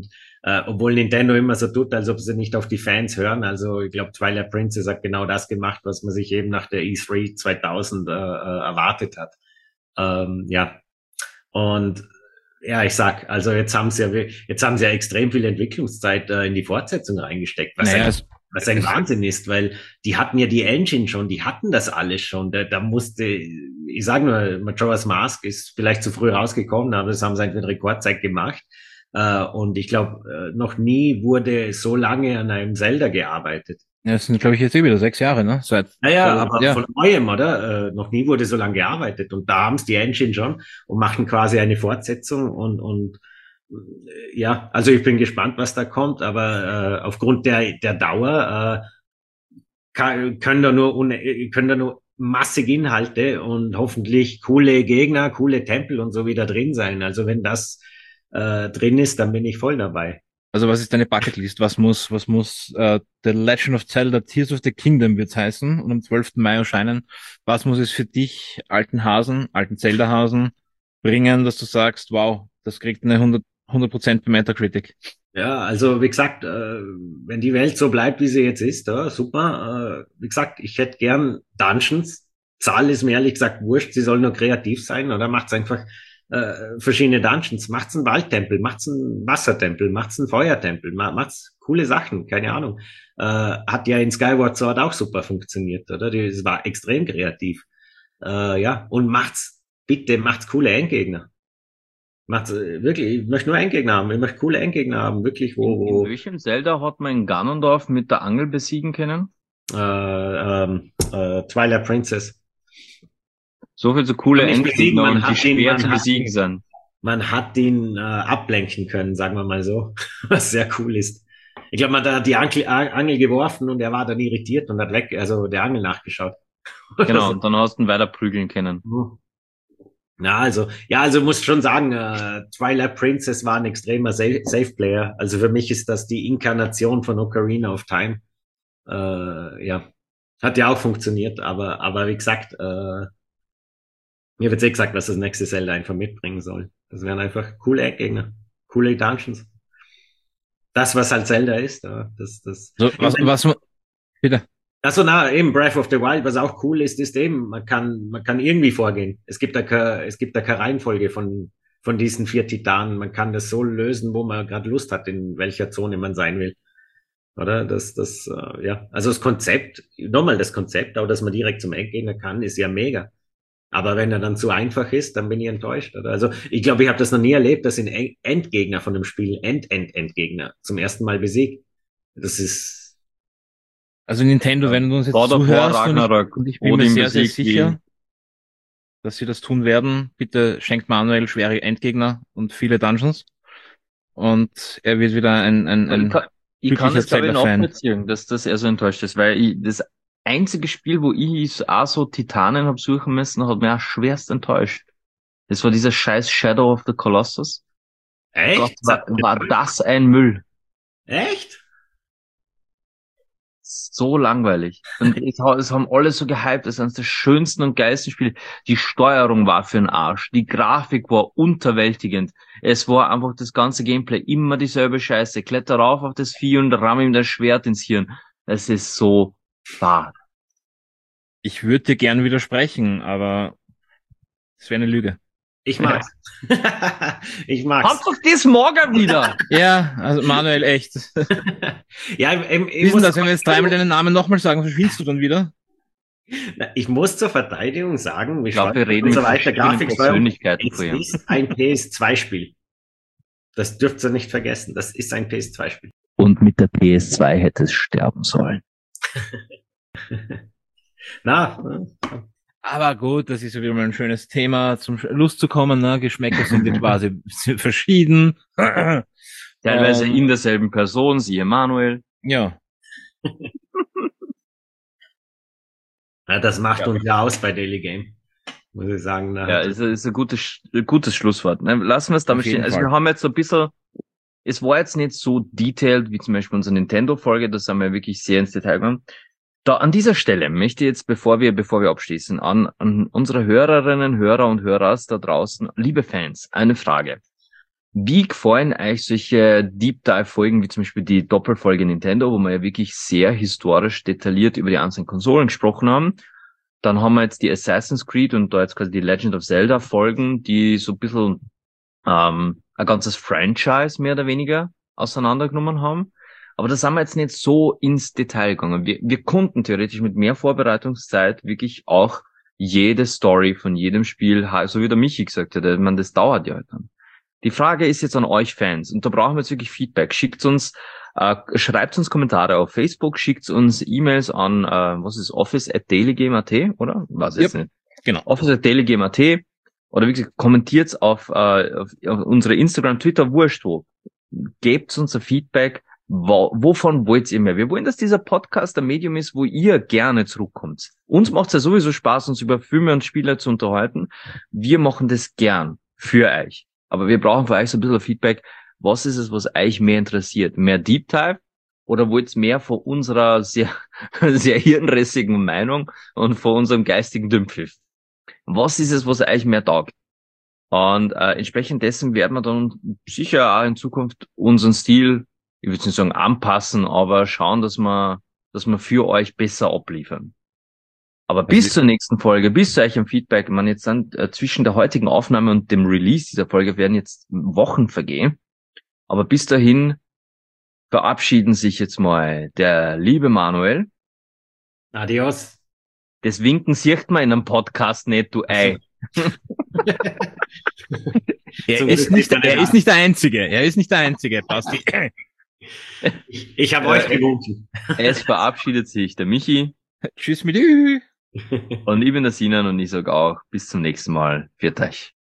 Obwohl Nintendo immer so tut, als ob sie nicht auf die Fans hören. Also ich glaube, Twilight Princess hat genau das gemacht, was man sich eben nach der E3 2000 erwartet hat. Ja, und ja, ich sag, also jetzt haben sie ja extrem viel Entwicklungszeit in die Fortsetzung reingesteckt, was ein Wahnsinn ist, weil die hatten ja die Engine schon, die hatten das alles schon. Da musste, ich sage nur, Majora's Mask ist vielleicht zu früh rausgekommen, aber das haben sie halt mit Rekordzeit gemacht. Und ich glaube, noch nie wurde so lange an einem Zelda gearbeitet. Ja, das sind, glaube ich, jetzt wieder 6 Jahre, ne? Aber von neuem, oder? Noch nie wurde so lange gearbeitet. Und da haben es die Engine schon und machen quasi eine Fortsetzung und ja, also ich bin gespannt, was da kommt, aber aufgrund der Dauer können da nur massig Inhalte und hoffentlich coole Gegner, coole Tempel und so wieder drin sein. Also wenn das drin ist, dann bin ich voll dabei. Also was ist deine Bucketlist? Was muss The Legend of Zelda Tears of the Kingdom wird's heißen und am 12. Mai erscheinen? Was muss es für dich, alten Zelda-Hasen, bringen, dass du sagst, wow, das kriegt eine 100% bei Metacritic? Ja, also wie gesagt, wenn die Welt so bleibt, wie sie jetzt ist, ja, super. Wie gesagt, ich hätte gern Dungeons. Zahl ist mir ehrlich gesagt wurscht, sie sollen nur kreativ sein oder macht's einfach verschiedene Dungeons. Macht's einen Waldtempel, macht's einen Wassertempel, macht's einen Feuertempel, macht's coole Sachen, keine Ahnung. Hat ja in Skyward Sword auch super funktioniert, oder? Das war extrem kreativ. Ja, und macht's coole Endgegner. Macht's wirklich, ich möchte nur Endgegner haben, ich möchte coole Endgegner haben, wirklich, In welchem Zelda hat man in Ganondorf mit der Angel besiegen können? Twilight Princess. So viel so coole Endgegner und die schwer zu besiegen sind. Man hat ihn ablenken können, sagen wir mal so, was sehr cool ist. Ich glaube, man hat die Angel geworfen und er war dann irritiert und hat der Angel nachgeschaut. Genau, und dann hast du ihn weiter prügeln können. Na, also muss schon sagen, Twilight Princess war ein extremer Safe Player. Also für mich ist das die Inkarnation von Ocarina of Time. Ja, hat ja auch funktioniert, aber wie gesagt, mir wird gesagt, was das nächste Zelda einfach mitbringen soll. Das wären einfach coole Endgegner, coole Dungeons. Das, was halt Zelda ist, Bitte. Also eben Breath of the Wild, was auch cool ist eben, man kann irgendwie vorgehen. Es gibt da keine Reihenfolge von diesen 4 Titanen. Man kann das so lösen, wo man gerade Lust hat, in welcher Zone man sein will. Oder? Ja. Also das Konzept, auch dass man direkt zum Endgegner kann, ist ja mega. Aber wenn er dann zu einfach ist, dann bin ich enttäuscht. Oder? Also ich glaube, ich habe das noch nie erlebt, dass ein Endgegner von einem Spiel Endgegner zum ersten Mal besiegt. Das ist Also Nintendo, wenn du uns jetzt zuhörst, und ich bin mir sehr, sehr sicher, dass sie das tun werden, bitte schenkt Manuel schwere Endgegner und viele Dungeons. Und er wird wieder ich kann es, glaube ich, nachvollziehen, dass das eher so enttäuscht ist, weil das einzige Spiel, wo ich auch so Titanen hab suchen müssen, hat mich auch schwerst enttäuscht. Das war dieser scheiß Shadow of the Colossus. Echt? Gott, war das ein Müll. Echt? So langweilig. Und es haben alle so gehypt, das ist eines der schönsten und geilsten Spiele. Die Steuerung war für den Arsch. Die Grafik war unterwältigend. Es war einfach das ganze Gameplay immer dieselbe Scheiße. Kletter rauf auf das Vieh und ramm ihm das Schwert ins Hirn. Es ist so fad. Ich würde dir gern widersprechen, aber es wäre eine Lüge. Ich mag's. Ich mag's. Kommt doch das morgen wieder. Ja, also Manuel, echt. Ja, Wie ist denn das, wenn wir jetzt dreimal deinen Namen nochmal sagen, verschwindest du dann wieder? Ich muss zur Verteidigung sagen, ich glaube, wir reden so weiter. Persönlichkeiten es ist ein PS2-Spiel. Das dürft ihr nicht vergessen. Das ist ein PS2-Spiel. Und mit der PS2 hätte es sterben sollen. Aber gut, das ist ja wieder mal ein schönes Thema, zum Schluss zu kommen, ne? Geschmäcker sind ja quasi verschieden. Teilweise in derselben Person, siehe Manuel. Ja. Ja, das macht uns ja aus bei Daily Game, muss ich sagen. Ja, ist ein gutes Schlusswort. Ne? Lassen wir es damit stehen. Also wir haben jetzt so ein bisschen, es war jetzt nicht so detailed wie zum Beispiel unsere Nintendo-Folge, das haben wir wirklich sehr ins Detail gegangen. Da an dieser Stelle möchte ich jetzt, bevor wir abschließen, an unsere Hörerinnen, Hörer und Hörers da draußen, liebe Fans, eine Frage. Wie gefallen euch solche Deep Dive Folgen, wie zum Beispiel die Doppelfolge Nintendo, wo wir ja wirklich sehr historisch detailliert über die einzelnen Konsolen gesprochen haben? Dann haben wir jetzt die Assassin's Creed und da jetzt quasi die Legend of Zelda Folgen, die so ein bisschen ein ganzes Franchise mehr oder weniger auseinandergenommen haben. Aber da sind wir jetzt nicht so ins Detail gegangen. Wir konnten theoretisch mit mehr Vorbereitungszeit wirklich auch jede Story von jedem Spiel, so wie der Michi gesagt hat, ich meine, das dauert ja halt dann. Die Frage ist jetzt an euch Fans, und da brauchen wir jetzt wirklich Feedback. Schreibt uns Kommentare auf Facebook, schickt uns E-Mails an, office@dailygame.at, oder? Was jetzt nicht? Genau. Office@dailygame.at, oder wie gesagt, kommentiert auf unsere Instagram, Twitter, wurscht wo. Gebt uns ein Feedback, wovon wollt ihr mehr? Wir wollen, dass dieser Podcast ein Medium ist, wo ihr gerne zurückkommt. Uns macht es ja sowieso Spaß, uns über Filme und Spiele zu unterhalten. Wir machen das gern für euch. Aber wir brauchen von euch so ein bisschen Feedback. Was ist es, was euch mehr interessiert? Mehr Deep Dive? Oder wollt ihr mehr von unserer sehr, sehr hirnrissigen Meinung und von unserem geistigen Dümpfiff? Was ist es, was euch mehr taugt? Und entsprechend dessen werden wir dann sicher auch in Zukunft unseren Stil, ich würde nicht sagen anpassen, aber schauen, dass wir für euch besser abliefern. Aber bis zur nächsten Folge, bis zu euch im Feedback, man jetzt dann zwischen der heutigen Aufnahme und dem Release dieser Folge werden jetzt Wochen vergehen. Aber bis dahin verabschieden sich jetzt mal der liebe Manuel. Adios. Das Winken sieht man in einem Podcast nicht, du Ei. Er ist nicht der Einzige. Er ist nicht der Einzige, Basti. Ich habe euch gewunken. Es verabschiedet sich der Michi. Tschüss mit dir. Und ich bin der Sinan und ich sage auch bis zum nächsten Mal. Pfiat euch.